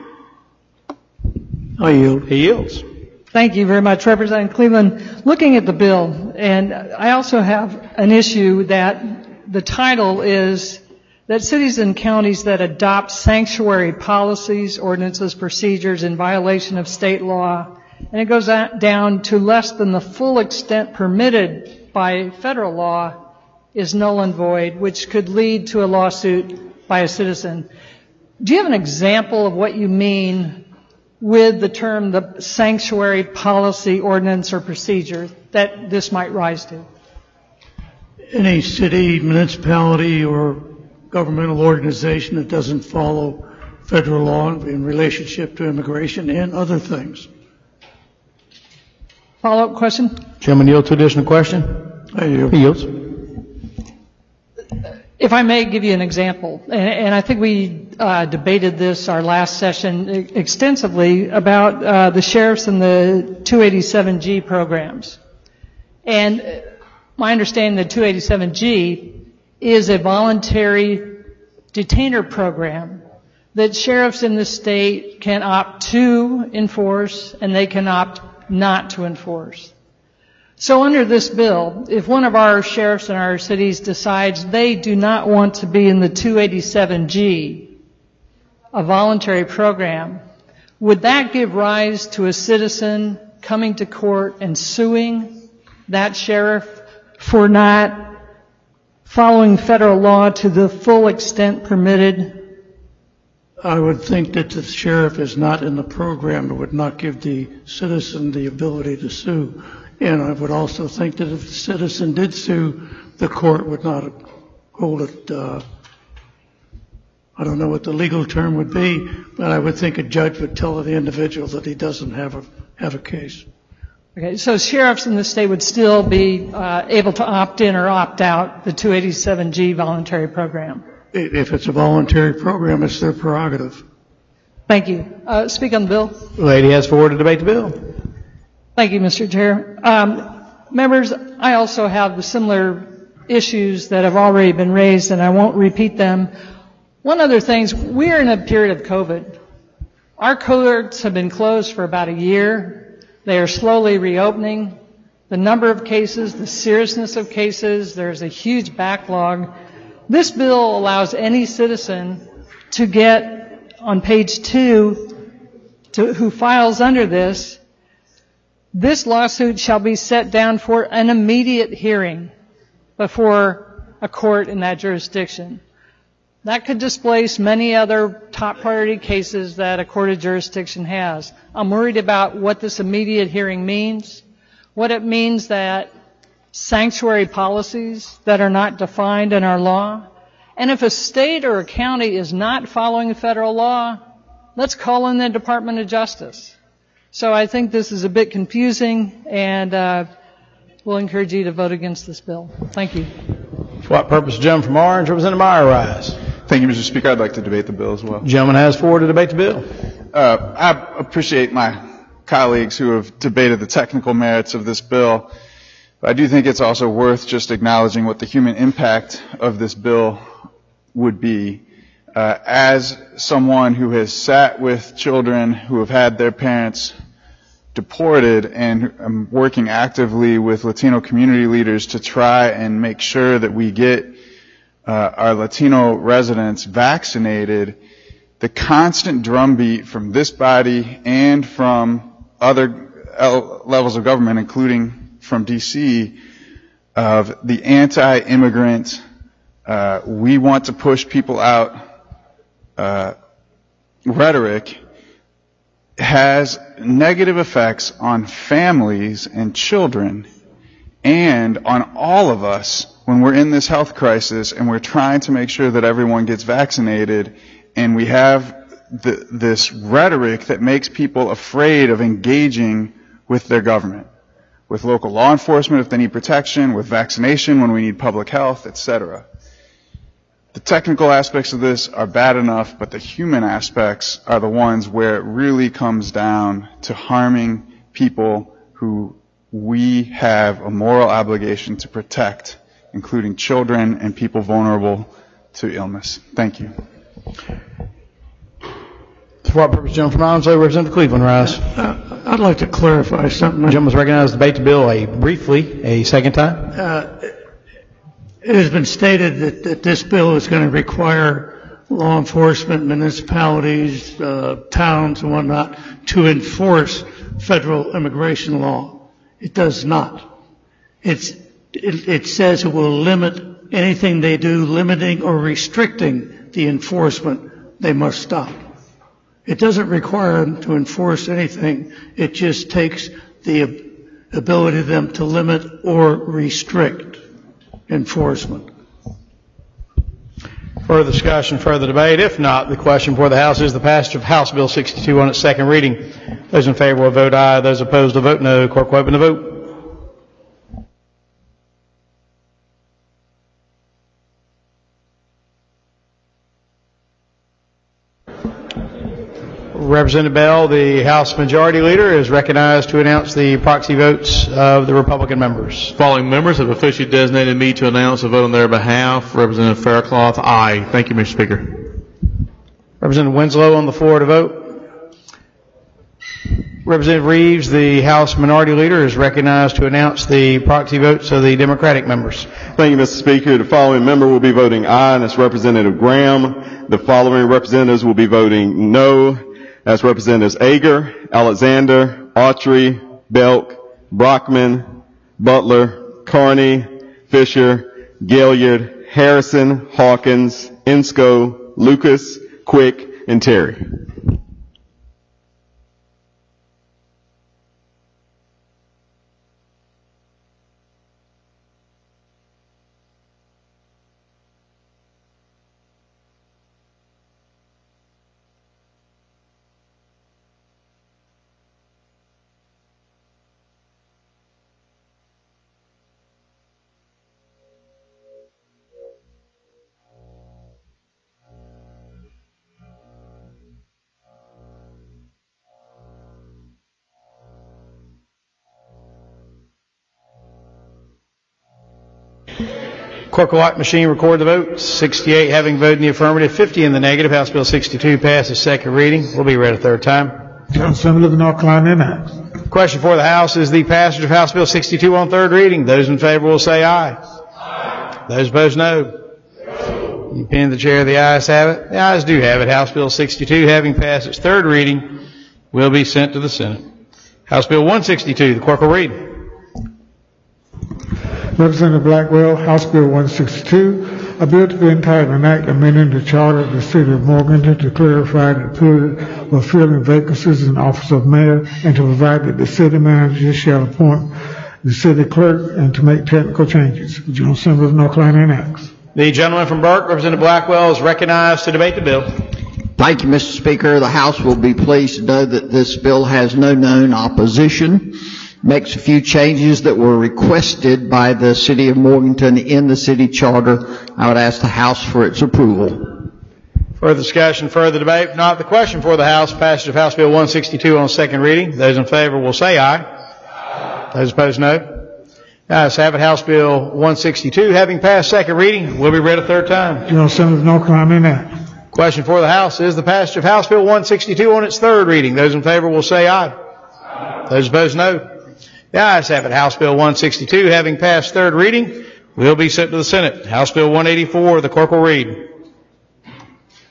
I yield. He yields. Thank you very much, Representative Cleveland. Looking at the bill, and I also have an issue that the title is that cities and counties that adopt sanctuary policies, ordinances, procedures in violation of state law, and it goes down to less than the full extent permitted by federal law, is null and void, which could lead to a lawsuit by a citizen. Do you have an example of what you mean with the term the sanctuary policy, ordinance, or procedure that this might rise to? Any city, municipality, or governmental organization that doesn't follow federal law in relationship to immigration and other things. Follow-up question? Gentleman yield to additional question. I yield. He yields. If I may give you an example, and, and I think we uh, debated this our last session extensively about uh, the sheriffs and the two eighty-seven G programs. And my understanding that two eighty-seven G is a voluntary detainer program that sheriffs in the state can opt to enforce and they can opt not to enforce. So under this bill, if one of our sheriffs in our cities decides they do not want to be in the two eighty-seven G, a voluntary program, would that give rise to a citizen coming to court and suing that sheriff for not following federal law to the full extent permitted? I would think that the sheriff is not in the program. It would not give the citizen the ability to sue. And I would also think that if the citizen did sue, the court would not hold it, uh, I don't know what the legal term would be, but I would think a judge would tell the individual that he doesn't have a, have a case. Okay, so sheriffs in the state would still be uh, able to opt in or opt out the two eighty-seven G voluntary program? If it's a voluntary program, it's their prerogative. Thank you. Uh, speak on the bill. The lady has forward to debate the bill. Thank you, Mister Chair. Um, members, I also have the similar issues that have already been raised, and I won't repeat them. One other thing is we're in a period of COVID. Our courts have been closed for about a year. They are slowly reopening. The number of cases, the seriousness of cases, there's a huge backlog. This bill allows any citizen to get on page two to, who files under this, this lawsuit shall be set down for an immediate hearing before a court in that jurisdiction. That could displace many other top priority cases that a court of jurisdiction has. I'm worried about what this immediate hearing means, what it means that sanctuary policies that are not defined in our law, and if a state or a county is not following federal law, let's call in the Department of Justice. So I think this is a bit confusing, and uh, we'll encourage you to vote against this bill. Thank you. For what purpose, gentleman from Orange, Representative Meyer, rise. Thank you, Mister Speaker. I'd like to debate the bill as well. Gentleman has forward to debate the bill. Uh, I appreciate my colleagues who have debated the technical merits of this bill. But I do think it's also worth just acknowledging what the human impact of this bill would be. Uh, as someone who has sat with children who have had their parents deported, and I'm working actively with Latino community leaders to try and make sure that we get uh, our Latino residents vaccinated, the constant drumbeat from this body and from other levels of government, including from D C, of the anti-immigrant, uh, we want to push people out uh, rhetoric has negative effects on families and children and on all of us when we're in this health crisis and we're trying to make sure that everyone gets vaccinated, and we have the, this rhetoric that makes people afraid of engaging with their government, with local law enforcement if they need protection, with vaccination when we need public health, et cetera. The technical aspects of this are bad enough, but the human aspects are the ones where it really comes down to harming people who we have a moral obligation to protect, including children and people vulnerable to illness. Thank you. For what purpose, gentleman from Onslow, Representative Cleveland, rise. Uh, I'd like to clarify something. Gentleman is recognized to debate the bill a briefly, a second time. Uh, it has been stated that, that this bill is going to require law enforcement, municipalities, uh, towns and whatnot to enforce federal immigration law. It does not. It's, it, it says it will limit anything they do, limiting or restricting the enforcement they must stop. It doesn't require them to enforce anything. It just takes the ability of them to limit or restrict enforcement. Further discussion, further debate? If not, the question before the House is the passage of House Bill sixty-two on its second reading. Those in favor will vote aye. Those opposed will vote no. Clerk will open the vote. Representative Bell, the House Majority Leader, is recognized to announce the proxy votes of the Republican members. Following members have officially designated me to announce a vote on their behalf. Representative Faircloth, aye. Thank you, Mister Speaker. Representative Winslow on the floor to vote. Representative Reeves, the House Minority Leader, is recognized to announce the proxy votes of the Democratic members. Thank you, Mister Speaker. The following member will be voting aye, and that's Representative Graham. The following representatives will be voting no. That's Representatives Ager, Alexander, Autry, Belk, Brockman, Butler, Carney, Fisher, Gilliard, Harrison, Hawkins, Insco, Lucas, Quick, and Terry. Clerk will lock machine, record the vote. sixty-eight having voted in the affirmative, fifty in the negative. House Bill sixty-two passes second reading. Will be read a third time. John Assembly of North Carolina enacts. Question for the House is the passage of House Bill sixty-two on third reading. Those in favor will say aye. Aye. Those opposed, no. You pin the chair, the ayes have it. The ayes do have it. House Bill sixty-two, having passed its third reading, will be sent to the Senate. House Bill one sixty-two, the clerk will read. Representative Blackwell, House Bill one sixty-two, a bill to be entitled an act amending the charter of the city of Morganton to clarify that period for filling vacancies in the office of mayor and to provide that the city manager shall appoint the city clerk and to make technical changes. The General Assembly of North Carolina enacts. The gentleman from Burke, Representative Blackwell, is recognized to debate the bill. Thank you, Mister Speaker. The House will be pleased to know that this bill has no known opposition. Makes a few changes that were requested by the City of Morganton in the city charter. I would ask the House for its approval. Further discussion, further debate? If not, the question for the House, passage of House Bill one sixty-two on second reading. Those in favor will say aye. Aye. Those opposed, no. Ayes have it. House Bill one sixty-two, having passed second reading, will be read a third time. General Assembly of North Carolina enacts. Question for the House is the passage of House Bill one sixty-two on its third reading. Those in favor will say aye. Aye. Those opposed, no. The ayes have it. House Bill one sixty-two, having passed third reading, will be sent to the Senate. House Bill one eighty-four, the clerk will read.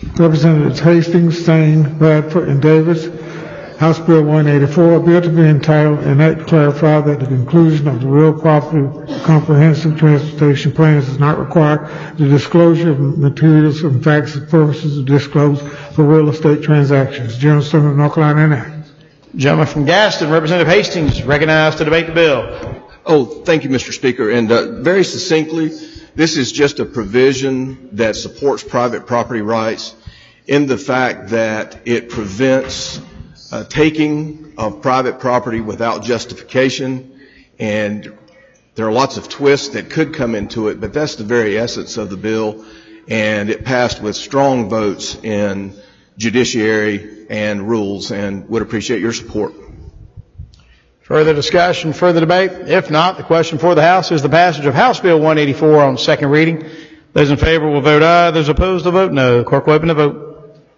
Representatives Hastings, Stain, Bradford, and Davis. House Bill one eighty-four, a bill to be entitled, an act to clarify that the conclusion of the real property comprehensive transportation plans is not required. The disclosure of materials and facts and purposes are disclosed for real estate transactions. General Assembly of North Carolina enacts. Gentleman from Gaston, Representative Hastings, recognized to debate the bill. Oh, thank you, Mister Speaker. And uh, very succinctly, this is just a provision that supports private property rights in the fact that it prevents uh, taking of private property without justification. And there are lots of twists that could come into it, but that's the very essence of the bill. And it passed with strong votes in judiciary and rules, and would appreciate your support. Further discussion, further debate? If not, the question for the House is the passage of House Bill one eighty-four on second reading. Those in favor will vote aye. Those opposed will vote no. Clerk will open the vote.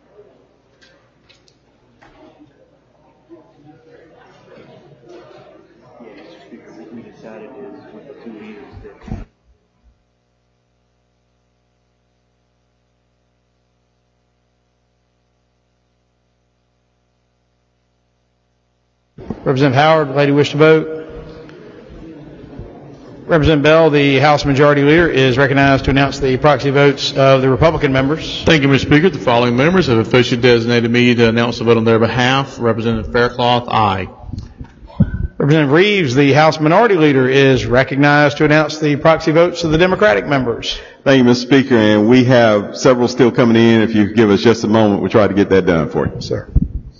Representative Howard, lady wish to vote. Representative Bell, the House Majority Leader, is recognized to announce the proxy votes of the Republican members. Thank you, Mister Speaker. The following members have officially designated me to announce the vote on their behalf. Representative Faircloth, aye. Representative Reeves, the House Minority Leader, is recognized to announce the proxy votes of the Democratic members. Thank you, Mister Speaker. And we have several still coming in. If you give us just a moment, we'll try to get that done for you. Sir.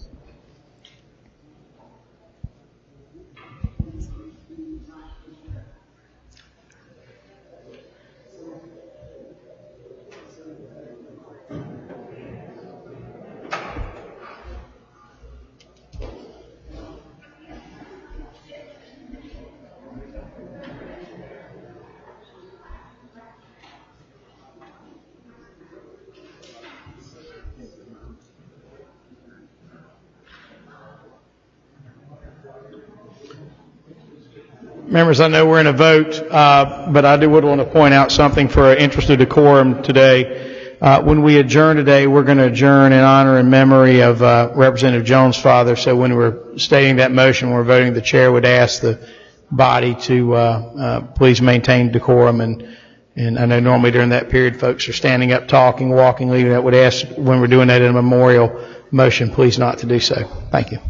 Members, I know we're in a vote, uh, but I do would want to point out something for an interest of decorum today. Uh, when we adjourn today, we're going to adjourn in honor and memory of uh, Representative Jones' father. So when we're stating that motion, we're voting, the chair would ask the body to uh, uh, please maintain decorum. And, and I know normally during that period, folks are standing up, talking, walking, leaving. I would ask when we're doing that in a memorial motion, please not to do so. Thank you.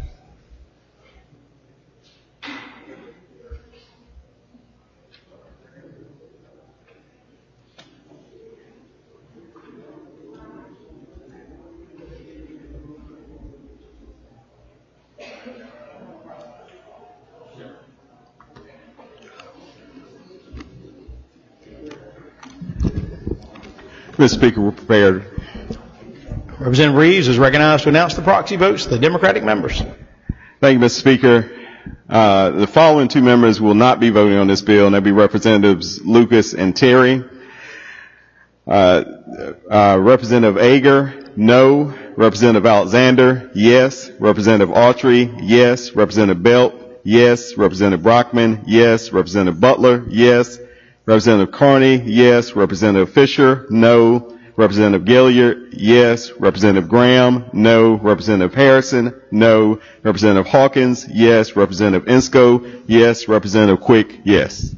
Mister Speaker, we're prepared. Representative Reeves is recognized to announce the proxy votes of the Democratic members. Thank you, Mister Speaker. Uh, the following two members will not be voting on this bill, and they'll be Representatives Lucas and Terry. Uh, uh, Representative Ager, no. Representative Alexander, yes. Representative Autry, yes. Representative Belt, yes. Representative Brockman, yes. Representative Butler, yes. Representative Carney, yes. Representative Fisher, no. Representative Gilliard, yes. Representative Graham, no. Representative Harrison, no. Representative Hawkins, yes. Representative Insco, yes. Representative Quick, yes.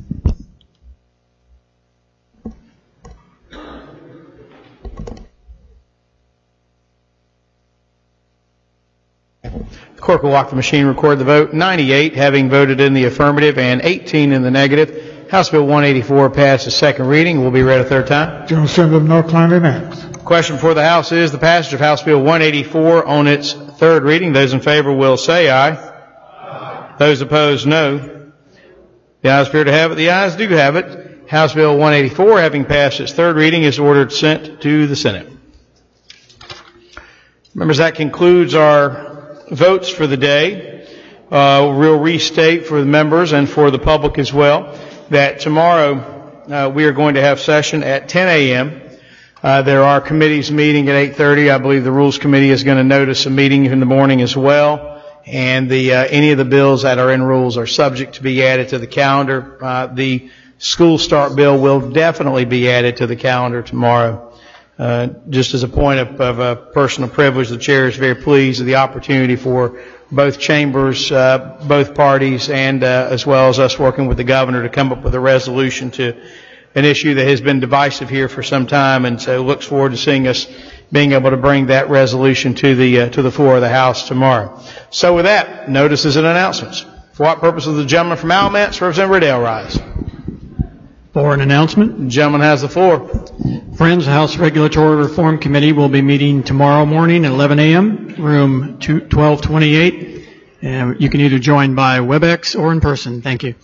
The clerk will walk the machine, record the vote. ninety-eight having voted in the affirmative and eighteen in the negative. House Bill one eighty-four passed the second reading. Will be read a third time. General Assembly of North Carolina next. Question for the House is the passage of House Bill one eighty-four on its third reading. Those in favor will say aye. Aye. Those opposed, no. The ayes appear to have it. The ayes do have it. House Bill one eighty-four, having passed its third reading, is ordered sent to the Senate. Members, that concludes our votes for the day. Uh, we'll restate for the members and for the public as well that tomorrow uh, we are going to have session at ten a.m. Uh, there are committees meeting at eight thirty. I believe the Rules Committee is going to notice a meeting in the morning as well. And the uh, any of the bills that are in rules are subject to be added to the calendar. Uh, the school start bill will definitely be added to the calendar tomorrow. Uh, just as a point of, of uh, personal privilege, the chair is very pleased with the opportunity for both chambers, uh, both parties, and uh, as well as us working with the governor to come up with a resolution to an issue that has been divisive here for some time, and so looks forward to seeing us being able to bring that resolution to the uh, to the floor of the House tomorrow. So with that, notices and announcements. For what purpose does the gentleman from Alamance, Representative Riddell, rise? For an announcement. The gentleman has the floor. Friends, House Regulatory Reform Committee will be meeting tomorrow morning at eleven a.m., room twelve twenty-eight. And you can either join by WebEx or in person. Thank you.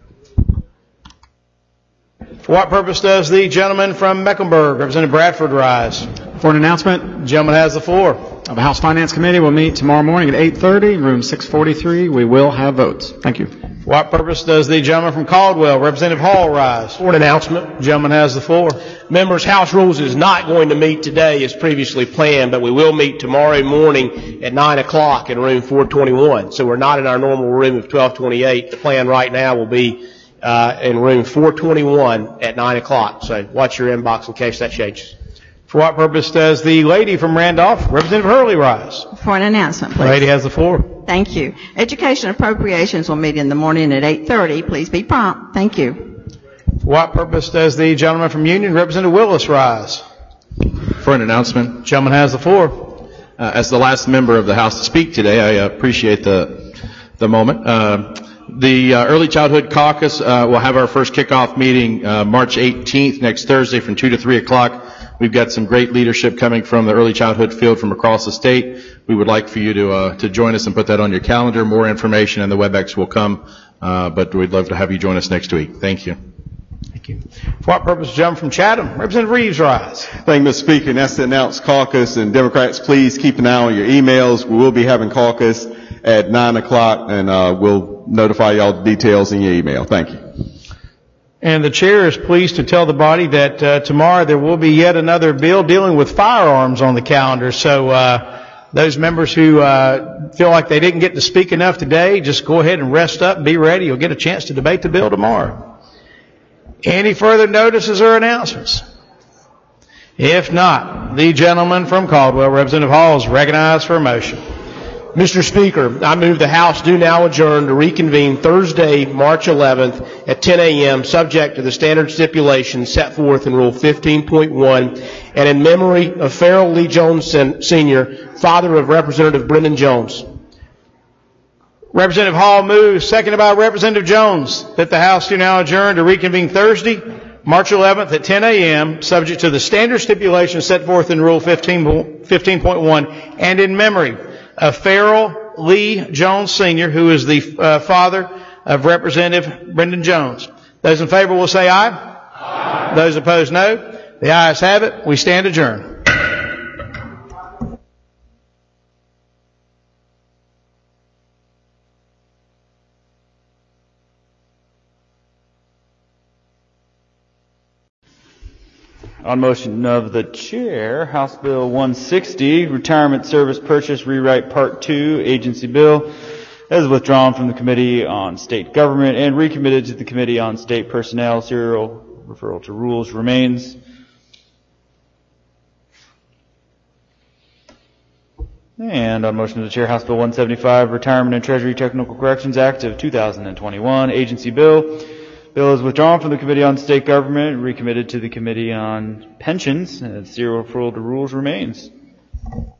For what purpose does the gentleman from Mecklenburg, Representative Bradford, rise? For an announcement. The gentleman has the floor. The House Finance Committee will meet tomorrow morning at eight thirty, room six forty-three. We will have votes. Thank you. For what purpose does the gentleman from Caldwell, Representative Hall, rise? For an announcement. The gentleman has the floor. Members, House Rules is not going to meet today as previously planned, but we will meet tomorrow morning at nine o'clock in room four twenty-one. So we're not in our normal room of twelve twenty-eight. The plan right now will be uh, in room four twenty-one at nine o'clock. So watch your inbox in case that changes. For what purpose does the lady from Randolph, Representative Hurley, rise? For an announcement, please. The lady has the floor. Thank you. Education Appropriations will meet in the morning at eight thirty. Please be prompt. Thank you. For what purpose does the gentleman from Union, Representative Willis, rise? For an announcement. The gentleman has the floor. Uh, as the last member of the House to speak today, I appreciate the the moment. Uh, the uh, Early Childhood Caucus uh, will have our first kickoff meeting uh, March eighteenth, next Thursday from two to three o'clock. We've got some great leadership coming from the early childhood field from across the state. We would like for you to uh, to join us and put that on your calendar. More information and the WebEx will come, uh, but we'd love to have you join us next week. Thank you. Thank you. For what purpose, gentleman from Chatham, Representative Reeves, rise? Thank you, Mister Speaker. And that's the announced caucus. And Democrats, please keep an eye on your emails. We will be having caucus at nine o'clock, and uh, we'll notify y'all the details in your email. Thank you. And the chair is pleased to tell the body that uh, tomorrow there will be yet another bill dealing with firearms on the calendar. So uh, those members who uh, feel like they didn't get to speak enough today, just go ahead and rest up and be ready. You'll get a chance to debate the bill tomorrow. Any further notices or announcements? If not, the gentleman from Caldwell, Representative Hall, is recognized for a motion. Mister Speaker, I move the House do now adjourn to reconvene Thursday, March eleventh at ten a.m., subject to the standard stipulations set forth in Rule fifteen point one, and in memory of Farrell Lee Jones Senior, father of Representative Brendan Jones. Representative Hall moves, seconded by Representative Jones, that the House do now adjourn to reconvene Thursday, March eleventh at ten a.m., subject to the standard stipulations set forth in Rule fifteen point one, and in memory of Farrell Lee Jones Senior, who is the uh, father of Representative Brendan Jones. Those in favor will say aye. Aye. Those opposed, no. The ayes have it. We stand adjourned. On motion of the chair, House Bill one sixty, Retirement Service Purchase Rewrite Part two, Agency Bill, as withdrawn from the Committee on State Government and recommitted to the Committee on State Personnel. Serial referral to rules remains. And on motion of the chair, House Bill one seventy-five, Retirement and Treasury Technical Corrections Act of two thousand twenty-one, Agency Bill. Bill is withdrawn from the Committee on State Government and recommitted to the Committee on Pensions. And serial referral to rules remains.